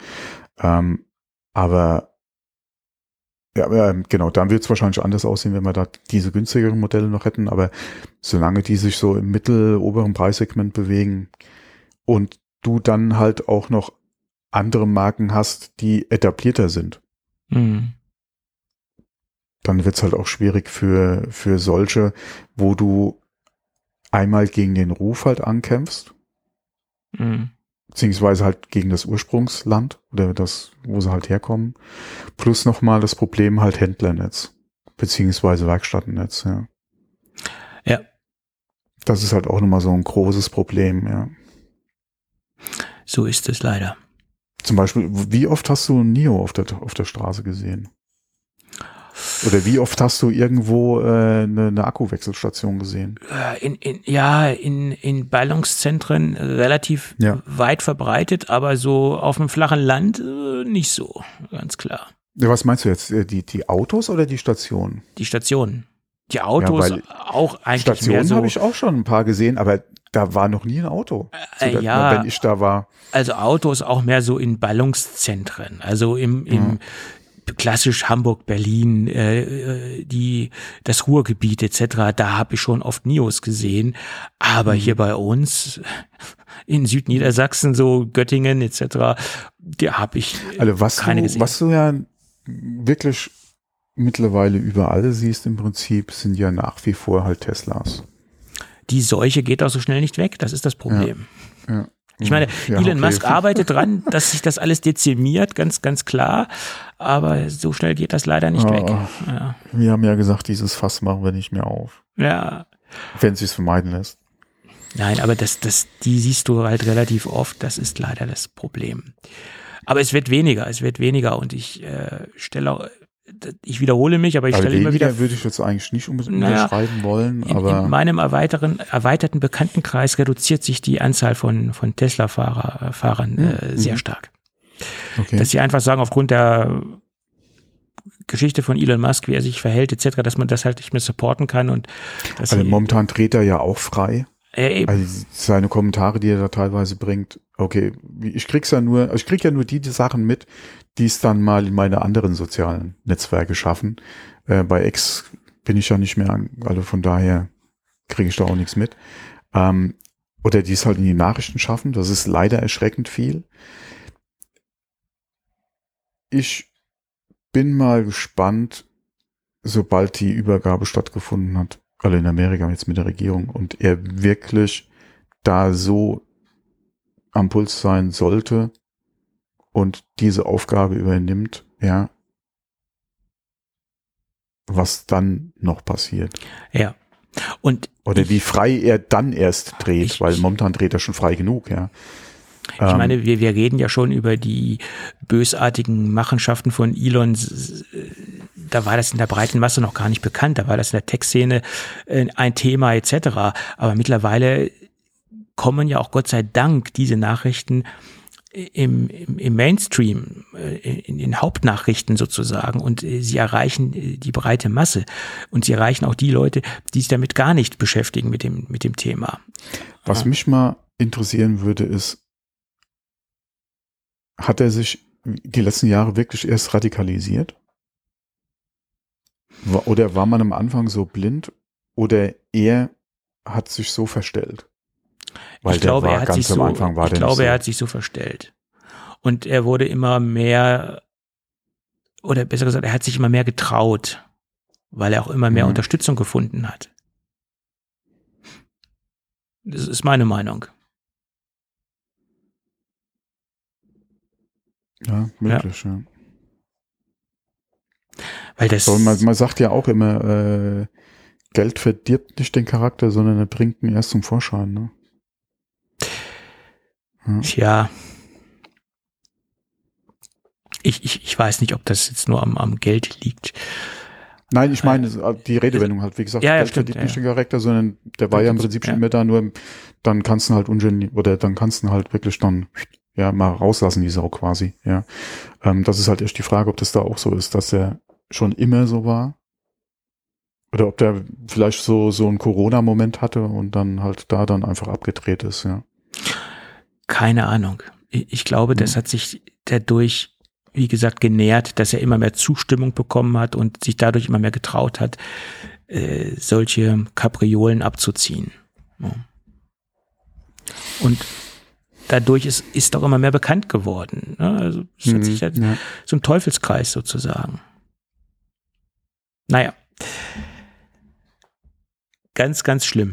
Aber genau, dann wird es wahrscheinlich anders aussehen, wenn wir da diese günstigeren Modelle noch hätten, aber solange die sich so im oberen Preissegment bewegen und du dann halt auch noch andere Marken hast, die etablierter sind, dann wird es halt auch schwierig für solche, wo du einmal gegen den Ruf halt ankämpfst, beziehungsweise halt gegen das Ursprungsland oder das, wo sie halt herkommen, plus nochmal das Problem halt Händlernetz, beziehungsweise Werkstattennetz, Ja. Das ist halt auch nochmal so ein großes Problem, ja. So ist es leider. Zum Beispiel, wie oft hast du ein NIO auf der Straße gesehen? Oder wie oft hast du irgendwo eine Akkuwechselstation gesehen? In Ballungszentren relativ weit verbreitet, aber so auf dem flachen Land nicht so, ganz klar. Was meinst du jetzt? Die Autos oder die Stationen? Die Stationen. Die Autos auch eigentlich Stationen mehr so. Habe ich auch schon ein paar gesehen, aber da war noch nie ein Auto. Wenn ich da war. Also Autos auch mehr so in Ballungszentren, also im klassisch Hamburg, Berlin, das Ruhrgebiet etc., da habe ich schon oft NIOs gesehen, aber hier bei uns in Südniedersachsen, so Göttingen etc., da habe ich keine gesehen. Was du ja wirklich mittlerweile überall siehst im Prinzip, sind ja nach wie vor halt Teslas. Die Seuche geht auch so schnell nicht weg, das ist das Problem. Ja. Ich meine, Elon Musk arbeitet dran, dass sich das alles dezimiert, ganz, ganz klar. Aber so schnell geht das leider nicht weg. Ja. Wir haben ja gesagt, dieses Fass machen wir nicht mehr auf. Ja. Wenn es sich vermeiden lässt. Nein, aber die siehst du halt relativ oft. Das ist leider das Problem. Aber es wird weniger und ich wiederhole mich, aber ich stelle immer wieder. Würde ich jetzt eigentlich nicht unbedingt unterschreiben wollen, aber. In meinem erweiterten Bekanntenkreis reduziert sich die Anzahl von Tesla-Fahrern sehr stark. Okay. Dass sie einfach sagen, aufgrund der Geschichte von Elon Musk, wie er sich verhält, etc., dass man das halt nicht mehr supporten kann und also momentan dreht er ja auch frei. Also seine Kommentare, die er da teilweise bringt, okay, ich krieg ja nur die Sachen mit, die es dann mal in meine anderen sozialen Netzwerke schaffen. Bei X bin ich ja nicht mehr, also von daher kriege ich da auch nichts mit. Oder die es halt in die Nachrichten schaffen, das ist leider erschreckend viel. Ich bin mal gespannt, sobald die Übergabe stattgefunden hat, also in Amerika jetzt mit der Regierung, und er wirklich da so am Puls sein sollte und diese Aufgabe übernimmt, ja, was dann noch passiert. Ja. Oder wie frei er dann erst dreht, weil momentan dreht er schon frei genug, ja. Ich meine, wir reden ja schon über die bösartigen Machenschaften von Elon. Da war das in der breiten Masse noch gar nicht bekannt. Da war das in der Tech-Szene ein Thema etc. Aber mittlerweile kommen ja auch Gott sei Dank diese Nachrichten im Mainstream, in den Hauptnachrichten sozusagen, und sie erreichen die breite Masse und sie erreichen auch die Leute, die sich damit gar nicht beschäftigen mit dem Thema. Was mich mal interessieren würde, ist, hat er sich die letzten Jahre wirklich erst radikalisiert? Oder war man am Anfang so blind? Oder er hat sich so verstellt? Weil ich glaube, er hat sich so, Anfang war ich glaube, er hat sich so verstellt. Und er wurde immer mehr, oder besser gesagt, er hat sich immer mehr getraut, weil er auch immer mehr Unterstützung gefunden hat. Das ist meine Meinung. Ja, möglich, ja. Weil das man sagt ja auch immer, Geld verdirbt nicht den Charakter, sondern er bringt ihn erst zum Vorschein, ne? Ja. Tja. Ich weiß nicht, ob das jetzt nur am Geld liegt. Nein, ich meine, die Redewendung halt, wie gesagt, Geld verdient nicht den Charakter, sondern der war ja im Prinzip schon immer da, nur dann kannst du halt dann kannst du halt wirklich dann ja mal rauslassen, die Sau quasi, ja. Das ist halt echt die Frage, ob das da auch so ist, dass er schon immer so war. Oder ob der vielleicht so einen Corona-Moment hatte und dann halt da dann einfach abgedreht ist, ja. Keine Ahnung. Ich glaube, das hat sich dadurch, wie gesagt, genährt, dass er immer mehr Zustimmung bekommen hat und sich dadurch immer mehr getraut hat, solche Kapriolen abzuziehen. Ja. Und dadurch ist auch immer mehr bekannt geworden. Ne? Also es hat sich so ein Teufelskreis sozusagen. Naja. Ganz, ganz schlimm.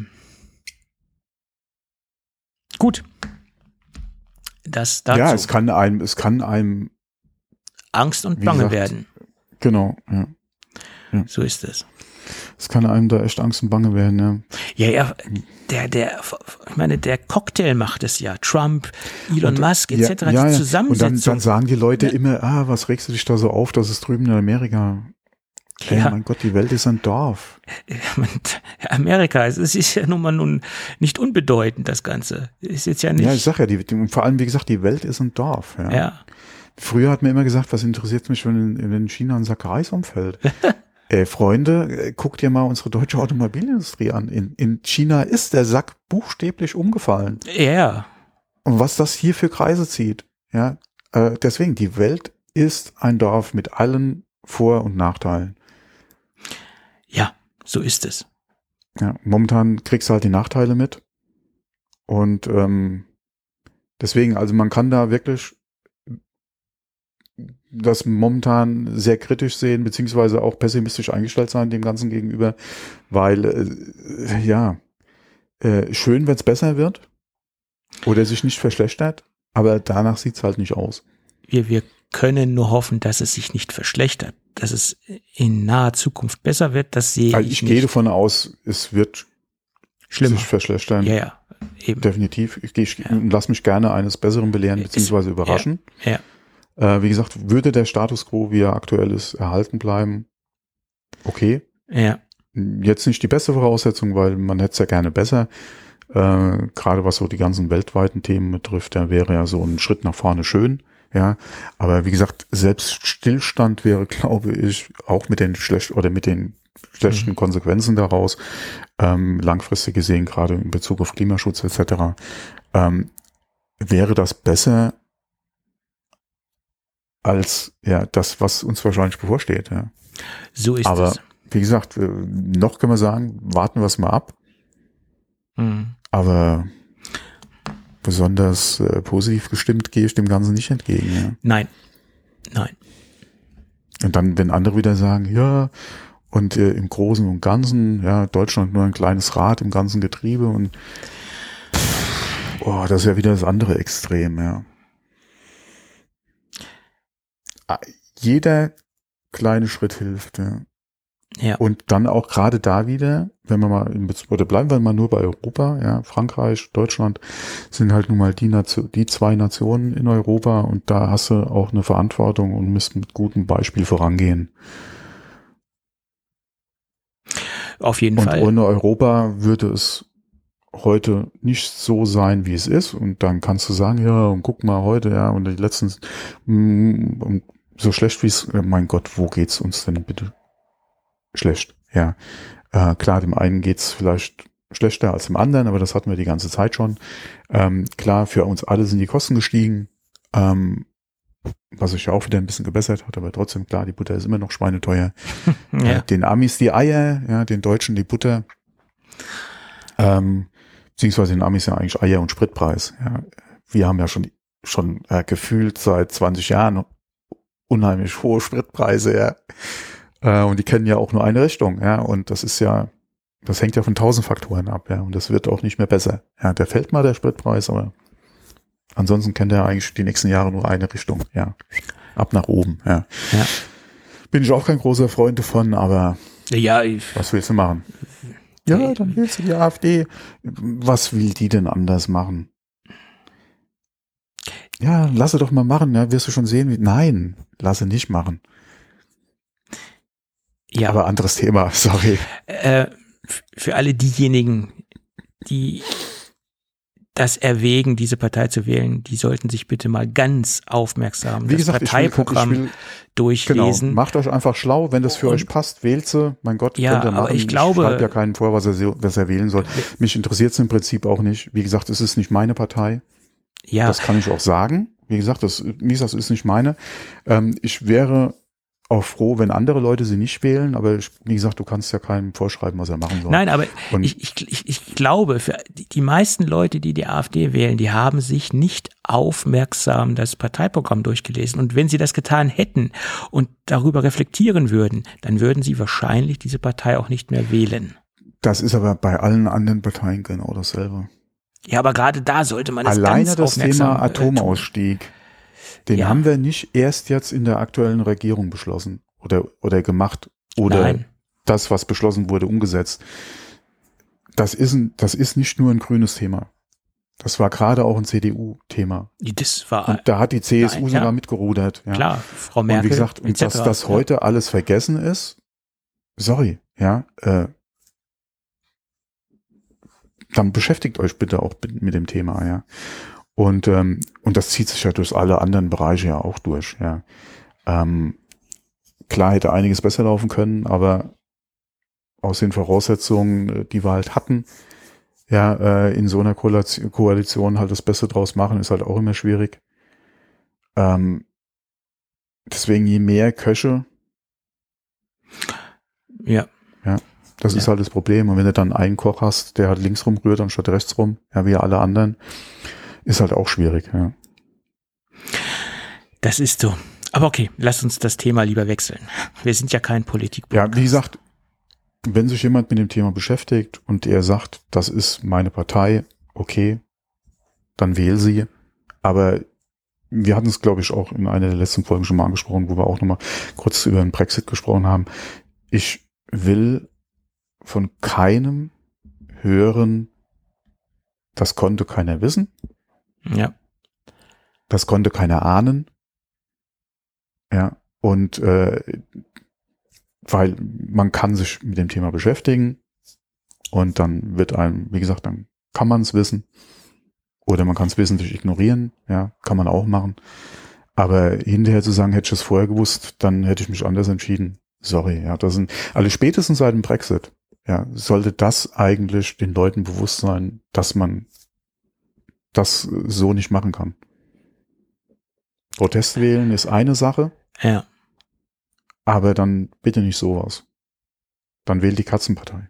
Gut. Das dazu. Ja, es kann einem Angst und Bange werden. Genau, ja. So ist es. Es kann einem da echt Angst und Bange werden, ja. Ja, ich meine, der Cocktail macht es ja. Trump, Elon Musk etc. Die Zusammensetzung. Und dann sagen die Leute immer, was regst du dich da so auf, dass es drüben in Amerika. Hey, mein Gott, die Welt ist ein Dorf. Amerika, es ist ja nun nicht unbedeutend, das Ganze. Ist jetzt ja nicht. Ja, ich sag ja, vor allem, wie gesagt, die Welt ist ein Dorf. Ja. Früher hat man immer gesagt, was interessiert mich, wenn in China ein Sack Reis umfällt? Freunde, guckt dir mal unsere deutsche Automobilindustrie an. In China ist der Sack buchstäblich umgefallen. Ja. Und was das hier für Kreise zieht. Ja, deswegen, die Welt ist ein Dorf mit allen Vor- und Nachteilen. Ja, so ist es. Ja, momentan kriegst du halt die Nachteile mit. Und deswegen, also man kann da wirklich das momentan sehr kritisch sehen, beziehungsweise auch pessimistisch eingestellt sein dem Ganzen gegenüber, weil schön, wenn es besser wird oder sich nicht verschlechtert, aber danach sieht es halt nicht aus. Wir können nur hoffen, dass es sich nicht verschlechtert, dass es in naher Zukunft besser wird, das sehe also ich gehe davon aus, es wird sich verschlechtern. Ja, eben. Definitiv. Ich lasse mich gerne eines Besseren belehren, beziehungsweise überraschen. Ja. Wie gesagt, würde der Status quo, wie er aktuell ist, erhalten bleiben, okay. Ja. Jetzt nicht die beste Voraussetzung, weil man hätte es ja gerne besser. Gerade was so die ganzen weltweiten Themen betrifft, da wäre ja so ein Schritt nach vorne schön. Ja, aber wie gesagt, selbst Stillstand wäre, glaube ich, auch mit den schlechten Konsequenzen daraus, langfristig gesehen, gerade in Bezug auf Klimaschutz etc., wäre das besser als das, was uns wahrscheinlich bevorsteht. Ja. So ist es. Aber wie gesagt, noch können wir sagen, warten wir es mal ab. Aber besonders positiv gestimmt gehe ich dem Ganzen nicht entgegen. Ja. Nein. Und dann, wenn andere wieder sagen, ja, und im Großen und Ganzen, ja, Deutschland nur ein kleines Rad im ganzen Getriebe und Oh, das ist ja wieder das andere Extrem, ja. Jeder kleine Schritt hilft, ja. Ja. Und dann auch gerade da wieder, wenn wir mal oder bleiben wir mal nur bei Europa, ja, Frankreich, Deutschland sind halt nun mal die zwei Nationen in Europa und da hast du auch eine Verantwortung und musst mit gutem Beispiel vorangehen. Auf jeden Fall. Und ohne Europa würde es heute nicht so sein, wie es ist. Und dann kannst du sagen, ja, und guck mal heute, ja, und die letzten, so schlecht wie es, mein Gott, wo geht's uns denn bitte schlecht? Ja, klar, dem einen geht's vielleicht schlechter als dem anderen, aber das hatten wir die ganze Zeit schon. Klar, für uns alle sind die Kosten gestiegen, was sich ja auch wieder ein bisschen gebessert hat, aber trotzdem, klar, die Butter ist immer noch schweineteuer. Ja. Den Amis die Eier, ja, den Deutschen die Butter. Beziehungsweise den Amis ja eigentlich Eier und Spritpreis. Ja. Wir haben ja schon gefühlt seit 20 Jahren unheimlich hohe Spritpreise, ja. Und die kennen ja auch nur eine Richtung, ja. Und das hängt ja von 1000 Faktoren ab, ja. Und das wird auch nicht mehr besser. Ja, der fällt mal, der Spritpreis, aber ansonsten kennt er eigentlich die nächsten Jahre nur eine Richtung, ja. Ab nach oben, ja. Ja. Bin ich auch kein großer Freund davon, aber Ja, was willst du machen? Ja, dann wählst du die AfD. Was will die denn anders machen? Ja, lasse doch mal machen, ja, wirst du schon sehen. Nein, lasse nicht machen. ja. Aber anderes Thema, sorry. Für alle diejenigen, die das erwägen, diese Partei zu wählen, die sollten sich bitte mal ganz aufmerksam das Parteiprogramm durchlesen. Genau, macht euch einfach schlau, wenn das für euch passt, wählt sie, mein Gott, ja, könnt ihr machen. Aber ich glaube, schreibe ja keinen vor, was er wählen soll. Mich interessiert es im Prinzip auch nicht. Wie gesagt, es ist nicht meine Partei. Ja. Das kann ich auch sagen. Wie gesagt, das ist nicht meine. Ich wäre auch froh, wenn andere Leute sie nicht wählen, aber wie gesagt, du kannst ja keinem vorschreiben, was er machen soll. Nein, aber ich glaube, für die meisten Leute, die AfD wählen, die haben sich nicht aufmerksam das Parteiprogramm durchgelesen. Und wenn sie das getan hätten und darüber reflektieren würden, dann würden sie wahrscheinlich diese Partei auch nicht mehr wählen. Das ist aber bei allen anderen Parteien genau dasselbe. Ja, aber gerade da sollte man es alleine ganz das aufmerksam Thema Atomausstieg. Den haben wir nicht erst jetzt in der aktuellen Regierung beschlossen oder gemacht oder Nein. das, was beschlossen wurde, umgesetzt. Das ist nicht nur ein grünes Thema. Das war gerade auch ein CDU-Thema. Das war, und da hat die CSU sogar mitgerudert. Ja. Klar, Frau Merkel. Und wie gesagt, und dass das heute alles vergessen ist, sorry, ja, dann beschäftigt euch bitte auch mit dem Thema, ja. Und das zieht sich ja durch alle anderen Bereiche ja auch durch, ja. Klar hätte einiges besser laufen können, aber aus den Voraussetzungen, die wir halt hatten, ja, in so einer Koalition halt das Beste draus machen, ist halt auch immer schwierig. Deswegen je mehr Köche, ja. Das ist halt das Problem. Und wenn du dann einen Koch hast, der halt links rumrührt anstatt rechts rum, ja, wie alle anderen, ist halt auch schwierig, ja. Das ist so. Aber okay, lass uns das Thema lieber wechseln. Wir sind ja kein Politik-Podcast. Ja, wie gesagt, wenn sich jemand mit dem Thema beschäftigt und er sagt, das ist meine Partei, okay, dann wähl sie. Aber wir hatten es, glaube ich, auch in einer der letzten Folgen schon mal angesprochen, wo wir auch nochmal kurz über den Brexit gesprochen haben. Ich will von keinem hören, das konnte keiner wissen. Ja. Das konnte keiner ahnen. Ja, und weil man kann sich mit dem Thema beschäftigen und dann wird einem, wie gesagt, dann kann man es wissen oder man kann es wissentlich ignorieren, ja, kann man auch machen. Aber hinterher zu sagen, hätte ich es vorher gewusst, dann hätte ich mich anders entschieden. Sorry, ja, das sind alle spätestens seit dem Brexit. Ja, sollte das eigentlich den Leuten bewusst sein, dass man das so nicht machen kann. Protest wählen ist eine Sache. Ja. Aber dann bitte nicht sowas. Dann wählt die Katzenpartei.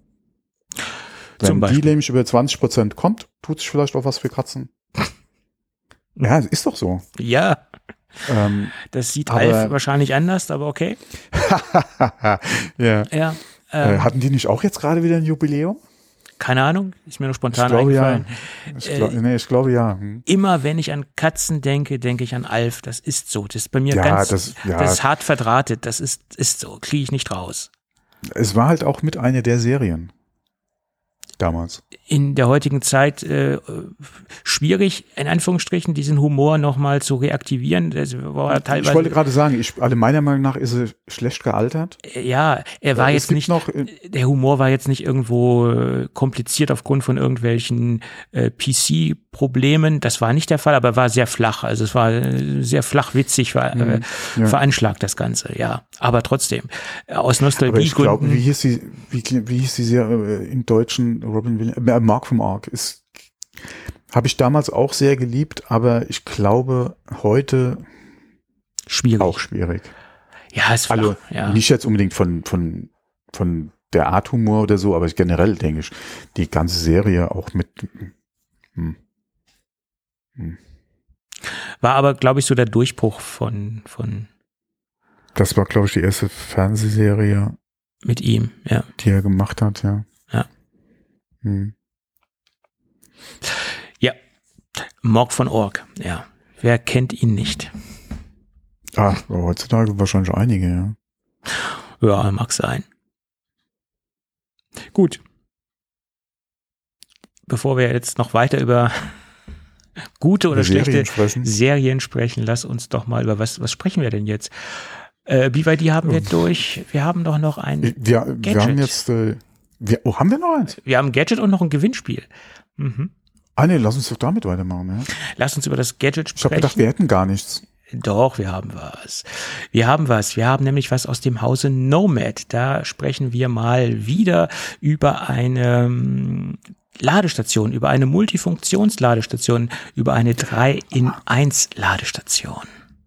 Wenn die nämlich über 20% kommt, tut sich vielleicht auch was für Katzen. Ja, ist doch so. Ja. Das sieht Ralf wahrscheinlich anders, aber okay. Ja. Ja. Hatten die nicht auch jetzt gerade wieder ein Jubiläum? Keine Ahnung, ist mir nur spontan eingefallen. Ja. Ich glaube ja. Immer wenn ich an Katzen denke, denke ich an Alf. Das ist so. Das ist bei mir das ist hart verdrahtet. Das ist so. Kriege ich nicht raus. Es war halt auch mit einer der Serien. Damals. In der heutigen Zeit schwierig, in Anführungsstrichen, diesen Humor nochmal zu reaktivieren. Das war teilweise, ich wollte gerade sagen, meiner Meinung nach ist er schlecht gealtert. Ja, er war jetzt nicht, der Humor war jetzt nicht irgendwo kompliziert aufgrund von irgendwelchen PC-Problemen. Das war nicht der Fall, aber er war sehr flach. Also es war sehr flach witzig, veranschlagt das Ganze, ja. Aber trotzdem, aus Nostalgiegründen. Wie hieß die Serie im Deutschen? Robin Williams, Mark vom Ark habe ich damals auch sehr geliebt, aber ich glaube heute auch schwierig. Ja, es war nicht jetzt unbedingt von der Art Humor oder so, aber generell denke ich, die ganze Serie auch mit war aber, glaube ich, so der Durchbruch von das war, glaube ich, die erste Fernsehserie mit ihm, ja, die er gemacht hat, ja. Ja, Mork von Ork, ja. Wer kennt ihn nicht? Heutzutage wahrscheinlich einige, ja. Ja, mag sein. Gut. Bevor wir jetzt noch weiter über gute oder schlechte Serien sprechen, lass uns doch mal über was sprechen wir denn jetzt? BYD haben wir durch. Wir haben doch noch ein Gadget. Wir haben jetzt haben wir noch eins? Wir haben ein Gadget und noch ein Gewinnspiel. Mhm. Lass uns doch damit weitermachen. Ja? Lass uns über das Gadget sprechen. Ich habe gedacht, wir hätten gar nichts. Doch, wir haben was. Wir haben nämlich was aus dem Hause Nomad. Da sprechen wir mal wieder über eine Ladestation, über eine Multifunktionsladestation, über eine 3-in-1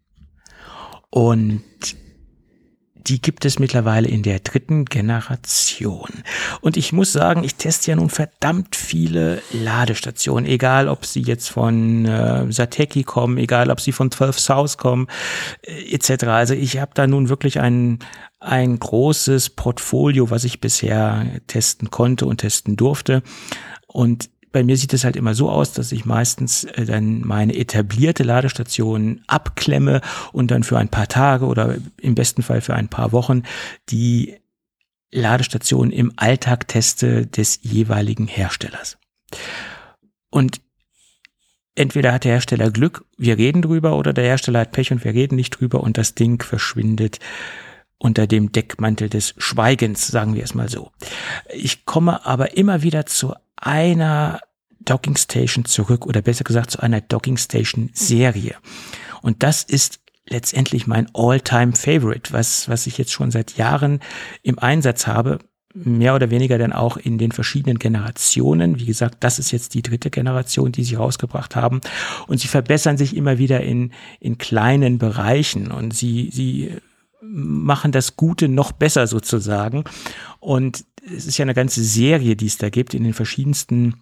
Und die gibt es mittlerweile in der 3. Generation. Und ich muss sagen, ich teste ja nun verdammt viele Ladestationen, egal ob sie jetzt von Satechi kommen, egal ob sie von 12 South kommen, etc. Also ich habe da nun wirklich ein großes Portfolio, was ich bisher testen konnte und testen durfte. Und bei mir sieht es halt immer so aus, dass ich meistens dann meine etablierte Ladestation abklemme und dann für ein paar Tage oder im besten Fall für ein paar Wochen die Ladestation im Alltag teste des jeweiligen Herstellers. Und entweder hat der Hersteller Glück, wir reden drüber, oder der Hersteller hat Pech und wir reden nicht drüber und das Ding verschwindet unter dem Deckmantel des Schweigens, sagen wir es mal so. Ich komme aber immer wieder zu einer Dockingstation zurück oder besser gesagt zu einer Dockingstation-Serie. Und das ist letztendlich mein All-Time-Favorite, was ich jetzt schon seit Jahren im Einsatz habe, mehr oder weniger dann auch in den verschiedenen Generationen. Wie gesagt, das ist jetzt die 3. Generation, die sie rausgebracht haben. Und sie verbessern sich immer wieder in kleinen Bereichen und sie machen das Gute noch besser sozusagen. Und es ist ja eine ganze Serie, die es da gibt in den verschiedensten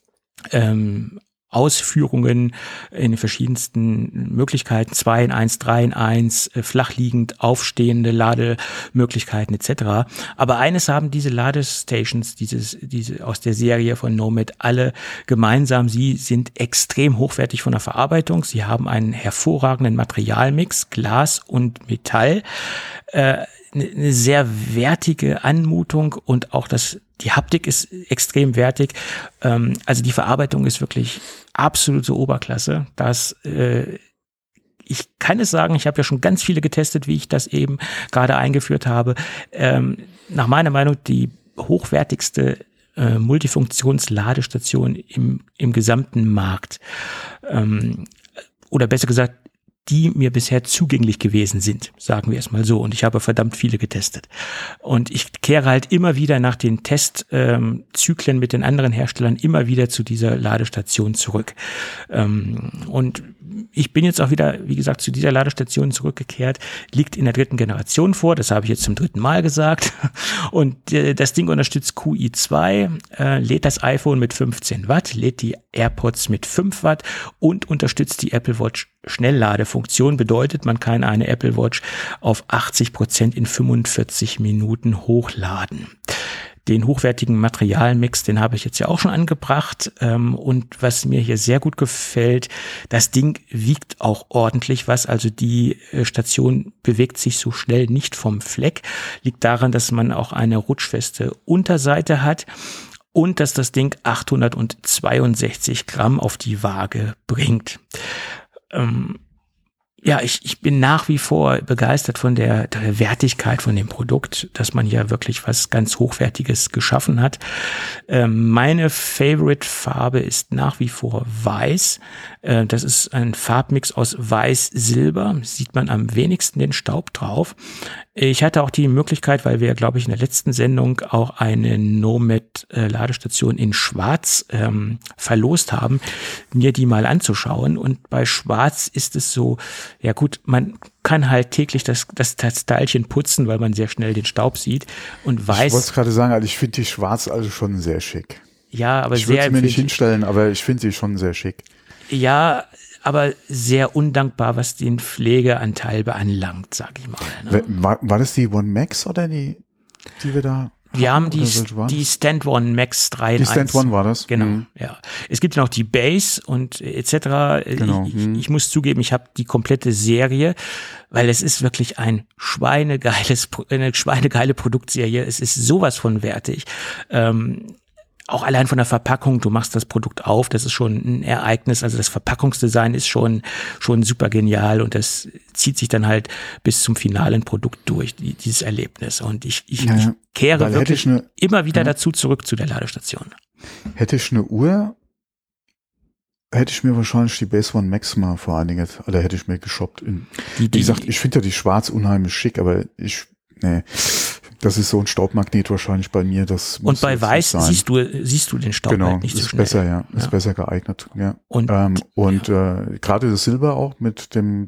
Ausführungen, in den verschiedensten Möglichkeiten, 2-in-1, 3-in-1, flachliegend, aufstehende Lademöglichkeiten etc. Aber eines haben diese Ladestations, diese aus der Serie von Nomad alle gemeinsam: sie sind extrem hochwertig von der Verarbeitung, sie haben einen hervorragenden Materialmix, Glas und Metall, eine sehr wertige Anmutung und auch die Haptik ist extrem wertig. Also die Verarbeitung ist wirklich absolute Oberklasse. Ich kann es sagen, ich habe ja schon ganz viele getestet, wie ich das eben gerade eingeführt habe. Nach meiner Meinung die hochwertigste Multifunktionsladestation im gesamten Markt. Oder besser gesagt, die mir bisher zugänglich gewesen sind, sagen wir es mal so. Und ich habe verdammt viele getestet. Und ich kehre halt immer wieder nach den Testzyklen mit den anderen Herstellern immer wieder zu dieser Ladestation zurück. Und ich bin jetzt auch wieder, wie gesagt, zu dieser Ladestation zurückgekehrt, liegt in der 3. Generation vor, das habe ich jetzt zum 3. Mal gesagt. Und das Ding unterstützt QI2, lädt das iPhone mit 15 Watt, lädt die AirPods mit 5 Watt und unterstützt die Apple Watch Schnellladefunktion. Bedeutet, man kann eine Apple Watch auf 80% in 45 Minuten hochladen. Den hochwertigen Materialmix, den habe ich jetzt ja auch schon angebracht. Und was mir hier sehr gut gefällt, das Ding wiegt auch ordentlich was. Also die Station bewegt sich so schnell nicht vom Fleck. Liegt daran, dass man auch eine rutschfeste Unterseite hat und dass das Ding 862 Gramm auf die Waage bringt. Ja, ich bin nach wie vor begeistert von der Wertigkeit von dem Produkt, dass man hier wirklich was ganz Hochwertiges geschaffen hat. Meine Favorite-Farbe ist nach wie vor Weiß. Das ist ein Farbmix aus Weiß-Silber. Sieht man am wenigsten den Staub drauf. Ich hatte auch die Möglichkeit, weil wir, glaube ich, in der letzten Sendung auch eine Nomad-Ladestation in Schwarz verlost haben, mir die mal anzuschauen. Und bei Schwarz ist es so, ja gut, man kann halt täglich das Teilchen putzen, weil man sehr schnell den Staub sieht. Und Weiß. Ich wollte es gerade sagen, also ich finde die Schwarz also schon sehr schick. Ja, aber ich würde sie mir nicht hinstellen, aber ich finde sie schon sehr schick. Ja, aber sehr undankbar, was den Pflegeanteil beanlangt, sag ich mal. Ne? War das die One Max oder die wir da? Wir haben die Stand One Max 3 in 1. Die Stand One war das? Genau, ja. Es gibt ja noch die Base und etc. Genau. Ich muss zugeben, ich habe die komplette Serie, weil es ist wirklich eine schweinegeile Produktserie. Es ist sowas von wertig. Auch allein von der Verpackung, du machst das Produkt auf, das ist schon ein Ereignis, also das Verpackungsdesign ist schon super genial und das zieht sich dann halt bis zum finalen Produkt durch, dieses Erlebnis. Und ich kehre wirklich immer wieder dazu zurück zu der Ladestation. Hätte ich eine Uhr, hätte ich mir wahrscheinlich die Base One Max mal vor einiger Zeit, oder hätte ich mir geshoppt. Wie gesagt, ich finde ja die Schwarz unheimlich schick, aber das ist so ein Staubmagnet wahrscheinlich bei mir. Das und bei Weiß siehst du den Staub halt nicht so schnell. Besser, ja. Ist besser geeignet, ja. Und gerade das Silber auch mit dem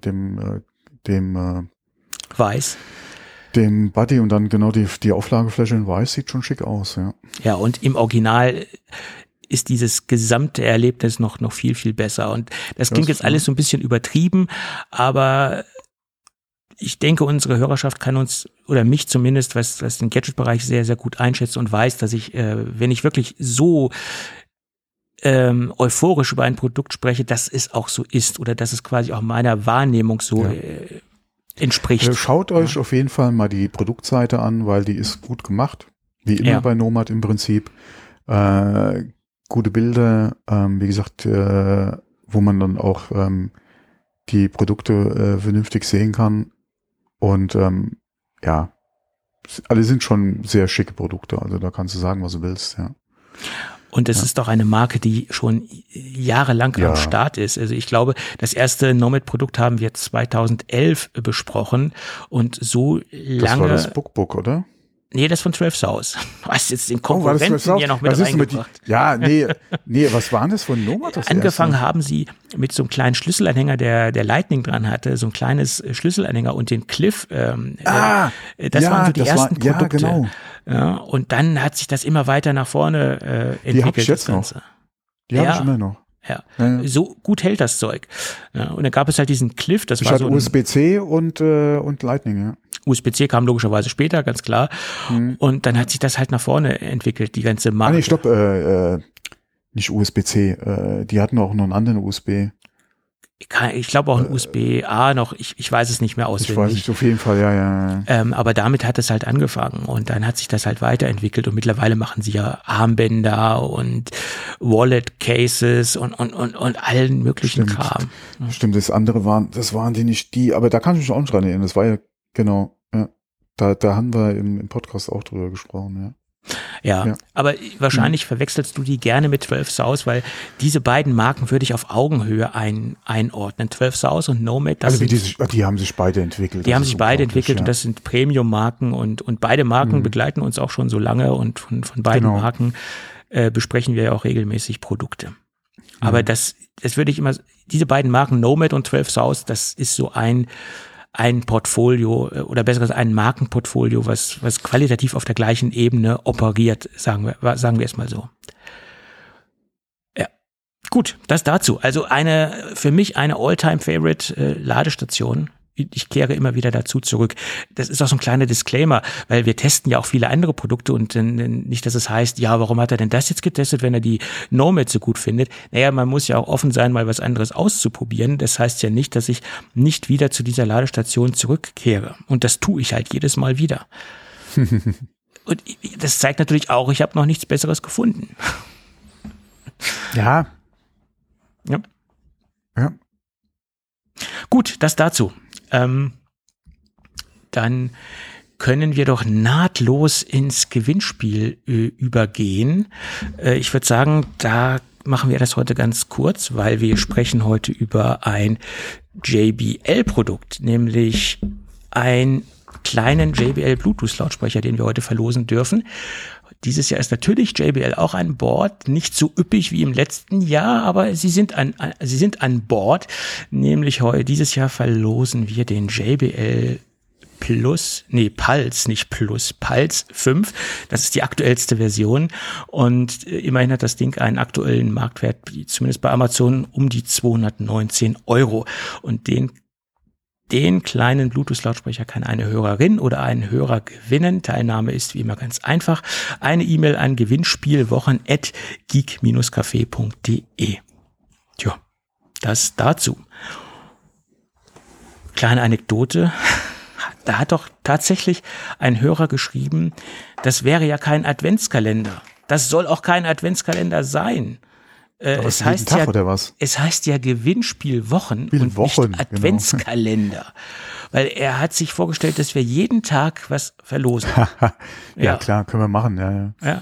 Weiß. Dem Buddy und dann genau die Auflagefläche in Weiß sieht schon schick aus, ja. Ja, und im Original ist dieses gesamte Erlebnis noch viel, viel besser. Und das klingt jetzt alles so ein bisschen übertrieben, aber ich denke, unsere Hörerschaft kann uns, oder mich zumindest, was den Gadget-Bereich sehr, sehr gut einschätzt und weiß, dass ich, wenn ich wirklich so euphorisch über ein Produkt spreche, dass es auch so ist oder dass es quasi auch meiner Wahrnehmung so entspricht. Schaut euch auf jeden Fall mal die Produktseite an, weil die ist gut gemacht, wie immer bei Nomad im Prinzip. Gute Bilder, wie gesagt, wo man dann auch die Produkte vernünftig sehen kann. Und alle sind schon sehr schicke Produkte, also da kannst du sagen, was du willst, ja. Und es ist doch eine Marke, die schon jahrelang am Start ist. Also ich glaube, das erste Nomad-Produkt haben wir 2011 besprochen und so lange. Das war das Book, oder? Nee, das von 12 South. Du hast jetzt den Konkurrenten hier noch mit reingebracht. Was waren das von Nomad? Angefangen haben sie mit so einem kleinen Schlüsselanhänger, der Lightning dran hatte, so ein kleines Schlüsselanhänger und den Cliff. Das waren so die ersten Produkte. Ja, genau. Ja, und dann hat sich das immer weiter nach vorne entwickelt. Die habe ich jetzt noch. Die habe ich immer noch. Ja. So gut hält das Zeug. Ja, und dann gab es halt diesen Cliff, das war so ein USB-C und Lightning, ja. USB-C kam logischerweise später, ganz klar. Und dann hat sich das halt nach vorne entwickelt, die ganze Marke. Stopp, nicht USB-C, die hatten auch noch einen anderen USB. Ich glaube auch ein USB-A noch, ich weiß es nicht mehr auswendig. Ich weiß nicht, auf jeden Fall, ja. Aber damit hat es halt angefangen und dann hat sich das halt weiterentwickelt und mittlerweile machen sie ja Armbänder und Wallet-Cases und allen möglichen Kram. Stimmt, das waren die nicht die, aber da kann ich mich auch nicht dran erinnern, das war ja, genau, ja. Da haben wir im Podcast auch drüber gesprochen, ja. Ja, aber wahrscheinlich verwechselst du die gerne mit 12 South, weil diese beiden Marken würde ich auf Augenhöhe einordnen. 12 South und Nomad. Die haben sich beide entwickelt. Die haben sich beide entwickelt und das sind Premium-Marken und beide Marken begleiten uns auch schon so lange und von beiden Marken besprechen wir ja auch regelmäßig Produkte. Aber das würde ich immer, diese beiden Marken Nomad und 12 South, das ist so ein Portfolio oder besser gesagt ein Markenportfolio, was qualitativ auf der gleichen Ebene operiert, sagen wir es mal so. Ja, gut, das dazu. Also für mich eine All-Time-Favorite Ladestation ich kehre immer wieder dazu zurück. Das ist auch so ein kleiner Disclaimer, weil wir testen ja auch viele andere Produkte und nicht, dass es heißt, ja, warum hat er denn das jetzt getestet, wenn er die Nomad so gut findet? Naja, man muss ja auch offen sein, mal was anderes auszuprobieren. Das heißt ja nicht, dass ich nicht wieder zu dieser Ladestation zurückkehre. Und das tue ich halt jedes Mal wieder. Und das zeigt natürlich auch, ich habe noch nichts Besseres gefunden. Ja. Ja. Ja. Gut, das dazu. Dann können wir doch nahtlos ins Gewinnspiel übergehen. Ich würde sagen, da machen wir das heute ganz kurz, weil wir sprechen heute über ein JBL-Produkt, nämlich einen kleinen JBL Bluetooth-Lautsprecher, den wir heute verlosen dürfen. Dieses Jahr ist natürlich JBL auch an Bord, nicht so üppig wie im letzten Jahr, aber sie sind an Bord. Nämlich dieses Jahr verlosen wir den JBL Pulse 5. Das ist die aktuellste Version und immerhin hat das Ding einen aktuellen Marktwert, zumindest bei Amazon, um die 219 €. Und den kleinen Bluetooth-Lautsprecher kann eine Hörerin oder ein Hörer gewinnen. Teilnahme ist wie immer ganz einfach. Eine E-Mail an gewinnspielwochen@geek-café.de. Tja, das dazu. Kleine Anekdote. Da hat doch tatsächlich ein Hörer geschrieben, das wäre ja kein Adventskalender. Das soll auch kein Adventskalender sein. Es heißt Tag, oder was? Es heißt ja Gewinnspielwochen und nicht Adventskalender. Genau. Weil er hat sich vorgestellt, dass wir jeden Tag was verlosen. Ja, klar, können wir machen. Ja.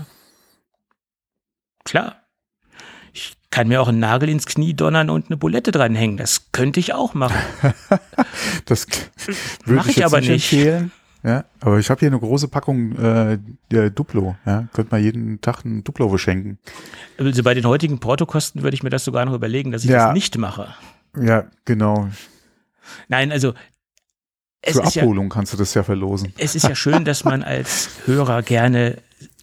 Klar. Ich kann mir auch einen Nagel ins Knie donnern und eine Bulette dranhängen. Das könnte ich auch machen. Das würde ich jetzt aber nicht empfehlen. Ja, aber ich habe hier eine große Packung Duplo. Ja, könnte man jeden Tag ein Duplo verschenken. Also bei den heutigen Portokosten würde ich mir das sogar noch überlegen, dass ich das nicht mache. Ja, genau. Nein, also für Abholung kannst du das ja verlosen. Es ist ja schön, dass man als Hörer gerne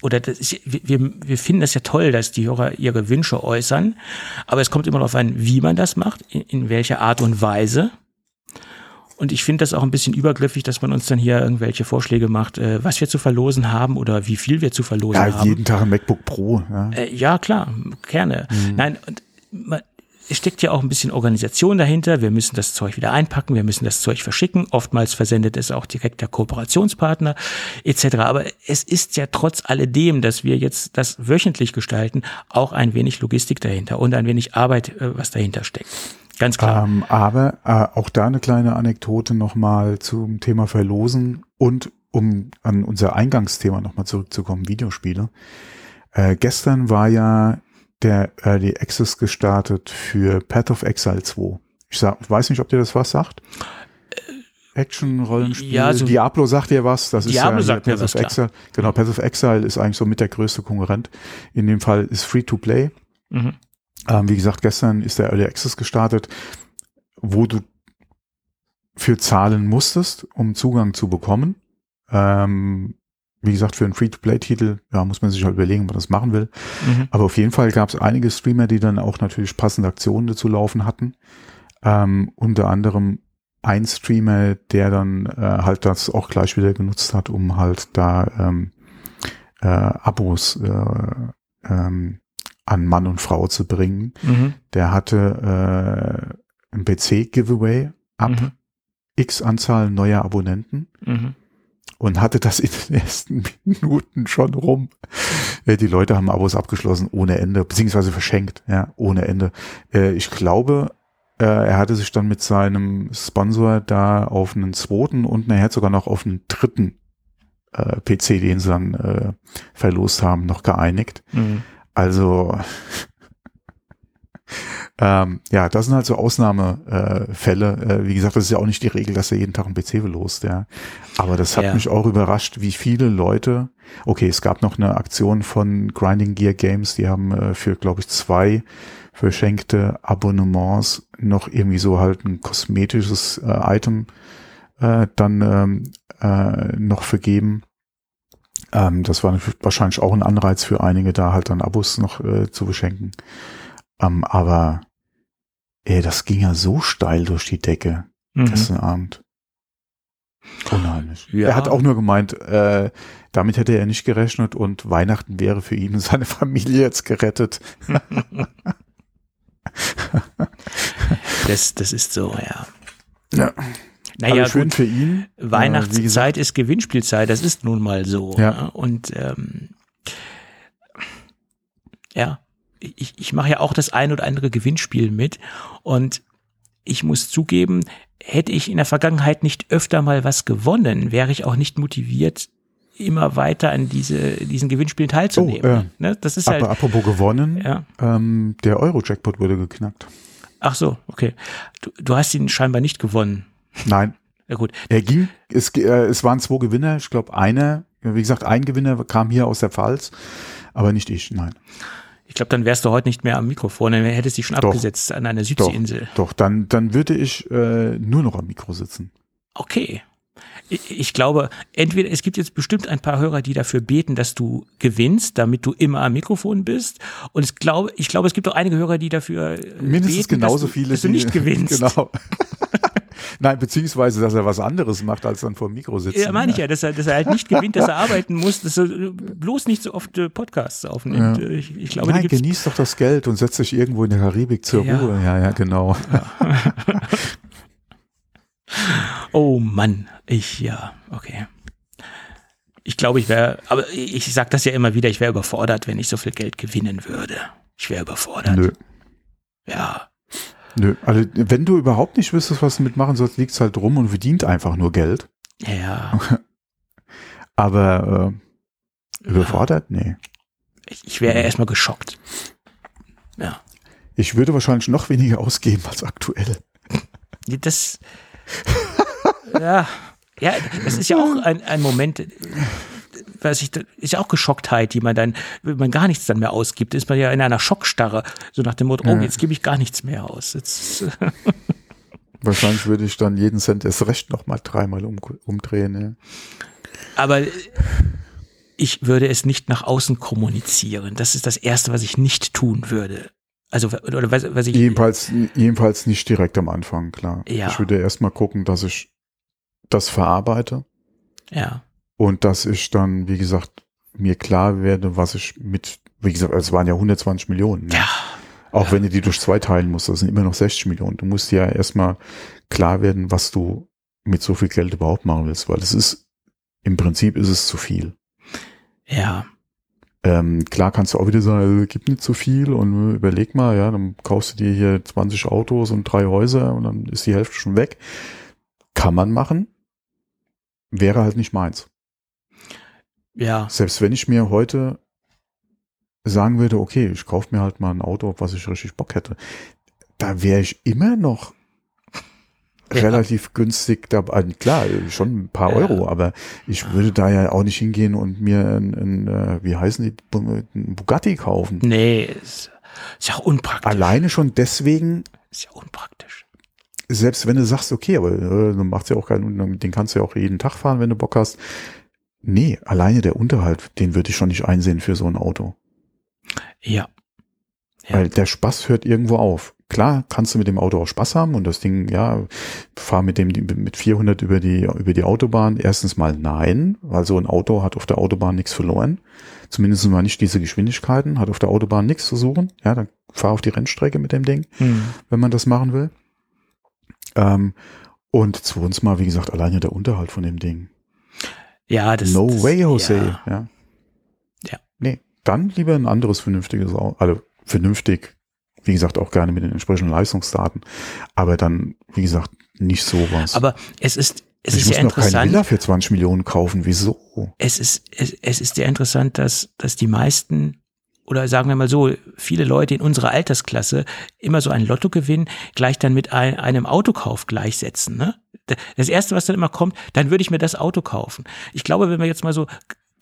wir finden das ja toll, dass die Hörer ihre Wünsche äußern, aber es kommt immer darauf an, wie man das macht, in welcher Art und Weise. Und ich finde das auch ein bisschen übergriffig, dass man uns dann hier irgendwelche Vorschläge macht, was wir zu verlosen haben oder wie viel wir zu verlosen haben. Ja, jeden Tag ein MacBook Pro. Ja, klar, gerne. Nein, und es steckt ja auch ein bisschen Organisation dahinter. Wir müssen das Zeug wieder einpacken, wir müssen das Zeug verschicken. Oftmals versendet es auch direkt der Kooperationspartner etc. Aber es ist ja trotz alledem, dass wir jetzt das wöchentlich gestalten, auch ein wenig Logistik dahinter und ein wenig Arbeit, was dahinter steckt. Ganz klar. Aber auch da eine kleine Anekdote nochmal zum Thema Verlosen und um an unser Eingangsthema nochmal zurückzukommen, Videospiele. Gestern war ja der Early Access gestartet für Path of Exile 2. Ich weiß nicht, ob dir das was sagt. Action-Rollenspiel. Ja, so Diablo sagt dir was. Das Diablo ist ja sagt mir was, Exile. Genau, Path of Exile ist eigentlich so mit der größte Konkurrent. In dem Fall ist Free-to-Play. Mhm. Wie gesagt, gestern ist der Early Access gestartet, wo du für zahlen musstest, um Zugang zu bekommen. Wie gesagt, für einen Free-to-Play-Titel, muss man sich halt überlegen, ob man das machen will. Mhm. Aber auf jeden Fall gab es einige Streamer, die dann auch natürlich passende Aktionen dazu laufen hatten. Unter anderem ein Streamer, der dann halt das auch gleich wieder genutzt hat, um halt da Abos an Mann und Frau zu bringen. Mhm. Der hatte ein PC-Giveaway ab X Anzahl neuer Abonnenten. Mhm. Und hatte das in den ersten Minuten schon rum. Die Leute haben Abos abgeschlossen ohne Ende, beziehungsweise verschenkt, ohne Ende. Ich glaube, er hatte sich dann mit seinem Sponsor da auf einen zweiten und nachher sogar noch auf einen dritten PC, den sie dann verlost haben, noch geeinigt. Mhm. Also das sind halt so Ausnahmefälle. Wie gesagt, das ist ja auch nicht die Regel, dass er jeden Tag einen PC verlost, Aber das hat mich auch überrascht, wie viele Leute, okay, es gab noch eine Aktion von Grinding Gear Games, die haben für, glaube ich, 2 verschenkte Abonnements noch irgendwie so halt ein kosmetisches Item dann noch vergeben. Das war wahrscheinlich auch ein Anreiz für einige, da halt dann Abos noch zu verschenken. Aber das ging ja so steil durch die Decke gestern Abend. Unheimlich. Ja. Er hat auch nur gemeint, damit hätte er nicht gerechnet und Weihnachten wäre für ihn und seine Familie jetzt gerettet. Das ist so, ja. Ja. Naja, schön gut, für ihn. Weihnachtszeit ist Gewinnspielzeit, das ist nun mal so. Ja. Ne? Und ich mache ja auch das ein oder andere Gewinnspiel mit und ich muss zugeben, hätte ich in der Vergangenheit nicht öfter mal was gewonnen, wäre ich auch nicht motiviert, immer weiter an diesen Gewinnspielen teilzunehmen. Ne? Das ist halt. Apropos gewonnen, ja. Der Euro-Jackpot wurde geknackt. Ach so, okay. Du hast ihn scheinbar nicht gewonnen. Nein. Ja gut. Es waren 2 Gewinner, ich glaube wie gesagt, ein Gewinner kam hier aus der Pfalz, aber nicht ich, nein. Ich glaube, dann wärst du heute nicht mehr am Mikrofon, dann hättest du dich schon abgesetzt an einer Südseeinsel. Doch, dann würde ich nur noch am Mikro sitzen. Okay. Ich glaube, es gibt jetzt bestimmt ein paar Hörer, die dafür beten, dass du gewinnst, damit du immer am Mikrofon bist. Und ich glaube, es gibt auch einige Hörer, die dafür mindestens beten, genauso viele, dass du nicht gewinnst. Genau. Nein, beziehungsweise, dass er was anderes macht, als dann vor dem Mikro sitzen. Ja, meine ich ja, dass er halt nicht gewinnt, dass er arbeiten muss, dass er bloß nicht so oft Podcasts aufnimmt. Ja. Ich glaube, nein, genieß doch das Geld und setz dich irgendwo in der Karibik zur Ruhe. Ja, genau. Ja. Oh Mann, okay. Ich glaube, aber ich sage das ja immer wieder, ich wäre überfordert, wenn ich so viel Geld gewinnen würde. Ich wäre überfordert. Nö. Ja. Nö, also wenn du überhaupt nicht wüsstest, was du mitmachen sollst, liegt's halt rum und verdient einfach nur Geld. Ja. Aber überfordert? Nee. Ich wäre erstmal geschockt. Ja. Ich würde wahrscheinlich noch weniger ausgeben als aktuell. Das das ist ja auch ein Moment, ist ja auch Geschocktheit, die man dann, wenn man gar nichts dann mehr ausgibt, ist man ja in einer Schockstarre, so nach dem Motto, jetzt gebe ich gar nichts mehr aus. Wahrscheinlich würde ich dann jeden Cent erst recht noch mal 3-mal umdrehen. Ja. Aber ich würde es nicht nach außen kommunizieren. Das ist das Erste, was ich nicht tun würde. Also, oder was ich. Jedenfalls nicht direkt am Anfang, klar. Ja. Ich würde erstmal gucken, dass ich das verarbeite. Ja. Und dass ich dann, wie gesagt, mir klar werde, was ich wie gesagt, es waren ja 120 Millionen. Ne? Ja. Auch wenn du die durch 2 teilen musst, das sind immer noch 60 Millionen. Du musst ja erstmal klar werden, was du mit so viel Geld überhaupt machen willst, weil im Prinzip ist es zu viel. Ja. Klar kannst du auch wieder sagen, gibt nicht so viel und überleg mal, ja, dann kaufst du dir hier 20 Autos und 3 Häuser und dann ist die Hälfte schon weg. Kann man machen, wäre halt nicht meins. Ja. Selbst wenn ich mir heute sagen würde, okay, ich kaufe mir halt mal ein Auto, auf was ich richtig Bock hätte, da wäre ich immer noch relativ günstig dabei. Klar, schon ein paar Euro, aber ich würde da ja auch nicht hingehen und mir ein Bugatti kaufen. Nee, ist ja auch unpraktisch. Alleine schon deswegen. Ist ja unpraktisch. Selbst wenn du sagst, okay, aber du machst ja auch keinen, den kannst du ja auch jeden Tag fahren, wenn du Bock hast. Nee, alleine der Unterhalt, den würde ich schon nicht einsehen für so ein Auto. Ja. Weil der Spaß hört irgendwo auf. Klar, kannst du mit dem Auto auch Spaß haben und das Ding, ja, fahr mit 400 über die Autobahn. Erstens mal nein, weil so ein Auto hat auf der Autobahn nichts verloren. Zumindest mal nicht diese Geschwindigkeiten, hat auf der Autobahn nichts zu suchen. Ja, dann fahr auf die Rennstrecke mit dem Ding, wenn man das machen will. Und zweitens mal, wie gesagt, alleine der Unterhalt von dem Ding. Ja, No way, Jose. Ja. Nee, dann lieber ein anderes vernünftiges Auto. Also vernünftig, wie gesagt, auch gerne mit den entsprechenden Leistungsdaten. Aber dann, wie gesagt, nicht sowas. Aber es ist ja interessant. Ich muss noch keine Villa für 20 Millionen kaufen. Wieso? Es ist sehr interessant, dass die meisten, oder sagen wir mal so, viele Leute in unserer Altersklasse immer so ein Lottogewinn gleich dann mit einem Autokauf gleichsetzen. Ne? Das Erste, was dann immer kommt, dann würde ich mir das Auto kaufen. Ich glaube, wenn wir jetzt mal so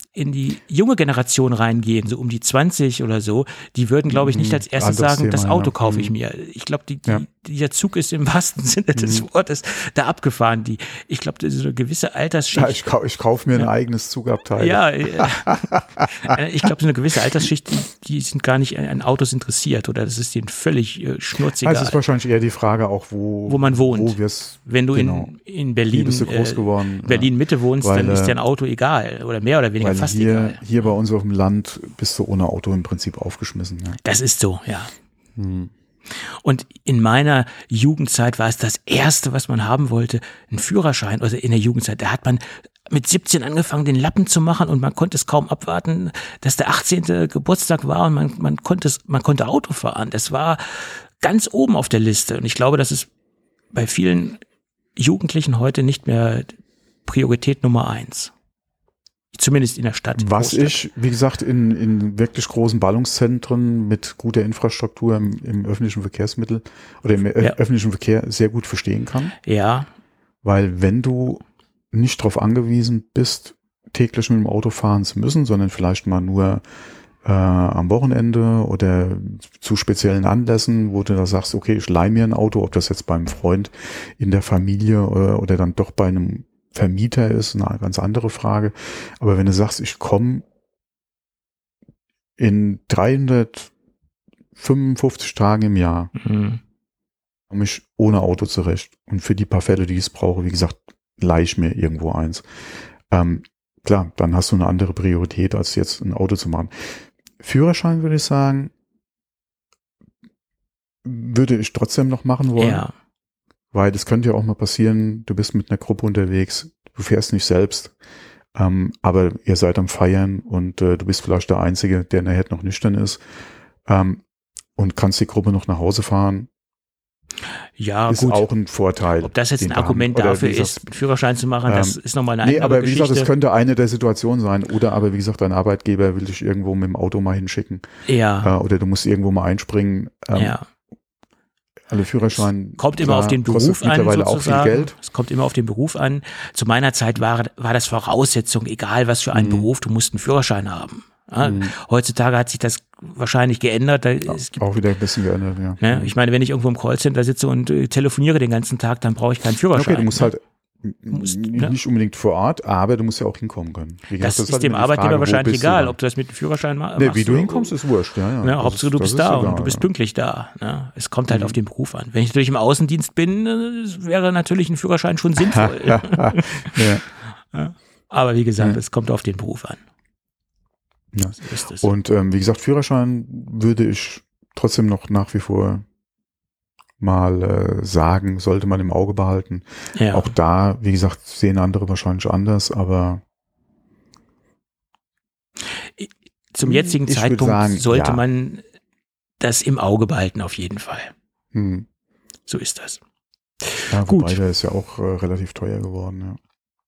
in die junge Generation reingehen, so um die 20 oder so, die würden, glaube ich, nicht als erstes sagen, das Auto kaufe ich mir. Ich glaube, dieser Zug ist im wahrsten Sinne des Wortes da abgefahren. Ich glaube, das ist eine gewisse Altersschicht. Ja, ich kaufe mir ein eigenes Zugabteil. Ja, ich glaube, so eine gewisse Altersschicht, die sind gar nicht an Autos interessiert oder das ist denen völlig schnurzegal. Also es ist wahrscheinlich eher die Frage auch, wo man wohnt. Wenn du in Berlin, bist du groß geworden, Berlin Mitte wohnst, dann ist dir ein Auto egal oder mehr oder weniger fast egal. Hier bei uns auf dem Land bist du ohne Auto im Prinzip aufgeschmissen. Ja. Das ist so, ja. Und in meiner Jugendzeit war es das Erste, was man haben wollte, ein Führerschein. Also in der Jugendzeit, da hat man mit 17 angefangen, den Lappen zu machen und man konnte es kaum abwarten, dass der 18. Geburtstag war und man konnte Auto fahren. Das war ganz oben auf der Liste. Und ich glaube, das ist bei vielen Jugendlichen heute nicht mehr Priorität Nummer 1. Zumindest in der Stadt. Was ich, wie gesagt, in wirklich großen Ballungszentren mit guter Infrastruktur im öffentlichen Verkehrsmittel oder im öffentlichen Verkehr sehr gut verstehen kann. Ja. Weil wenn du nicht darauf angewiesen bist, täglich mit dem Auto fahren zu müssen, sondern vielleicht mal nur am Wochenende oder zu speziellen Anlässen, wo du da sagst, okay, ich leih mir ein Auto, ob das jetzt beim Freund in der Familie oder dann doch bei einem Vermieter ist, eine ganz andere Frage. Aber wenn du sagst, ich komme in 355 Tagen im Jahr, komme ich ohne Auto zurecht. Und für die paar Fälle, die ich es brauche, wie gesagt, leih ich mir irgendwo eins. Klar, dann hast du eine andere Priorität, als jetzt ein Auto zu machen. Führerschein würde ich sagen, würde ich trotzdem noch machen wollen. Ja. Weil das könnte ja auch mal passieren, du bist mit einer Gruppe unterwegs, du fährst nicht selbst, aber ihr seid am Feiern und du bist vielleicht der Einzige, der nachher noch nüchtern ist und kannst die Gruppe noch nach Hause fahren. Ja, ist gut. Auch ein Vorteil. Ob das jetzt ein Argument dafür ist, einen Führerschein zu machen, das ist nochmal eine andere aber wie Geschichte. gesagt, das könnte eine der Situationen sein. Oder aber wie gesagt, dein Arbeitgeber will dich irgendwo mit dem Auto mal hinschicken. Ja. Oder du musst irgendwo mal einspringen. Ja. Alle Führerschein kommt immer auf den Beruf an, mittlerweile sozusagen. Auch viel Geld. Es kommt immer auf den Beruf an. Zu meiner Zeit war das Voraussetzung, egal was für einen Beruf, du musst einen Führerschein haben. Ja, heutzutage hat sich das wahrscheinlich geändert. Es gibt, auch wieder ein bisschen geändert, ja. Ne, ich meine, wenn ich irgendwo im Callcenter sitze und telefoniere den ganzen Tag, dann brauche ich keinen Führerschein. Okay, du musst halt nicht unbedingt vor Ort, aber du musst ja auch hinkommen können. Das ist dem Arbeitgeber wahrscheinlich egal, ob du das mit dem Führerschein machst. Nee, wie du hinkommst, ist wurscht. Ja. Hauptsache du bist da und du bist pünktlich da. Ne? Es kommt halt auf den Beruf an. Wenn ich natürlich im Außendienst bin, wäre natürlich ein Führerschein schon sinnvoll. Ja. Aber wie gesagt, es kommt auf den Beruf an. Ja. So ist es. Und wie gesagt, Führerschein würde ich trotzdem noch nach wie vor mal sagen, sollte man im Auge behalten. Ja. Auch da, wie gesagt, sehen andere wahrscheinlich anders, aber zum jetzigen Zeitpunkt sagen, sollte man das im Auge behalten, auf jeden Fall. So ist das. Ja, gut. Der ist ja auch relativ teuer geworden, ja.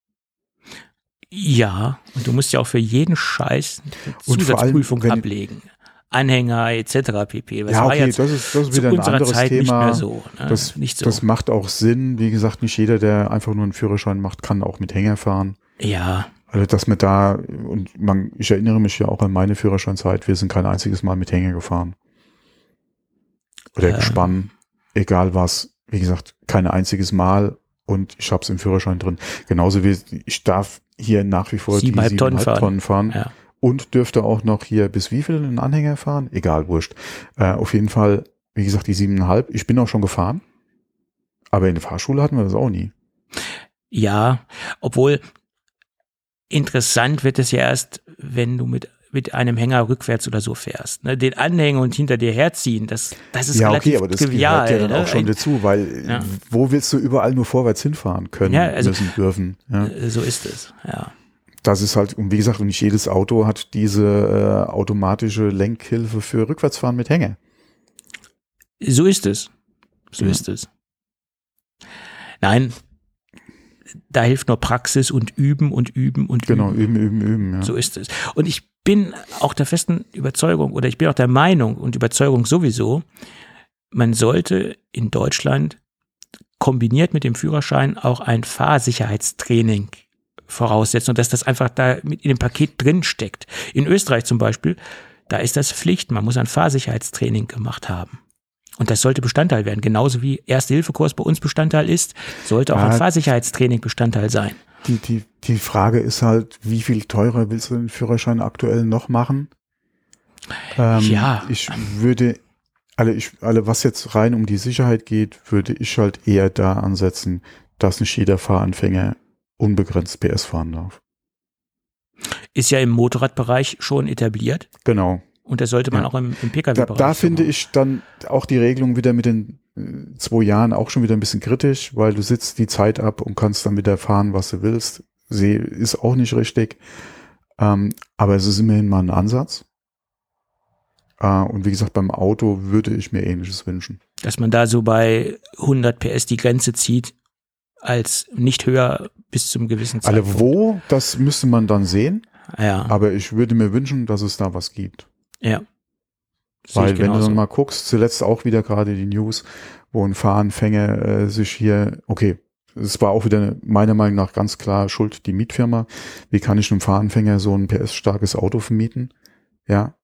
Ja, und du musst ja auch für jeden Scheiß eine Zusatzprüfung ablegen. Anhänger etc. pp. Das war jetzt das ist wieder ein anderes Zeit Thema. Nicht mehr so, ne? Das macht auch Sinn. Wie gesagt, nicht jeder, der einfach nur einen Führerschein macht, kann auch mit Hänger fahren. Ja. Also dass man da, ich erinnere mich ja auch an meine Führerscheinzeit, wir sind kein einziges Mal mit Hänger gefahren. Oder Gespann, egal was. Wie gesagt, kein einziges Mal. Und ich habe es im Führerschein drin. Genauso wie ich darf hier nach wie vor 7,5 Tonnen fahren. Ja. Und dürfte auch noch hier bis wie viel einen Anhänger fahren? Egal, wurscht. Auf jeden Fall, wie gesagt, die 7,5. Ich bin auch schon gefahren. Aber in der Fahrschule hatten wir das auch nie. Ja, obwohl interessant wird es ja erst, wenn du mit einem Hänger rückwärts oder so fährst. Ne? Den Anhängen und hinter dir herziehen, das ist ja, relativ okay, aber das trivial. Gehört ja dann auch schon dazu, weil wo willst du überall nur vorwärts hinfahren können, müssen, dürfen? Ja. So ist es, ja. Das ist halt, und wie gesagt, nicht jedes Auto hat diese automatische Lenkhilfe für Rückwärtsfahren mit Hänger. So ist es. So ist es. Nein, da hilft nur Praxis und Üben und Üben und Üben. Genau, Üben. Üben, ja. So ist es. Und ich bin auch der festen Überzeugung oder ich bin auch der Meinung und Überzeugung sowieso, man sollte in Deutschland kombiniert mit dem Führerschein auch ein Fahrsicherheitstraining voraussetzen und dass das einfach da mit in dem Paket drin steckt. In Österreich zum Beispiel, da ist das Pflicht. Man muss ein Fahrsicherheitstraining gemacht haben. Und das sollte Bestandteil werden. Genauso wie Erste-Hilfe-Kurs bei uns Bestandteil ist, sollte auch ein Fahrsicherheitstraining Bestandteil sein. Die Frage ist halt, wie viel teurer willst du den Führerschein aktuell noch machen? Ich würde, was jetzt rein um die Sicherheit geht, würde ich halt eher da ansetzen, dass nicht jeder Fahranfänger unbegrenzt PS fahren darf. Ist ja im Motorradbereich schon etabliert. Genau. Und das sollte man auch im Pkw-Bereich. Da finde ich dann auch die Regelung wieder mit den 2 Jahren auch schon wieder ein bisschen kritisch, weil du sitzt die Zeit ab und kannst dann wieder fahren, was du willst. Ist auch nicht richtig. Aber es ist immerhin mal ein Ansatz. Und wie gesagt, beim Auto würde ich mir Ähnliches wünschen. Dass man da so bei 100 PS die Grenze zieht, als nicht höher bis zum gewissen Zeitpunkt. Wo, das müsste man dann sehen. Ja. Aber ich würde mir wünschen, dass es da was gibt. Ja. Weil wenn du dann mal guckst, zuletzt auch wieder gerade die News, wo ein Fahranfänger sich hier, okay, es war auch wieder meiner Meinung nach ganz klar schuld die Mietfirma. Wie kann ich einem Fahranfänger so ein PS-starkes Auto vermieten? Ja,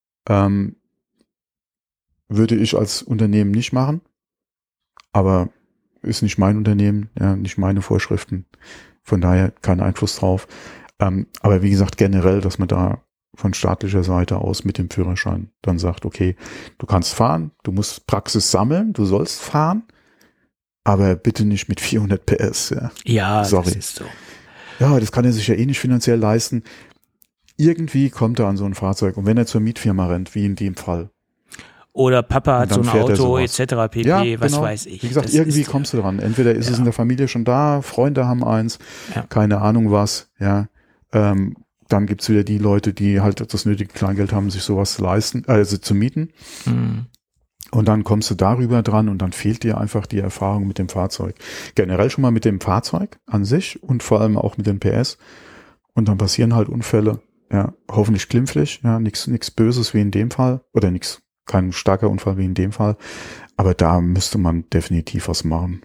würde ich als Unternehmen nicht machen, aber ist nicht mein Unternehmen, ja, nicht meine Vorschriften, von daher kein Einfluss drauf. Aber wie gesagt, generell, dass man da von staatlicher Seite aus mit dem Führerschein dann sagt, okay, du kannst fahren, du musst Praxis sammeln, du sollst fahren, aber bitte nicht mit 400 PS. Ja, sorry. Das ist so. Ja, das kann er sich ja eh nicht finanziell leisten. Irgendwie kommt er an so ein Fahrzeug und wenn er zur Mietfirma rennt, wie in dem Fall. Oder Papa hat so ein Auto etc. pp, ja, was genau. weiß ich. Wie gesagt, irgendwie kommst du dran. Entweder ist es in der Familie schon da, Freunde haben eins, keine Ahnung was, ja. Dann gibt's wieder die Leute, die halt das nötige Kleingeld haben, sich sowas zu leisten, also zu mieten. Mhm. Und dann kommst du darüber dran und dann fehlt dir einfach die Erfahrung mit dem Fahrzeug. Generell schon mal mit dem Fahrzeug an sich und vor allem auch mit dem PS. Und dann passieren halt Unfälle, ja, hoffentlich glimpflich, ja, nichts Böses wie in dem Fall oder kein starker Unfall wie in dem Fall. Aber da müsste man definitiv was machen.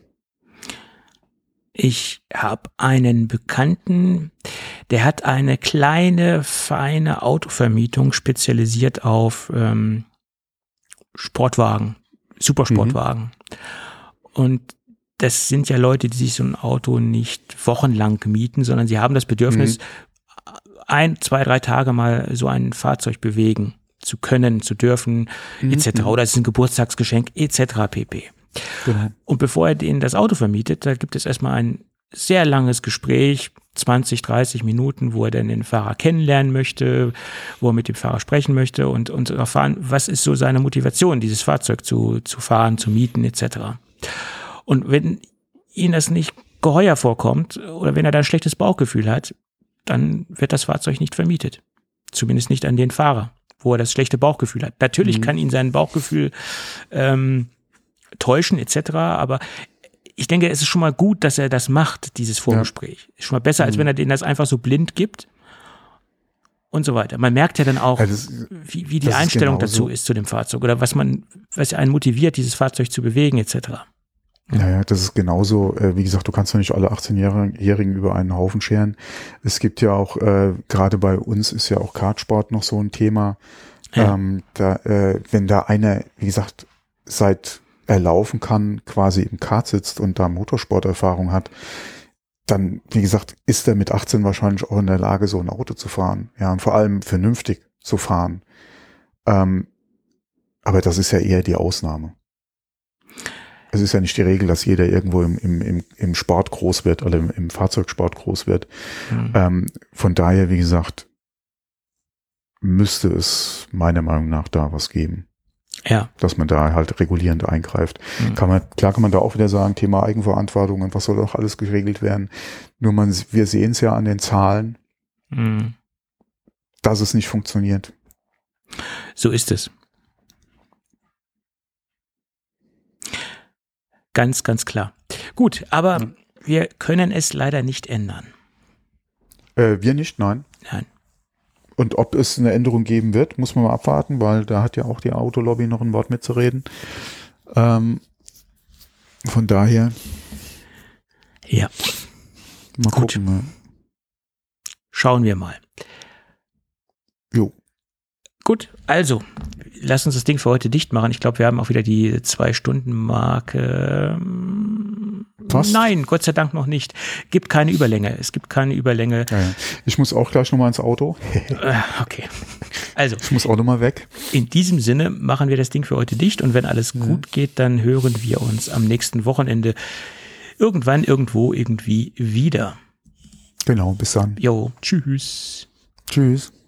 Ich habe einen Bekannten, der hat eine kleine, feine Autovermietung spezialisiert auf Sportwagen, Supersportwagen. Und das sind ja Leute, die sich so ein Auto nicht wochenlang mieten, sondern sie haben das Bedürfnis, 1, 2, 3 Tage mal so ein Fahrzeug bewegen zu können, zu dürfen, etc. Oder es ist ein Geburtstagsgeschenk, etc. pp. Genau. Und bevor er denen das Auto vermietet, da gibt es erstmal ein sehr langes Gespräch, 20, 30 Minuten, wo er dann den Fahrer kennenlernen möchte, wo er mit dem Fahrer sprechen möchte und erfahren, was ist so seine Motivation, dieses Fahrzeug zu fahren, zu mieten, etc. Und wenn ihm das nicht geheuer vorkommt oder wenn er da ein schlechtes Bauchgefühl hat, dann wird das Fahrzeug nicht vermietet. Zumindest nicht an den Fahrer, wo er das schlechte Bauchgefühl hat. Natürlich kann ihn sein Bauchgefühl täuschen etc., aber ich denke, es ist schon mal gut, dass er das macht, dieses Vorgespräch. Ist schon mal besser, als wenn er denen das einfach so blind gibt und so weiter. Man merkt ja dann auch, wie die Einstellung dazu ist zu dem Fahrzeug oder was einen motiviert, dieses Fahrzeug zu bewegen etc. Ja, das ist genauso. Wie gesagt, du kannst ja nicht alle 18-Jährigen über einen Haufen scheren. Es gibt ja auch, gerade bei uns ist ja auch Kartsport noch so ein Thema. Ja. Wenn da einer, wie gesagt, seit er laufen kann, quasi im Kart sitzt und da Motorsporterfahrung hat, dann, wie gesagt, ist er mit 18 wahrscheinlich auch in der Lage, so ein Auto zu fahren. Ja, und vor allem vernünftig zu fahren. Aber das ist ja eher die Ausnahme. Es ist ja nicht die Regel, dass jeder irgendwo im Sport groß wird oder im Fahrzeugsport groß wird. Von daher, wie gesagt, müsste es meiner Meinung nach da was geben. Ja. Dass man da halt regulierend eingreift. Klar kann man da auch wieder sagen, Thema Eigenverantwortung und was soll doch alles geregelt werden. Nur wir sehen es ja an den Zahlen, dass es nicht funktioniert. So ist es. Ganz, ganz klar. Gut, aber wir können es leider nicht ändern. Wir nicht, nein. Nein. Und ob es eine Änderung geben wird, muss man mal abwarten, weil da hat ja auch die Autolobby noch ein Wort mitzureden. Von daher. Ja. Mal gucken. Schauen wir mal. Jo. Gut, also, lass uns das Ding für heute dicht machen. Ich glaube, wir haben auch wieder die 2-Stunden-Marke. Was? Nein, Gott sei Dank noch nicht. Gibt keine Überlänge. Es gibt keine Überlänge. Ja. Ich muss auch gleich nochmal ins Auto. Okay. Also. Ich muss auch nochmal weg. In diesem Sinne machen wir das Ding für heute dicht und wenn alles gut geht, dann hören wir uns am nächsten Wochenende irgendwann, irgendwo, irgendwie wieder. Genau, bis dann. Jo, tschüss. Tschüss.